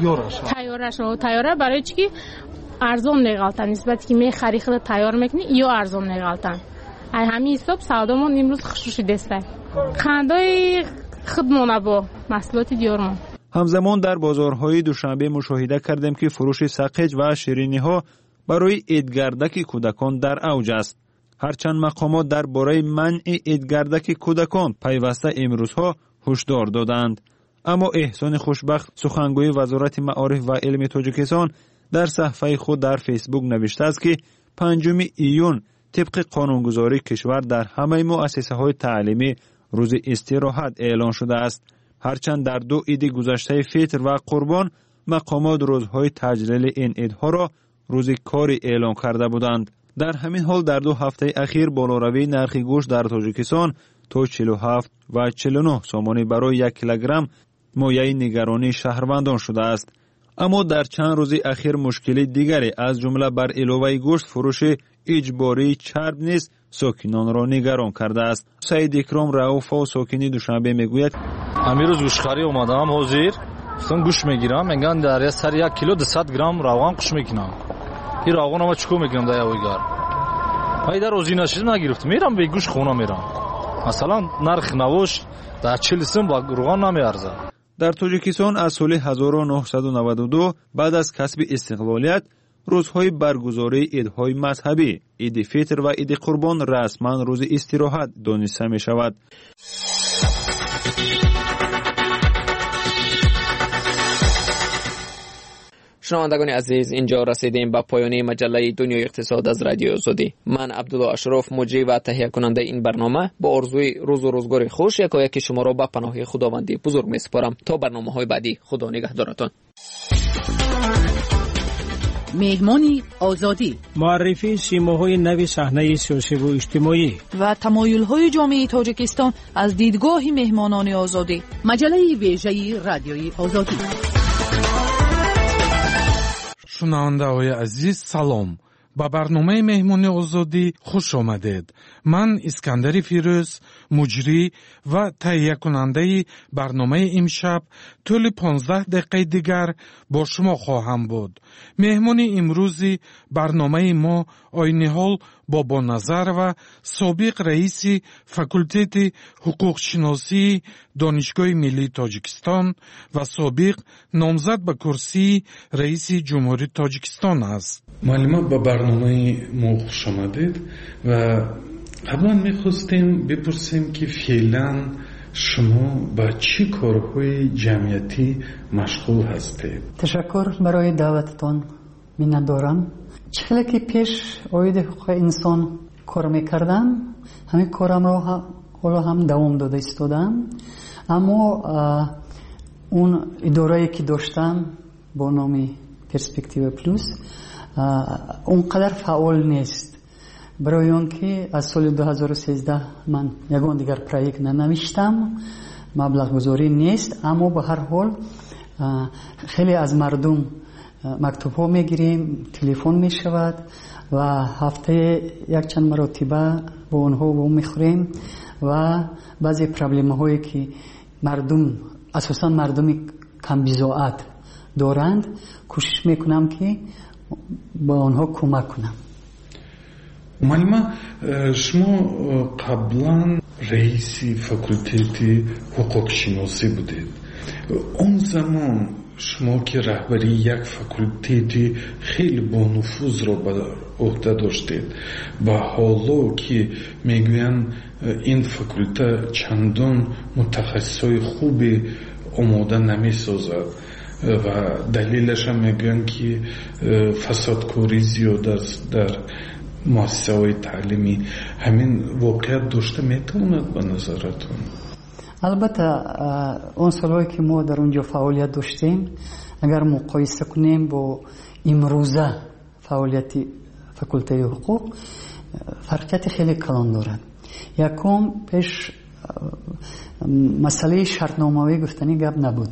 [SPEAKER 14] تیاره
[SPEAKER 22] برای چی که ارزان نگالتن نسبت که می خرید تیار میکنی یا ارزان نگالتن. همین حساب سودامون امروز خشوشی دسته. خندای خودمون با محصولات دیارمون.
[SPEAKER 2] همزمان در بازارهای دوشنبه مشاهده کردیم که فروش سقج و شیرینی ها برای عیدگردک کودکان در اوج است. هرچند مقامات درباره منع عیدگردک کودکان پیوسته امروزها هشدار دادند، اما احسان خوشبخت سخنگوی وزارت معارف و علم تاجیکستان در صفحه خود در فیسبوک نوشته است که 5 ایون طبق قانونگذاری کشور در همه مؤسسه های تعلیمی روز استراحت اعلان شده است. هرچند در 2 عید گذشته فطر و قربان مقامات روزهای تجلیل این عیدها را روز کاری اعلان کرده بودند. در همین حال در 2 هفته اخیر بالاروی نرخ گوشت در تاجیکستان تا 47 و 49 سومانی برای 1 کیلوگرم مایه نگرانی شهروندان شده است. اما در چند روز اخیر مشکل دیگری از جمله بر علاوه گوشت فروش اجباری چرب نیز ساکنان را نگران کرده است. سعید اکرام رؤوف ساکنی دوشنبه میگوید:
[SPEAKER 23] امروز گوشتخواری اومدم حاضر گفتم گوشت میگیرم، میگن در سر 1 کیلو 200 گرم روغن قش میکنم. این روغن ما چیکار میکنم در اویگار؟ من در روزی نشید نگرفتم، میرم به گوشت خونه میرم. مثلا نرخ نوش در 40 سوم با روغن نمیارزه.
[SPEAKER 2] در تاجیکستان از سال 1992 بعد از کسب استقلالیت روزهای برگزاری عیدهای مذهبی عید فطر و عید قربان رسما روز استراحت دانسته می شود.
[SPEAKER 21] شنوندگان عزیز، اینجا رسیدیم به پایان مجله دنیای اقتصاد از رادیو آزادی. من عبدالله اشرف مجری و تهیه کننده این برنامه با آرزوی روز و روزگار خوش یکایک شما را به پناه خداوندی بزرگ میسپارم. تا برنامه‌های بعدی، خدا نگهدارتان.
[SPEAKER 24] مهمانی آزادی،
[SPEAKER 14] معرفی سیماهای نو صحنه سیاسی و اجتماعی
[SPEAKER 17] و تمایل‌های جامعه تاجیکستان از دیدگاه مهمانان آزادی.
[SPEAKER 24] مجله ویژه رادیوی آزادی.
[SPEAKER 25] شنونده‌های عزیز سلام.
[SPEAKER 8] با برنامه مهمانی آزادی خوش آمدید. من اسکندر فیروز، مجری و تهیه کننده برنامه امشب طول 15 دقیقه دیگر با شما خواهم بود. مهمانی امروزی برنامه ما آینهال بابا نظر و سابق رئیس فاکولته حقوق شناسی دانشگاه ملی تاجیکستان و سابق نامزد به کرسی رئیس جمهوری تاجیکستان است.
[SPEAKER 9] معلومات با برنامه ما خوش آمدید و قبلا میخواستیم بپرسیم که فعلا شما با چی کارهای جمعیتی مشغول هستید؟
[SPEAKER 10] تشکر برای دعوتتان منت دارم. چخیلی که پیش اوید حقوق انسان کار میکردم، همین کارم رو حالا هم دوام داده ایستادم، اما اون اداره‌ای که داشتم با نام پرسپکتیو پلوس اونقدر فعال نیست. برای اون که از سال 2013 من یگان دیگر پروژه ننوشتم، مبلغ گذاری نیست، اما به هر حال خیلی از مردم مکتوب ها میگیریم، تلفن میشود و هفته یک چند مرتبه با اونها میخوریم و بعضی پرابلم هایی که مردم اساسا مردم کم بضاعت دارند کوشش میکنم که با آنها کمک کنم.
[SPEAKER 9] معلومه شما قبلا رئیس فاکولته حقوق شناسی بودید. اون زمان شما که رهبری یک فاکولته خیلی با نفوذ رو به عهده داشتید و حالا که میگوین این فاکولته چندان متخصصای خوبی آماده نمیسازد و دلیلش هم میگن که فسادکاری زیاد است در مؤسسه های تعلیمی، همین واقعیت داشته میتواند به نظرتون؟
[SPEAKER 10] البته اون سالهایی که ما در اونجا فعالیت داشتیم اگر مقایسه کنیم با امروزه فعالیت فاکولته حقوق فرقیت خیلی کلان دارد. یکم پیش مسئله شرطنامه‌ای گفتنی گپ نبود،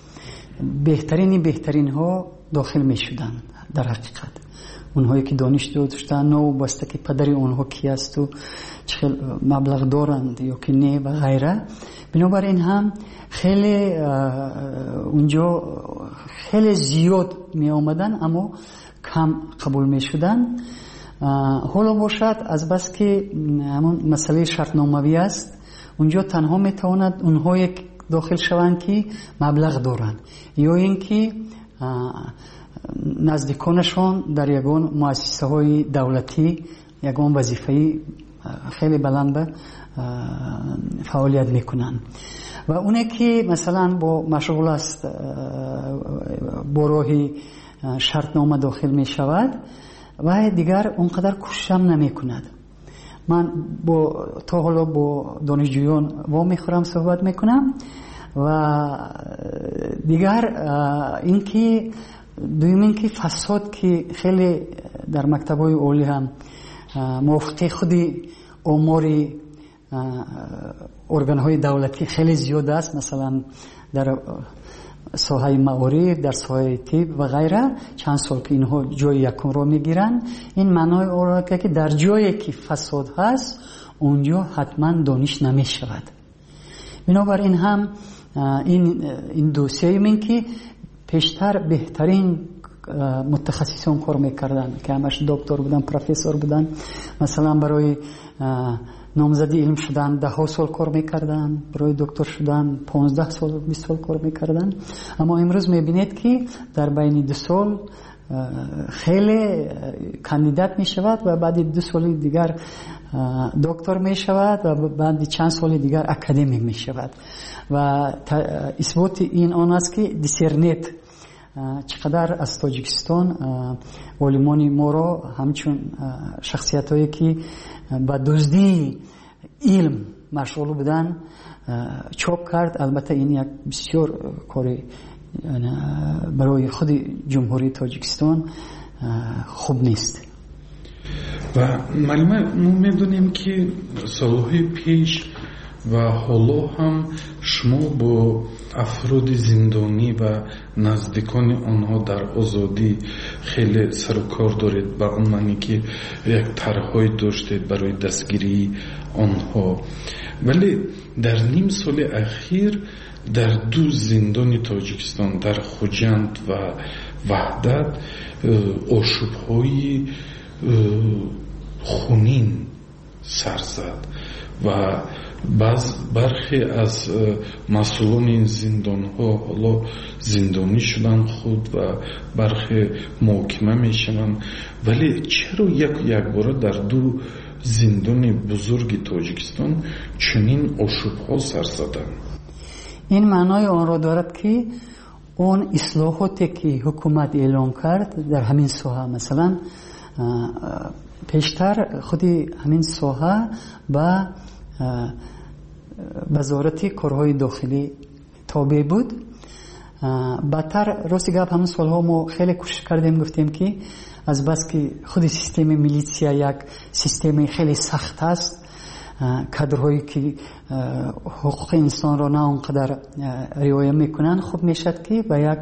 [SPEAKER 10] بهترین ها داخل می شدن. در حقیقت اونهایی که دانش داشتن و بسته که پدری اونها کی است و چه مبلغ دارند یا که نه و غیره، بنابراین هم خیلی اونجا خیلی زیاد می آمدن اما کم قبول می شدن. حالا باشد از بس که همون مسئله شرطنامه‌ای است، اونجا تنها می تواند اونهایی داخل شوند که مبلغ دارند یا اینکه نزدیکانشان در یگان مؤسسه های دولتی یگان وظیفه‌ای خیلی بلند فعالیت میکنن و اونه که مثلا با مشغول است با راه شرطنامه داخل میشود و دیگر اونقدر کوشش هم نمیکند. من تا حالا با دانشجویان میخورم صحبت میکنم و دیگر اینکه دویمین که فساد که خیلی در مکتب‌های عالی هم موافقه خودی آماری ارگان‌های دولتی خیلی زیاد است، مثلا در ساحه معارف، در ساحه طب و غیره چند سال که اینها جای یکم رو میگیرن. این معنای اون که در جایی که فساد هست اونجا حتما دانش نمیشود. بنابراین هم این دوسیه من که پیشتر بهترین متخصصان کار میکردن که همش دکتر بودن، پروفسور بودن، مثلا برای نامزدی علم شدن 10 سال کار میکردن، برای دکتر شدن 15 سال 20 سال کار میکردن، اما امروز میبینید که در بین 2 سال خیلی کاندیدات میشود و بعد 2 سال دیگر دکتر میشود و بعد چند سال دیگر اکادمیک میشود و اثبات این آن است که دیسرنت چقدر از تاجیکستان علمان ما را همچون شخصیت هایی که با دزدی علم مشغول بودن چوب کرد. البته این یک بسیار کاری برای خود جمهوری تاجیکستان خوب نیست.
[SPEAKER 9] و معلومه ما میدونیم که سالهای پیش و حالا هم شما با افراد زندانی و نزدیکان آنها در آزادی خیلی سر و کار دارید، با اون معنی که یک طرح‌های داشتید برای دستگیری آنها. ولی در نیم سال اخیر در دو زندان تاجیکستان، در خوجند و وحدت، آشوب‌های خونین سر زد و برخی از مسئولان این زندان ها حالا زندانی شدن خود و برخی محاکمه میشن. ولی چرا یک باره در دو زندان بزرگ تاجیکستان چنین آشوب ها سر زدن؟
[SPEAKER 10] این معنای آن را دارد که اون اصلاحاتی که حکومت اعلام کرد در همین ساحه، مثلا پیشتر خودی همین ساحه با وزارت کارهای داخلی تابع بود. بعدتر راستی گپ همون سالها ما خیلی کوشش کردیم، گفتیم که از بس که خود سیستم میلیسیا یک سیستم خیلی سخت است، کادرهایی که حقوق انسان را نه اونقدر رعایت میکنن، خوب میشد که به یک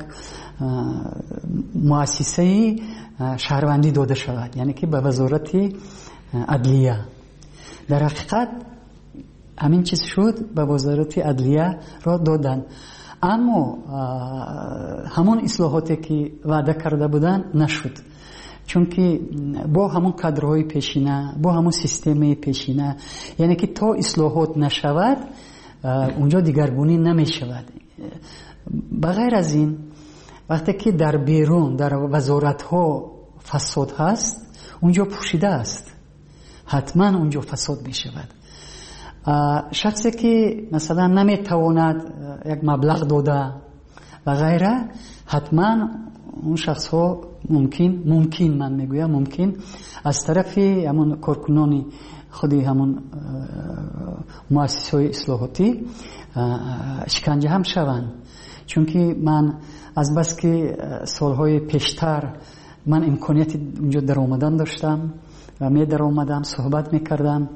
[SPEAKER 10] مؤسسه شهروندی داده شود، یعنی که به وزارت عدلیه. در حقیقت همین چیز شد، به وزارت عدلیه را دادن، اما همون اصلاحاتی که وعده کرده بودن نشد، چون که با همون کادرهای پیشینه، با همون سیستم پیشینه، یعنی که تا اصلاحات نشود اونجا دیگرگونی نمی شود. بغیر از این وقتی که در بیرون در وزارت ها فساد هست، اونجا پوشیده است، حتما اونجا فساد می شود. شخصی که مثلا نمی تواند یک مبلغ داده و غیره، حتما اون شخص ها ممکن من میگویم ممکن از طرف همون کارکنان خودی همون مؤسسه های اصلاحاتی شکنجه هم شوند. چون که من از بس که سالهای پیشتر من امکانیت اونجا در آمدن داشتم و می در آمدم صحبت میکردم،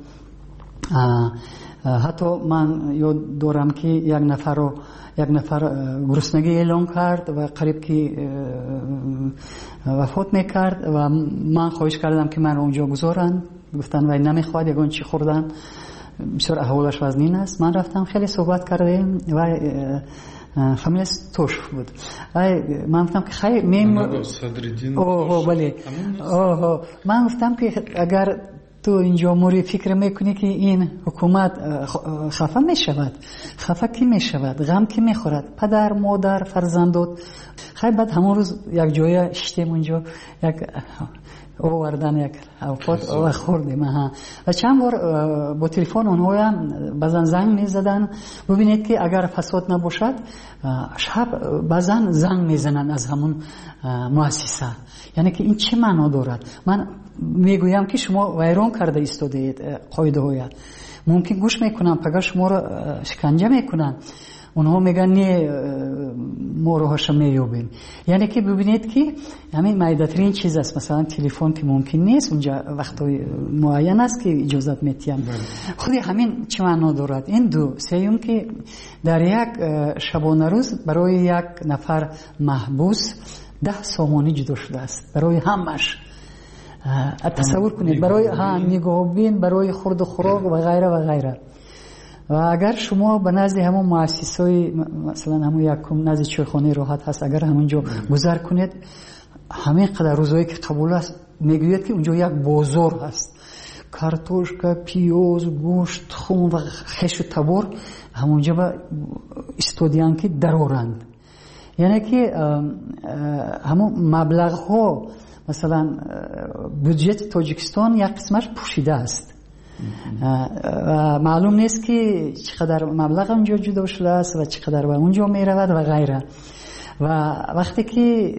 [SPEAKER 10] حتی من یاد دارم که یک نفر گرسنگی اعلام کرد و قریب که وفات میکرد و من خواهش کردم که من رو اونجا گذارن، گفتن وای نمیخواد، یگان چی خوردن، بسیار احوالش وزنین است. من رفتم خیلی صحبت کردیم و فامیلش توش بود. من گفتم که خیلی من گفتم که اگر تو اینجا موری فکر میکنی که این حکومت خفه میشود، خفه کی میشود، غم کی میخورد، پدر مادر فرزندات. خیلی بعد همون روز یک جای شتیم اونجا یک آوردن یک اوقات و خوردیم و چند بار با تلفن اونها هم بعضا زنگ میزدن. ببینید که اگر فساد نباشد شب بعضا زنگ میزنن از همون مؤسسه، یعنی که این چه معنا دارد؟ من میگویم که شما ویران کرده ایستادید قاعده های، ممکن گوش میکنن پگاه شما رو شکنجه میکنن، اونها میگن نه ما روحش مییابیم. یعنی که ببینید که همین مایدترین چیز است، مثلا تلفن که ممکن نیست اونجا وقتای معین است که اجازت میتیم. خودی همین چه معنا دارد؟ این دو سیوم که در یک شبانه روز برای یک نفر محبوس 10 سامانی جدا شده است برای همش. تصور کنید، برای نگاهبین، برای خورد و خوراک و غیره و غیره. و اگر شما به نزد همون مؤسسه‌ای مثلا همون یکم نزد چایخانه راحت هست، اگر همونجا گذر کنید، همین قدر روزایی که قبول است میگوید که اونجا یک بازار هست، کارتوشکا، پیاز، گوشت، خون و خش و تبر همونجا با استودیان که درارند. یعنی که همون مبلغ ها مثلا بودجت تاجیکستان یک قسمش پوشیده است و معلوم نیست که چقدر مبلغ اونجا جدا شده است و چقدر به اونجا می رود و غیره. و وقتی که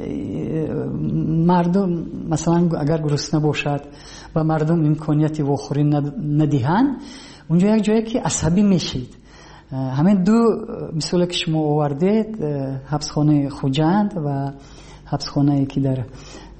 [SPEAKER 10] مردم مثلا اگر گرسنه باشد و مردم امکانیت واخوری ندهند، اونجا یک جایی که عصبی میشید. همین دو مثالی که شما آوردید، حبسخانه خوجند و حبسخانه که در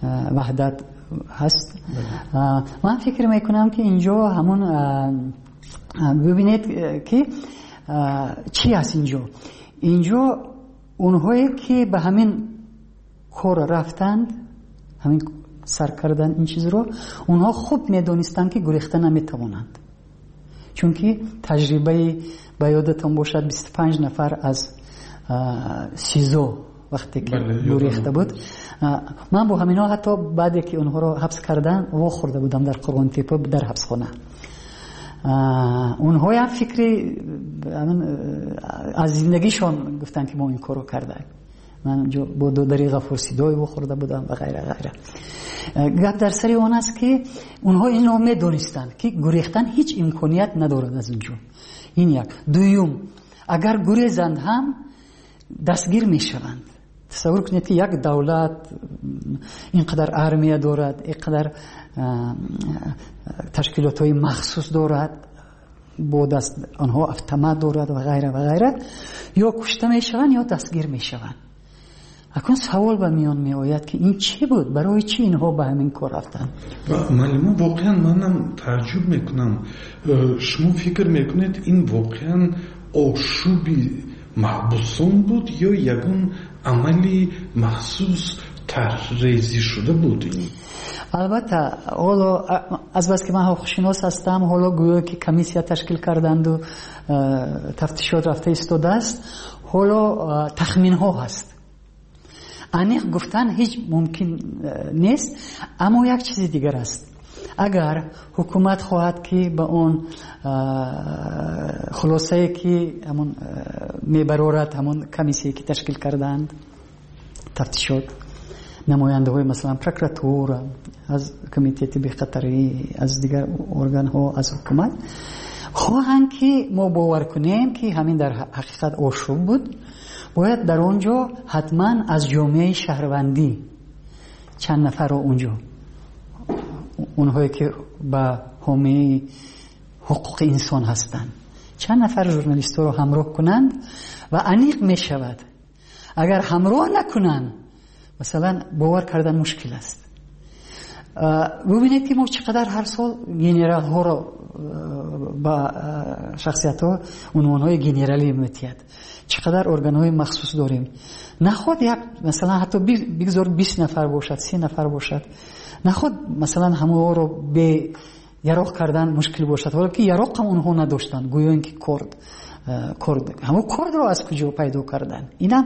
[SPEAKER 10] وحدت هست، من فکر میکنم که اینجا همون ببینید که چی هست اینجا اونهایی که به همین کار رفتند، همین سر کردن این چیز رو، اونها خوب میدونستند که گریخته نمیتوانند، چون که تجربه به یادتان باشد 25 نفر از سیزو وقتی که گریخته بود، من با همینا حتی بعدی که اونها رو حبس کردن و خورده بودم در قربان تیپا در حبس خانه. اونها هم فکری از زندگیشون گفتن که ما این کارو کردیم. من با 2 دقیقه فرسیدای و خورده بودم و غیره غیره. گپ در سری اون است که اونها اینو میدونستن که گریختن هیچ امکانیت ندارد از اونجا. این یک. دوم، اگر گریزند هم دستگیر میشوند. تصور کنید که یک دولت اینقدر ارمیه دارد، اینقدر تشکیلات‌های مخصوص دارد، با دست آنها اتومات دارد و غیره و غیره، یا کشته میشوند یا دستگیر میشوند. اکنون سوال به میان می آید که این چی بود؟ برای چی اینها به همین کار رفتن؟
[SPEAKER 9] معلومه واقعا منم تعجب میکنم. شما فکر میکنید این واقعا آشوبی محبوسان بود یا یگون عملی مخصوص طرح‌ریزی شده بود؟ این
[SPEAKER 10] البته حالا از بس که من حقوق‌شناس هستم، حالا گویا که کمیسیا تشکیل کردند و تفتیشات رفته ایستاده است، حالا تخمین ها هست، انیق گفتن هیچ ممکن نیست. اما یک چیز دیگر است، اگر حکومت خواهد که به اون خلاصه که همون میبرارد، همون کمیسیه که تشکیل کردند تفتیشات، نماینده های مثلا پروکراتور، از کمیته طبی قطری، از دیگر ارگان ها، از حکومت، خواهند که ما باور کنیم که همین در حقیقت آشوب بود، باید در اونجا حتما از جامعه شهروندی چند نفر رو اونجا، اونهایی که به حامی حقوق انسان هستند، چند نفر ژورنالیست رو همراه کنند و انیق می شود. اگر همراه نکنند مثلا باور کردن مشکل است. ببینید که ما چقدر هر سال گنرال ها رو با شخصیت ها عنوان های گنرالی میتید، چقدر ارگان های مخصوص داریم. نخواد یک مثلا حتی بگذار 20 نفر باشد، 30 نفر باشد، نخواد مثلا همه رو به یراق کردن مشکل باشد، ولی که یراق هم اونها نداشتن، گویا اینکه کرد همون کرد رو از کجا پیدا کردن؟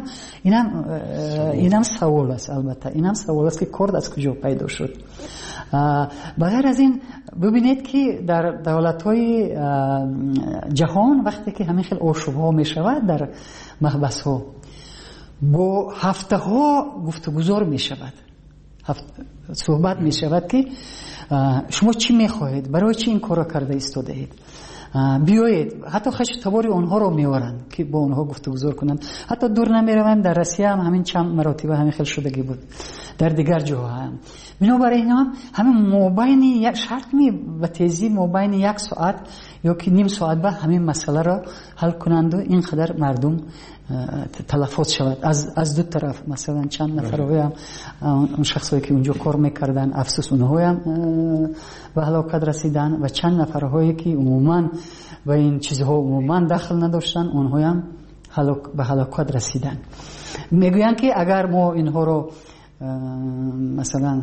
[SPEAKER 10] اینم سوال است. البته اینم سوال است که کرد از کجا پیدا شد. بغیر از این ببینید که در دولت‌های جهان وقتی که همین خیلی آشوب‌ها می‌شود در محبس‌ها، با هفته‌ها گفتگوزار می‌شود، صحبت می‌شود که شما چی می‌خواهید، برای چی این کارو کرده ایستاده اید، بیایید. حتی خشتباری اونها رو میارن که با اونها گفتگو کنند. حتی دور نمیروند، در روسیه هم همین چند مراتب همین خیلی شدگی بود، در دیگر جاها هم. بنابراین اینا همین مابین یک شرط می و تیزی مابین 1 ساعت یا که نیم ساعت بعد همین مسئله را حل کنند و اینقدر مردم تلفات شود از دو طرف. مثلا چند نفر هم اون شخصایی که اونجا کار میکردن افسوس اونها هم به هلاکت رسیدن و چند نفرهایی که عموما و این چیزها عموما دخل نداشتن اونها هم به هلاکت رسیدن. میگویند که اگر ما اینها رو مثلا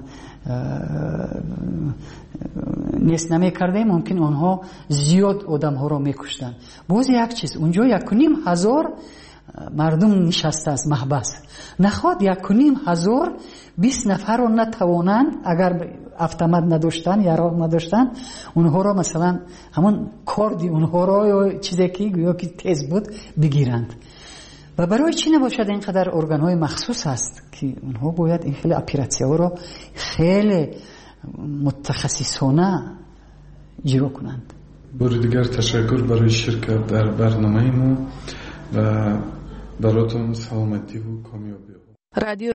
[SPEAKER 10] نیست نمی کرده ممکن اونها زیاد آدم ها رو میکشتن. باز یک چیز اونجا 1,500 مردم نشسته است محبس، نخواد 1,500 20 نفر رو نتوانند اگر اتومات نداشتن یا راه نداشتن اونها رو مثلا همون کاردی اونها رو یا چیزی که گویا که تیز بود بگیرند. و برای چی نباشد اینقدر ارگان های مخصوص هست که اونها باید این خیلی اپراسیون رو خیلی متخصصانه اجرا کنند.
[SPEAKER 9] بار دیگر تشکر برای شرکت در برنامه ما و براتون سلامتی و کامیابی.